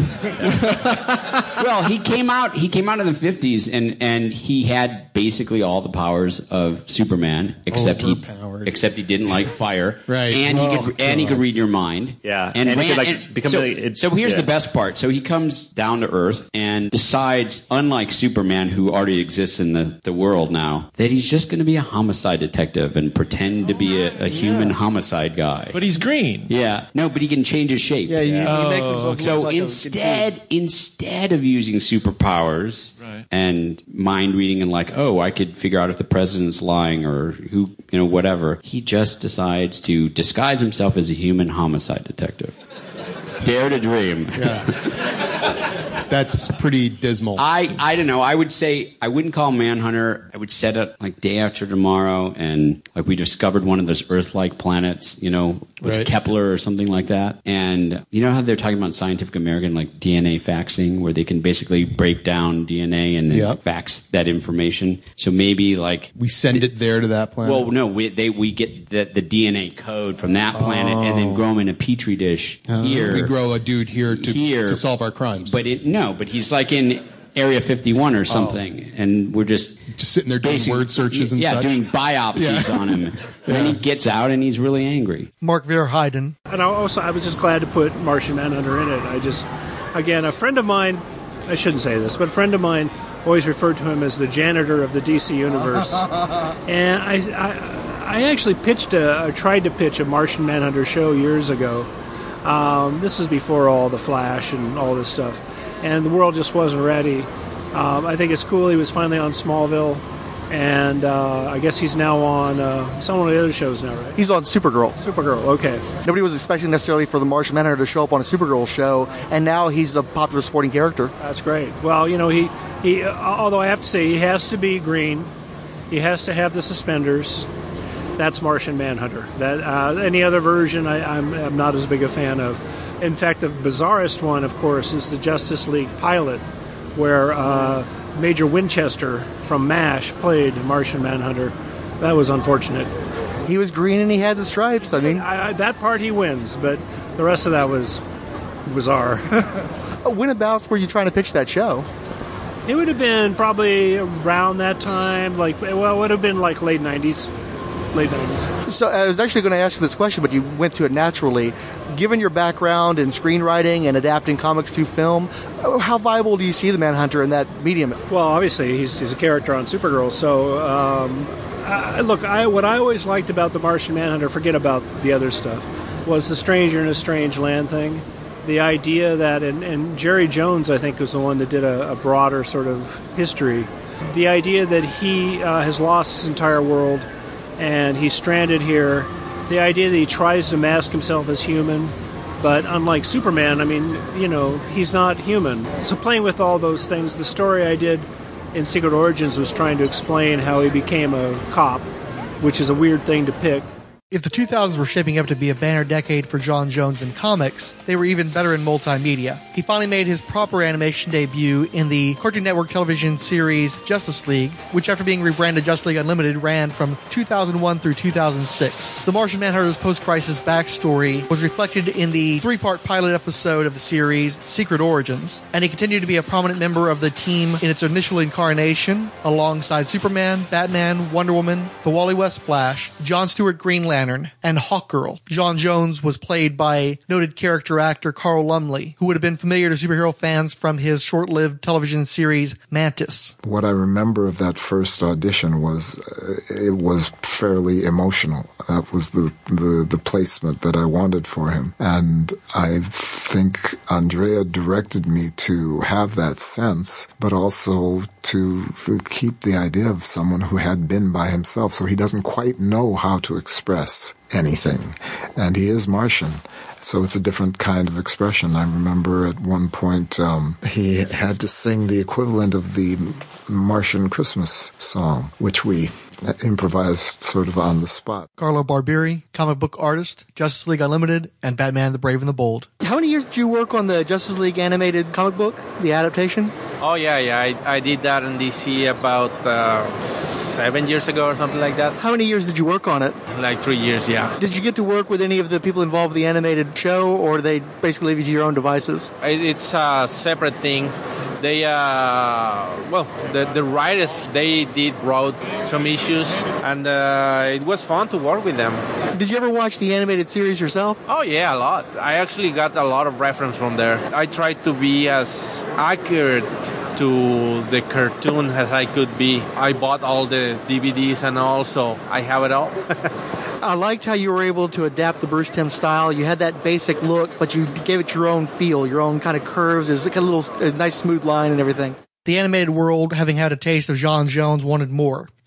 Well, he came out he came out in the fifties and, and he had basically all the powers of Superman except he except he didn't like fire. Right. And oh, he could God. and he could read your mind. Yeah. And, and ran, he could like and become so, really, it, so here's yeah. the best part. So he comes down to Earth and decides, unlike Superman who already exists in the, the world now, that he's just gonna be a homicide detective and pretend to be a, a human homicide guy. But he's green. Yeah. No, but he can change his shape. Yeah, he, Oh. he makes himself So look like instead, a instead of using superpowers Right. and mind reading and like, oh, I could figure out if the president's lying or who, you know, whatever, he just decides to disguise himself as a human homicide detective. Dare to dream. Yeah. That's pretty dismal. I, I don't know. I would say I wouldn't call Manhunter. I would set it like day after tomorrow, and like we discovered one of those Earth-like planets, you know, with Right. Kepler or something like that. And you know how they're talking about Scientific American, like D N A faxing, where they can basically break down D N A and then Yep. fax that information. So maybe like we send it there to that planet. Well, no, we they we get the, the D N A code from that planet and then grow them in a petri dish Uh, here. we grow a dude here to Here. to solve our crimes. But it no, but he's like in Area fifty-one or something, and we're just just sitting there doing basic- word searches and yeah, such. doing biopsies Yeah. on him. And then he gets out and he's really angry. Mark Verheiden. And I also, I was just glad to put Martian Manhunter in it. I just, again, a friend of mine, I shouldn't say this, but a friend of mine always referred to him as the janitor of the D C universe. And I, I, I actually pitched a, I tried to pitch a Martian Manhunter show years ago. Um, this was before all the Flash and all this stuff. And the world just wasn't ready. Um, I think it's cool he was finally on Smallville. And uh, I guess he's now on, uh, he's on one of the other shows now, right? He's on Supergirl. Supergirl, okay. Nobody was expecting necessarily for the Martian Manhunter to show up on a Supergirl show, and now he's a popular supporting character. That's great. Well, you know, he, he uh, although I have to say he has to be green, he has to have the suspenders. That's Martian Manhunter. That uh, any other version, I, I'm, I'm not as big a fan of. In fact, the bizarrest one, of course, is the Justice League pilot, where uh, Major Winchester from MASH played Martian Manhunter. That was unfortunate. He was green and he had the stripes. I mean, I, I, that part he wins, but the rest of that was bizarre. Whenabouts were you trying to pitch that show? It would have been probably around that time, like, well, it would have been like late nineties. Late nineties. So I was actually going to ask you this question, but you went to it naturally. Given your background in screenwriting and adapting comics to film, how viable do you see the Manhunter in that medium? Well, obviously, he's, he's a character on Supergirl. So, um, I, look, I, what I always liked about the Martian Manhunter, forget about the other stuff, was the stranger in a strange land thing. The idea that, and, and Jerry Jones, I think, was the one that did a, a broader sort of history. The idea that he uh, has lost his entire world and he's stranded here. The idea that he tries to mask himself as human, but unlike Superman, I mean, you know, he's not human. So playing with all those things, the story I did in Secret Origins was trying to explain how he became a cop, which is a weird thing to pick. If the two thousands were shaping up to be a banner decade for John Jones in comics, they were even better in multimedia. He finally made his proper animation debut in the Cartoon Network television series Justice League, which after being rebranded Justice League Unlimited ran from two thousand one through two thousand six. The Martian Manhunter's post-crisis backstory was reflected in the three-part pilot episode of the series, Secret Origins, and he continued to be a prominent member of the team in its initial incarnation, alongside Superman, Batman, Wonder Woman, the Wally West Flash, John Stewart Green Lantern, and Hawkgirl. John Jones was played by noted character actor Carl Lumley, who would have been familiar to superhero fans from his short-lived television series Mantis. What I remember of that first audition was uh, it was fairly emotional. That was the, the, the placement that I wanted for him. And I think Andrea directed me to have that sense, but also to keep the idea of someone who had been by himself, so he doesn't quite know how to express anything. And he is Martian, so it's a different kind of expression. I remember at one point um, he had to sing the equivalent of the Martian Christmas song, which we improvised sort of on the spot. Carlo Barbieri, comic book artist, Justice League Unlimited, and Batman the Brave and the Bold. How many years did you work on the Justice League animated comic book, the adaptation? Oh, yeah, yeah. I, I did that in D C about uh, seven years ago or something like that. How many years did you work on it? Like three years, yeah. Did you get to work with any of the people involved with the animated show, or did they basically leave you to your own devices? It's a separate thing. They, uh, well, the, the writers, they did wrote some issues, and uh, it was fun to work with them. Did you ever watch the animated series yourself? Oh, yeah, a lot. I actually got a lot of reference from there. I tried to be as accurate to the cartoon as I could be. I bought all the D V Ds and all, so I have it all. I liked how you were able to adapt the Bruce Timm style. You had that basic look, but you gave it your own feel, your own kind of curves. There's like a little a nice smooth line and everything. The animated world, having had a taste of John Jones, wanted more.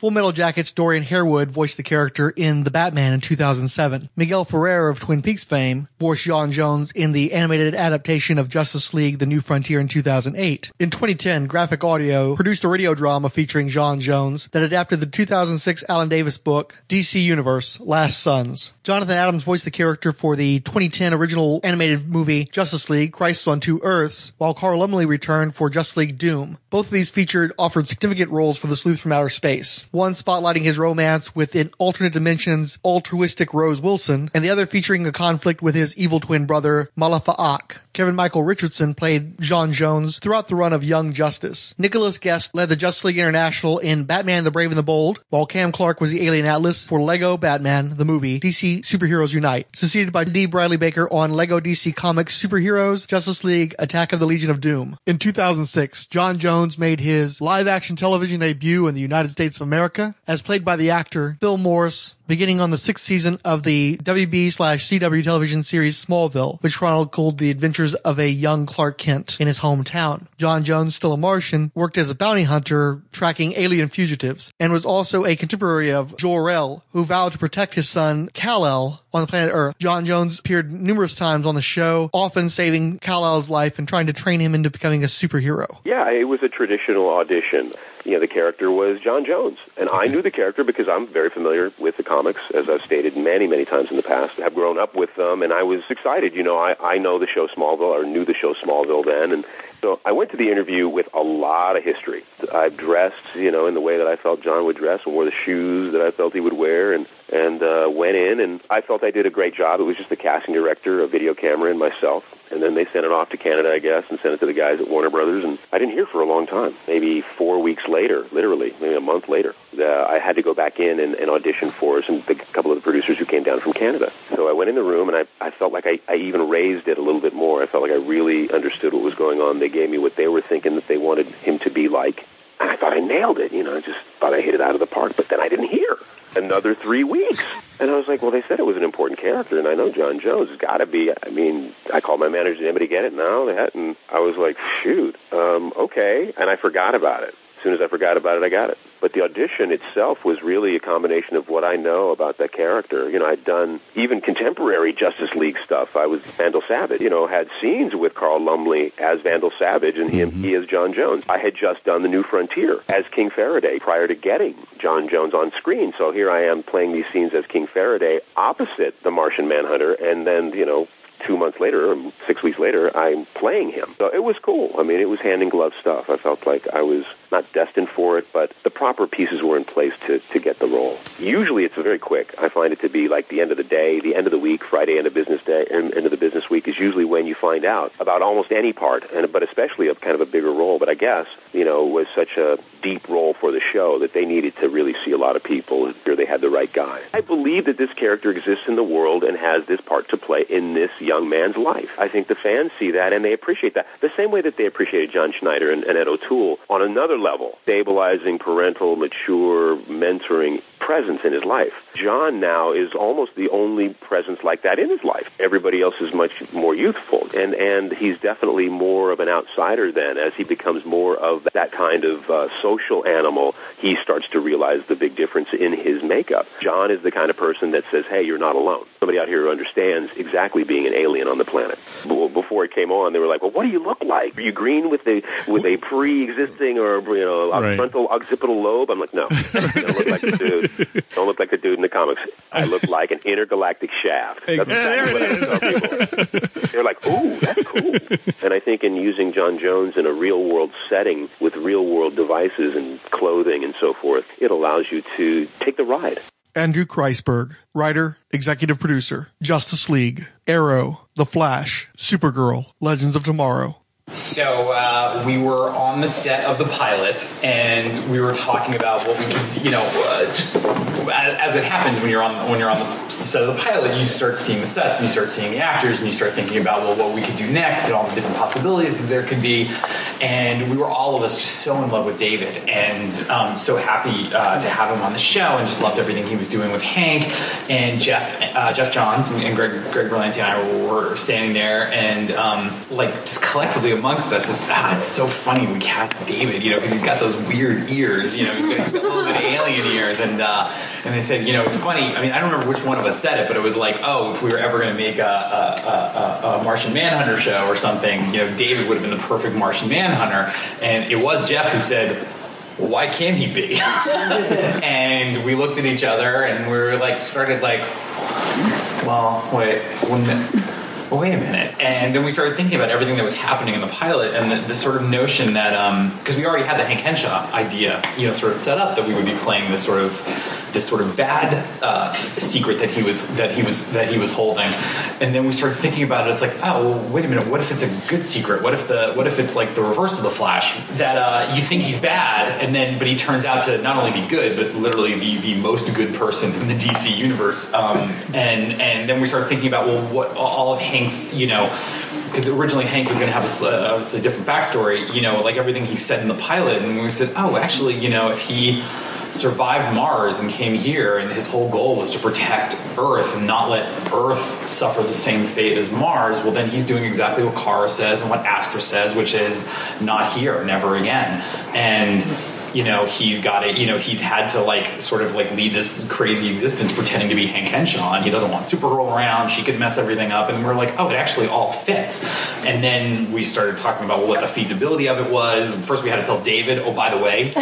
Full Metal Jacket's Dorian Harewood voiced the character in The Batman in two thousand seven. Miguel Ferrer of Twin Peaks fame voiced J'onn J'onzz in the animated adaptation of Justice League The New Frontier in two thousand eight. In twenty ten, Graphic Audio produced a radio drama featuring J'onn J'onzz that adapted the two thousand six Alan Davis book D C Universe, Last Sons. Jonathan Adams voiced the character for the twenty ten original animated movie Justice League, Crisis on Two Earths, while Carl Lumbly returned for Justice League Doom. Both of these featured offered significant roles for the sleuth from outer space. One spotlighting his romance with an alternate dimension's altruistic Rose Wilson, and the other featuring a conflict with his evil twin brother, Malafa'ak. Kevin Michael Richardson played J'onn J'onzz throughout the run of Young Justice. Nicholas Guest led the Justice League International in Batman the Brave and the Bold, while Cam Clark was the Alien Atlas for Lego Batman, the movie, D C Superheroes Unite, succeeded by D. Bradley Baker on Lego D C Comics Superheroes, Justice League, Attack of the Legion of Doom. In two thousand six, J'onn J'onzz made his live-action television debut in the United States of America, as played by the actor Phil Morris, beginning on the sixth season of the W B slash C W television series Smallville, which chronicled the adventures of a young Clark Kent in his hometown. J'onn J'onzz, still a Martian, worked as a bounty hunter tracking alien fugitives, and was also a contemporary of Jor-El, who vowed to protect his son Kal-El on the planet Earth. J'onn J'onzz appeared numerous times on the show, often saving Kal-El's life and trying to train him into becoming a superhero. Yeah, it was a traditional audition. You know, the character was J'onn J'onzz, and I knew the character because I'm very familiar with the comics, as I've stated many, many times in the past. I've grown up with them, and I was excited. You know, I, I know the show Smallville, or knew the show Smallville then, and so I went to the interview with a lot of history. I dressed, you know, in the way that I felt John would dress, and wore the shoes that I felt he would wear, and and uh, went in, and I felt I did a great job. It was just the casting director, a video camera, and myself. And then they sent it off to Canada, I guess, and sent it to the guys at Warner Brothers. And I didn't hear for a long time. Maybe four weeks later, literally, maybe a month later, uh, I had to go back in and, and audition for some the couple of the producers who came down from Canada. So I went in the room, and I, I felt like I, I even raised it a little bit more. I felt like I really understood what was going on. They gave me what they were thinking that they wanted him to be like. And I thought I nailed it. You know, I just thought I hit it out of the park. But then I didn't hear. Another three weeks. And I was like, well, they said it was an important character, and I know J'onn J'onzz has got to be. I mean, I called my manager, did anybody get it? No, they hadn't. I was like, shoot, um, okay. And I forgot about it. As soon as I forgot about it, I got it. But the audition itself was really a combination of what I know about that character. You know, I'd done even contemporary Justice League stuff. I was Vandal Savage, you know, had scenes with Carl Lumbly as Vandal Savage and him, mm-hmm. he as J'onn J'onzz. I had just done The New Frontier as King Faraday prior to getting J'onn J'onzz on screen. So here I am playing these scenes as King Faraday opposite the Martian Manhunter, and then, you know, two months later, or six weeks later, I'm playing him. So it was cool. I mean, it was hand-in-glove stuff. I felt like I was not destined for it, but the proper pieces were in place to, to get the role. Usually it's very quick. I find it to be like the end of the day, the end of the week, Friday, end of business day, end of the business week is usually when you find out about almost any part, and but especially a kind of a bigger role. But I guess, you know, it was such a deep role for the show that they needed to really see a lot of people, and here they had the right guy. I believe that this character exists in the world and has this part to play in this young man's life. I think the fans see that, and they appreciate that. The same way that they appreciated John Schneider and, and Ed O'Toole on another level, stabilizing, parental, mature, mentoring presence in his life. John now is almost the only presence like that in his life. Everybody else is much more youthful, and, and he's definitely more of an outsider then. As he becomes more of that kind of uh, social animal, he starts to realize the big difference in his makeup. John is the kind of person that says, hey, you're not alone. Somebody out here who understands exactly being an alien on the planet. Before it came on, they were like, well, what do you look like? Are you green with a, with a pre-existing or, you know, a right. frontal occipital lobe? I'm like, no, I don't look like the dude. Don't look like the dude in the comics. I look like an intergalactic shaft. That's exactly what I tell people. They're like, ooh, that's cool. And I think in using J'onn J'onzz in a real-world setting with real-world devices and clothing and so forth, it allows you to take the ride. Andrew Kreisberg, writer, executive producer, Justice League, Arrow, The Flash, Supergirl, Legends of Tomorrow. So uh, we were on the set of the pilot, and we were talking about what we could, you know, uh, just, as it happens when you're on when you're on the set of the pilot, you start seeing the sets, and you start seeing the actors, and you start thinking about, well, what we could do next, and all the different possibilities that there could be. and we were all of us just so in love with David, and um, so happy uh, to have him on the show, and just loved everything he was doing with Hank and Jeff uh, Jeff Johns and Greg Greg Berlanti and I were standing there, and um, like just collectively amongst us, it's ah, it's so funny we cast David, you know, because he's got those weird ears, you know, he's got, he's got a little bit of alien ears, and uh, and they said, you know, it's funny. I mean, I don't remember which one of us said it, but it was like, oh, if we were ever going to make a, a, a, a Martian Manhunter show or something, you know, David would have been the perfect Martian Manhunter, and it was Jeff who said, well, why can't he be? And we looked at each other and we were like, started like, well, wait, wouldn't it? Well, wait a minute. And then we started thinking about everything that was happening in the pilot, and the, the sort of notion that, because um, we already had the Hank Henshaw idea, you know, sort of set up that we would be playing this sort of this sort of bad uh, secret that he was that he was that he was holding, and then we started thinking about it. It's like, oh, well, wait a minute. What if it's a good secret? What if the what if it's like the reverse of the Flash? That uh, you think he's bad, and then but he turns out to not only be good, but literally the the most good person in the D C universe. Um, and and then we started thinking about, well, what all of Hank's, you know, because originally Hank was going to have a, a, a different backstory, you know, like everything he said in the pilot, and we said, oh, actually, you know, if he survived Mars and came here, and his whole goal was to protect Earth and not let Earth suffer the same fate as Mars, well, then he's doing exactly what Kara says and what Astra says, which is not here, never again. And you know, he's got it, you know, he's had to like sort of like lead this crazy existence pretending to be Hank Henshaw, and he doesn't want Supergirl around, she could mess everything up, and we're like, oh, it actually all fits. And then we started talking about what the feasibility of it was. First we had to tell David, oh, by the way.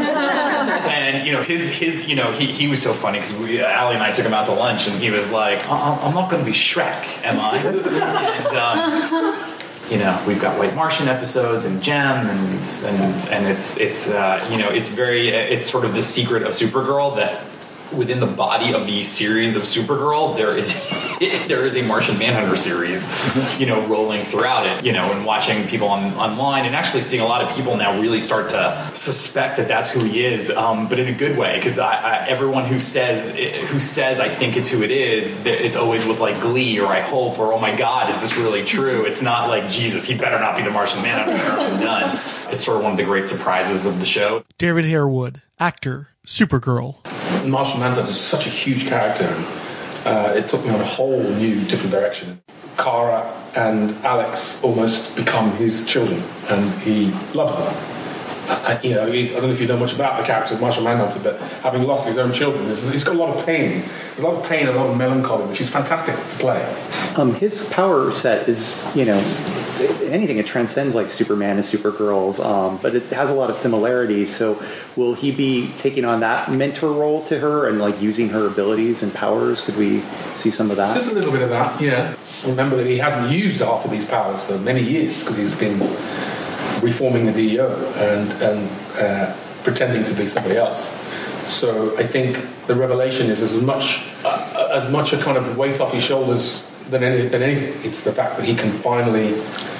And, you know, his, his, you know, he, he was so funny because we, Allie and I took him out to lunch, and he was like, I'm not going to be Shrek, am I? And, um, you know, we've got White Martian episodes and Gem, and and and it's it's uh, you know, it's very it's sort of the secret of Supergirl that within the body of the series of Supergirl there is there is a Martian Manhunter series, you know, rolling throughout it, you know, and watching people on online and actually seeing a lot of people now really start to suspect that that's who he is, um, but in a good way, because I, I, everyone who says who says I think it's who it is, it's always with like glee or I hope or oh my God, is this really true? It's not like Jesus, he better not be the Martian Manhunter or I'm done. It's sort of one of the great surprises of the show. David Harewood, actor, Supergirl. Martian Manhunter is such a huge character. Uh, it took me on a whole new, different direction. Kara and Alex almost become his children, and he loves them. Uh, you know, he, I don't know if you know much about the character of Martian Manhunter, but having lost his own children, he's got a lot of pain. There's a lot of pain and a lot of melancholy, which is fantastic to play. Um, his power set is, you know, anything. It transcends like Superman and Supergirl's, um, but it has a lot of similarities. So, will he be taking on that mentor role to her and like using her abilities and powers? Could we see some of that? There's a little bit of that, yeah. Remember that he hasn't used half of these powers for many years because he's been reforming the D E O and, and uh, pretending to be somebody else. So I think the revelation is as much uh, as much a kind of weight off his shoulders than, any, than anything. It's the fact that he can finally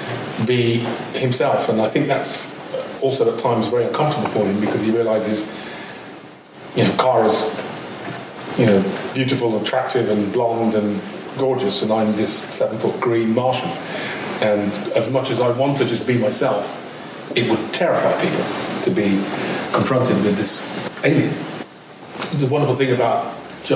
be himself, and I think that's also at times very uncomfortable for him because he realizes, you know, Kara's, you know, beautiful, attractive, and blonde and gorgeous, and I'm this seven-foot green Martian. And as much as I want to just be myself, it would terrify people to be confronted with this alien. The wonderful thing about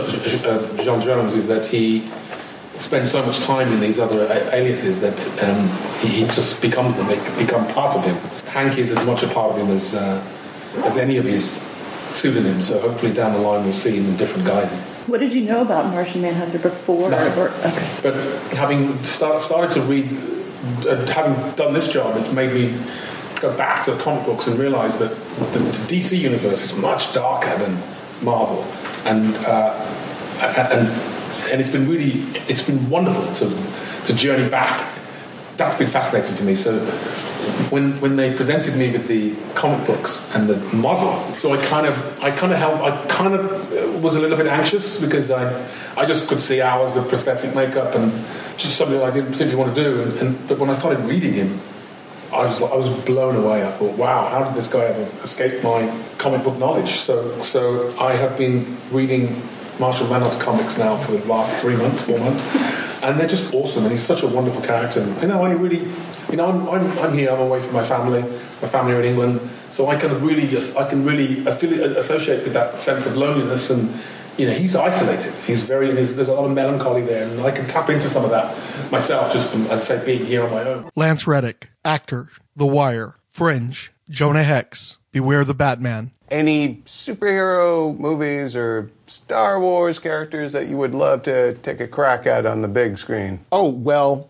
John Jones is that he spends so much time in these other aliases that um, he, he just becomes them. They become part of him. Hank is as much a part of him as uh, as any of his pseudonyms. So hopefully down the line we'll see him in different guises. What did you know about Martian Manhunter before? Or, okay. But having start, started to read, uh, having done this job, it's made me go back to the comic books and realise that the, the D C universe is much darker than Marvel, and uh, and and it's been really, it's been wonderful to to journey back. That's been fascinating for me. So when when they presented me with the comic books and the model, so I kind of I kind of held I kind of was a little bit anxious because I I just could see hours of prosthetic makeup and just something I didn't particularly want to do. And, and but when I started reading him, I was I was blown away. I thought, wow, how did this guy ever escape my comic book knowledge? So so I have been reading Martian Manhunter comics now for the last three months, four months, and they're just awesome. And he's such a wonderful character. And, you know, I really You know, I'm, I'm, I'm here. I'm away from my family. My family are in England, so I can really just I can really affiliate, associate with that sense of loneliness. And you know, he's isolated. He's very. There's, there's a lot of melancholy there, and I can tap into some of that myself, just from, as I say, being here on my own. Lance Reddick, actor, The Wire, Fringe, Jonah Hex, Beware the Batman. Any superhero movies or Star Wars characters that you would love to take a crack at on the big screen? Oh, well,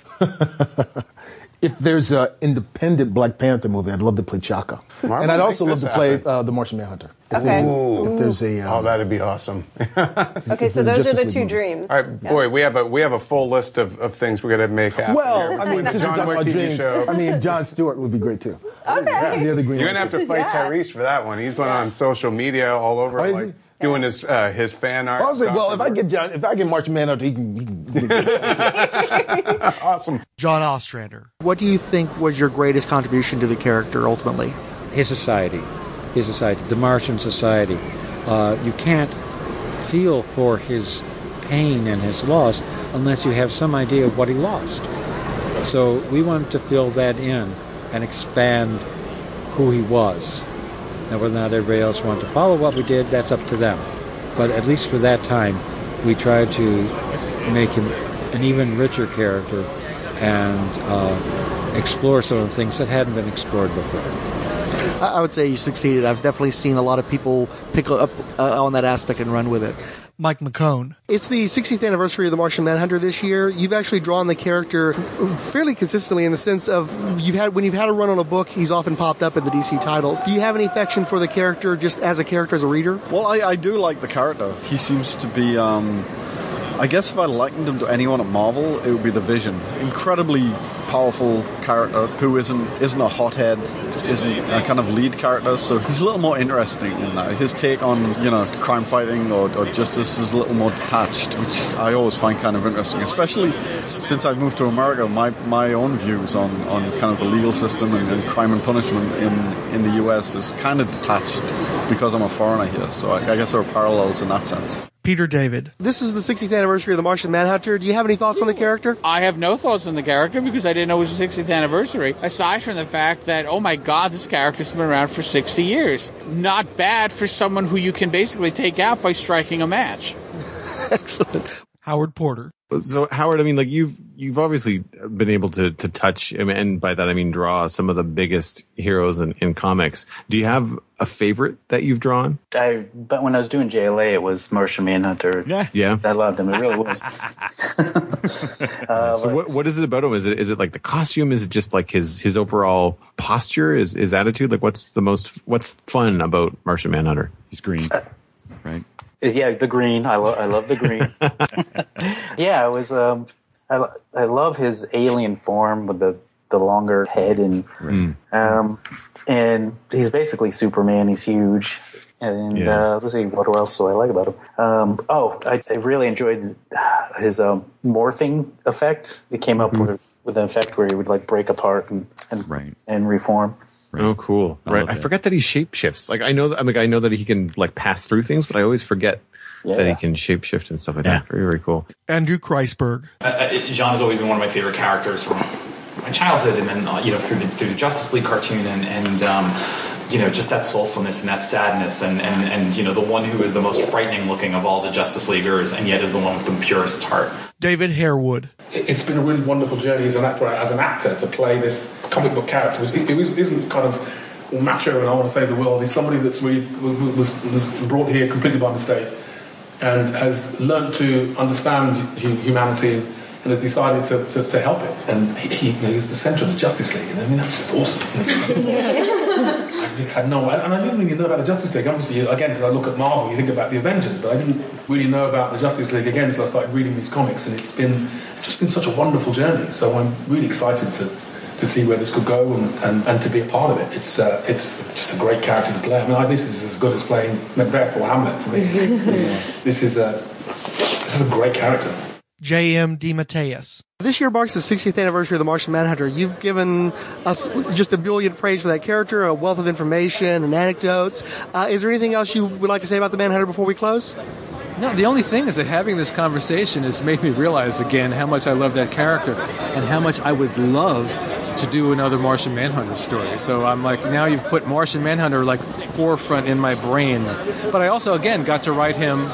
if there's an independent Black Panther movie, I'd love to play Chaka. Marvel, and I'd also love this to play happen. uh, The Martian Manhunter. If Okay. there's a- Ooh. if there's a... Uh, oh, that'd be awesome. Okay, so those are the two dreams. All right, boy, we have a we have a full list of, of things we're going to make happen. Well, here. I mean, The since we're John talking Wick about T V dreams, show. I mean, Jon Stewart would be great, too. Okay. Yeah, the other Green You're going to have to fight Yeah. Tyrese for that one. He's been on social media all over, Oh, is like he? doing his uh, his fan art. I was like, stuff. well, if I get John, if I get Martian Manhunter, he can... He can awesome. John Ostrander. What do you think was your greatest contribution to the character ultimately? His society, his society, the Martian society. Uh, you can't feel for his pain and his loss unless you have some idea of what he lost. So we wanted to fill that in and expand who he was. Now, whether or not everybody else wanted to follow what we did, that's up to them. But at least for that time, we tried to make him an even richer character and uh, explore some of the things that hadn't been explored before. I I would say you succeeded. I've definitely seen a lot of people pick up uh, on that aspect and run with it. Mike McCone. It's the sixtieth anniversary of The Martian Manhunter this year. You've actually drawn the character fairly consistently in the sense of you've had when you've had a run on a book, he's often popped up in the D C titles. Do you have any affection for the character just as a character, as a reader? Well, I, I do like the character. He seems to be, um, I guess if I likened him to anyone at Marvel, it would be the Vision. Incredibly powerful character who isn't isn't a hothead, isn't a kind of lead character, so he's a little more interesting in that. His take on, you know, crime fighting or, or justice is a little more detached, which I always find kind of interesting, especially since I've moved to America. My my own views on, on kind of the legal system and, and crime and punishment in, in the U S is kind of detached because I'm a foreigner here, so I, I guess there are parallels in that sense. Peter David. This is the sixtieth anniversary of The Martian Manhunter. Do you have any thoughts on the character? I have no thoughts on the character because I didn't know it was the sixtieth anniversary, aside from the fact that, oh my god, this character's been around for sixty years. Not bad for someone who you can basically take out by striking a match. Excellent. Howard Porter. So Howard, I mean, like you've you've obviously been able to to touch, I mean, and by that I mean draw some of the biggest heroes in, in comics. Do you have a favorite that you've drawn? I but when I was doing J L A, it was Martian Manhunter. Yeah, yeah. I loved him. It really was. uh, so what what is it about him? Is it is it like the costume? Is it just like his his overall posture? Is his attitude? Like what's the most what's fun about Martian Manhunter? He's green, right? Yeah, the green. I love. I love the green. Yeah, it was. Um, I I love his alien form with the, the longer head and Mm. um, and he's basically Superman. He's huge. And Yeah. uh, let's see, what else do I like about him? Um, oh, I, I really enjoyed his um, morphing effect. It came up Mm-hmm. with, with an effect where he would like break apart and and, right. and reform. Oh, cool! I Right, love I that. forget that he shapeshifts. Like I know that I mean I know that he can like pass through things, but I always forget Yeah. that he can shapeshift and stuff like that. Very very cool. Andrew Kreisberg. Uh, uh, Jean has always been one of my favorite characters from my childhood, and then uh, you know through the, through the Justice League cartoon, and and um, you know just that soulfulness and that sadness, and, and and you know the one who is the most frightening looking of all the Justice Leaguers, and yet is the one with the purest heart. David Harewood. It- It's been a really wonderful journey as an actor, as an actor to play this comic book character, which it, it was, isn't kind of macho and I want to save the world. He's somebody that's really was was brought here completely by mistake and has learned to understand hu- humanity and has decided to, to, to help it. And he, he, you know, he's the centre of the Justice League, and I mean that's just awesome. I just had no, and I didn't really know about the Justice League. Obviously, again, because I look at Marvel, you think about the Avengers, but I didn't really know about the Justice League again until I started reading these comics, and it's been it's just been such a wonderful journey. So I'm really excited to to see where this could go and, and, and to be a part of it. It's uh, it's just a great character to play. I mean, like, this is as good as playing Macbeth or Hamlet to me. It's, this is a this is a great character. J M DeMatteis. This year marks the sixtieth anniversary of The Martian Manhunter. You've given us just a billion praise for that character, a wealth of information and anecdotes. Uh, is there anything else you would like to say about the Manhunter before we close? No, the only thing is that having this conversation has made me realize again how much I love that character and how much I would love to do another Martian Manhunter story. So I'm like, now you've put Martian Manhunter like forefront in my brain. But I also, again, got to write him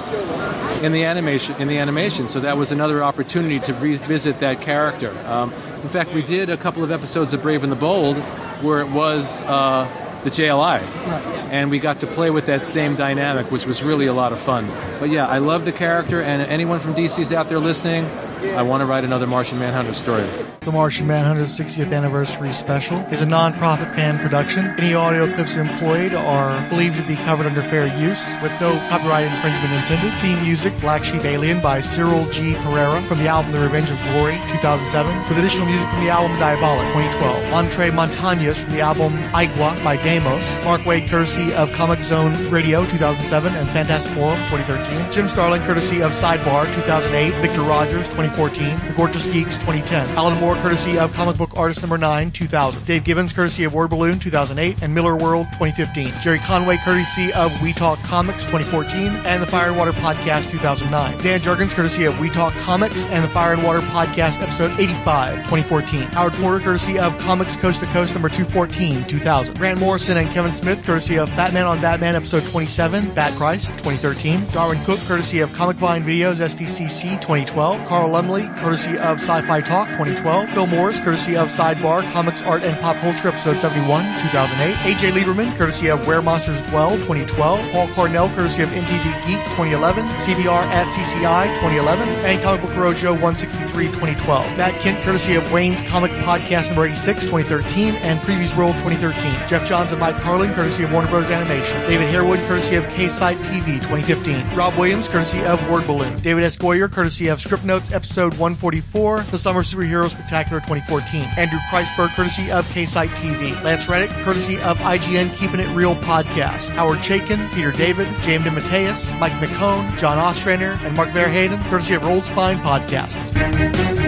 in the animation. In the animation, so that was another opportunity to revisit that character. Um, in fact, we did a couple of episodes of Brave and the Bold where it was uh, the J L I, and we got to play with that same dynamic, which was really a lot of fun. But yeah, I love the character, and anyone from D C's out there listening, I want to write another Martian Manhunter story. The Martian Manhunter sixtieth Anniversary Special is a non-profit fan production. Any audio clips employed are believed to be covered under fair use, with no copyright infringement intended. Theme music, Black Sheep Alien by Cyril G. Pereira from the album The Revenge of Glory, two thousand seven, with additional music from the album Diabolic, twenty twelve. Andre Montañez from the album Igua by Demos. Mark Wade, courtesy of Comic Zone Radio, two thousand seven, and Fantastic Forum, twenty thirteen. Jim Starlin, courtesy of Sidebar, two thousand eight. Victor Rogers, twenty fourteen. The Gorgeous Geeks, twenty ten. Alan Moore, courtesy of Comic Book Artist Number nine, two thousand. Dave Gibbons, courtesy of Word Balloon, two thousand eight. And Miller World, twenty fifteen. Jerry Conway, courtesy of We Talk Comics, twenty fourteen. And the Fire and Water Podcast, two thousand nine. Dan Jurgens, courtesy of We Talk Comics and the Fire and Water Podcast, episode eighty-five, twenty fourteen. Howard Porter, courtesy of Comics Coast to Coast, number two fourteen, two thousand. Grant Morrison and Kevin Smith, courtesy of Batman on Batman, episode twenty-seven, Bat Christ, twenty thirteen. Darwin Cook, courtesy of Comic Vine Videos, S D C C, twenty twelve. Carl Lumley, courtesy of Sci-Fi Talk, twenty twelve. Phil Morris, courtesy of Sidebar, Comics, Art, and Pop Culture, episode seventy-one, two thousand eight. A J Lieberman, courtesy of Where Monsters Dwell, twenty twelve. Paul Cornell, courtesy of M T V Geek, twenty eleven. C B R at C C I, twenty eleven. And Comic Book Rojo, one sixty-three, twenty twelve. Matt Kent, courtesy of Wayne's Comic Podcast, number eighty-six, twenty thirteen. And Previews World, twenty thirteen. Jeff Johns and Mike Carlin, courtesy of Warner Bros. Animation. David Harewood, courtesy of K-Site T V, twenty fifteen. Rob Williams, courtesy of Word Balloon. David S. Goyer, courtesy of Script Notes, episode one forty-four. The Summer Superhero Spectacular, twenty fourteen. Andrew Kreisberg, courtesy of K-Site T V. Lance Reddick, courtesy of I G N Keeping It Real Podcast. Howard Chaykin, Peter David, James DeMatteis, Mike McCone, John Ostrander, and Mark Verheyden, courtesy of Rolled Spine Podcasts.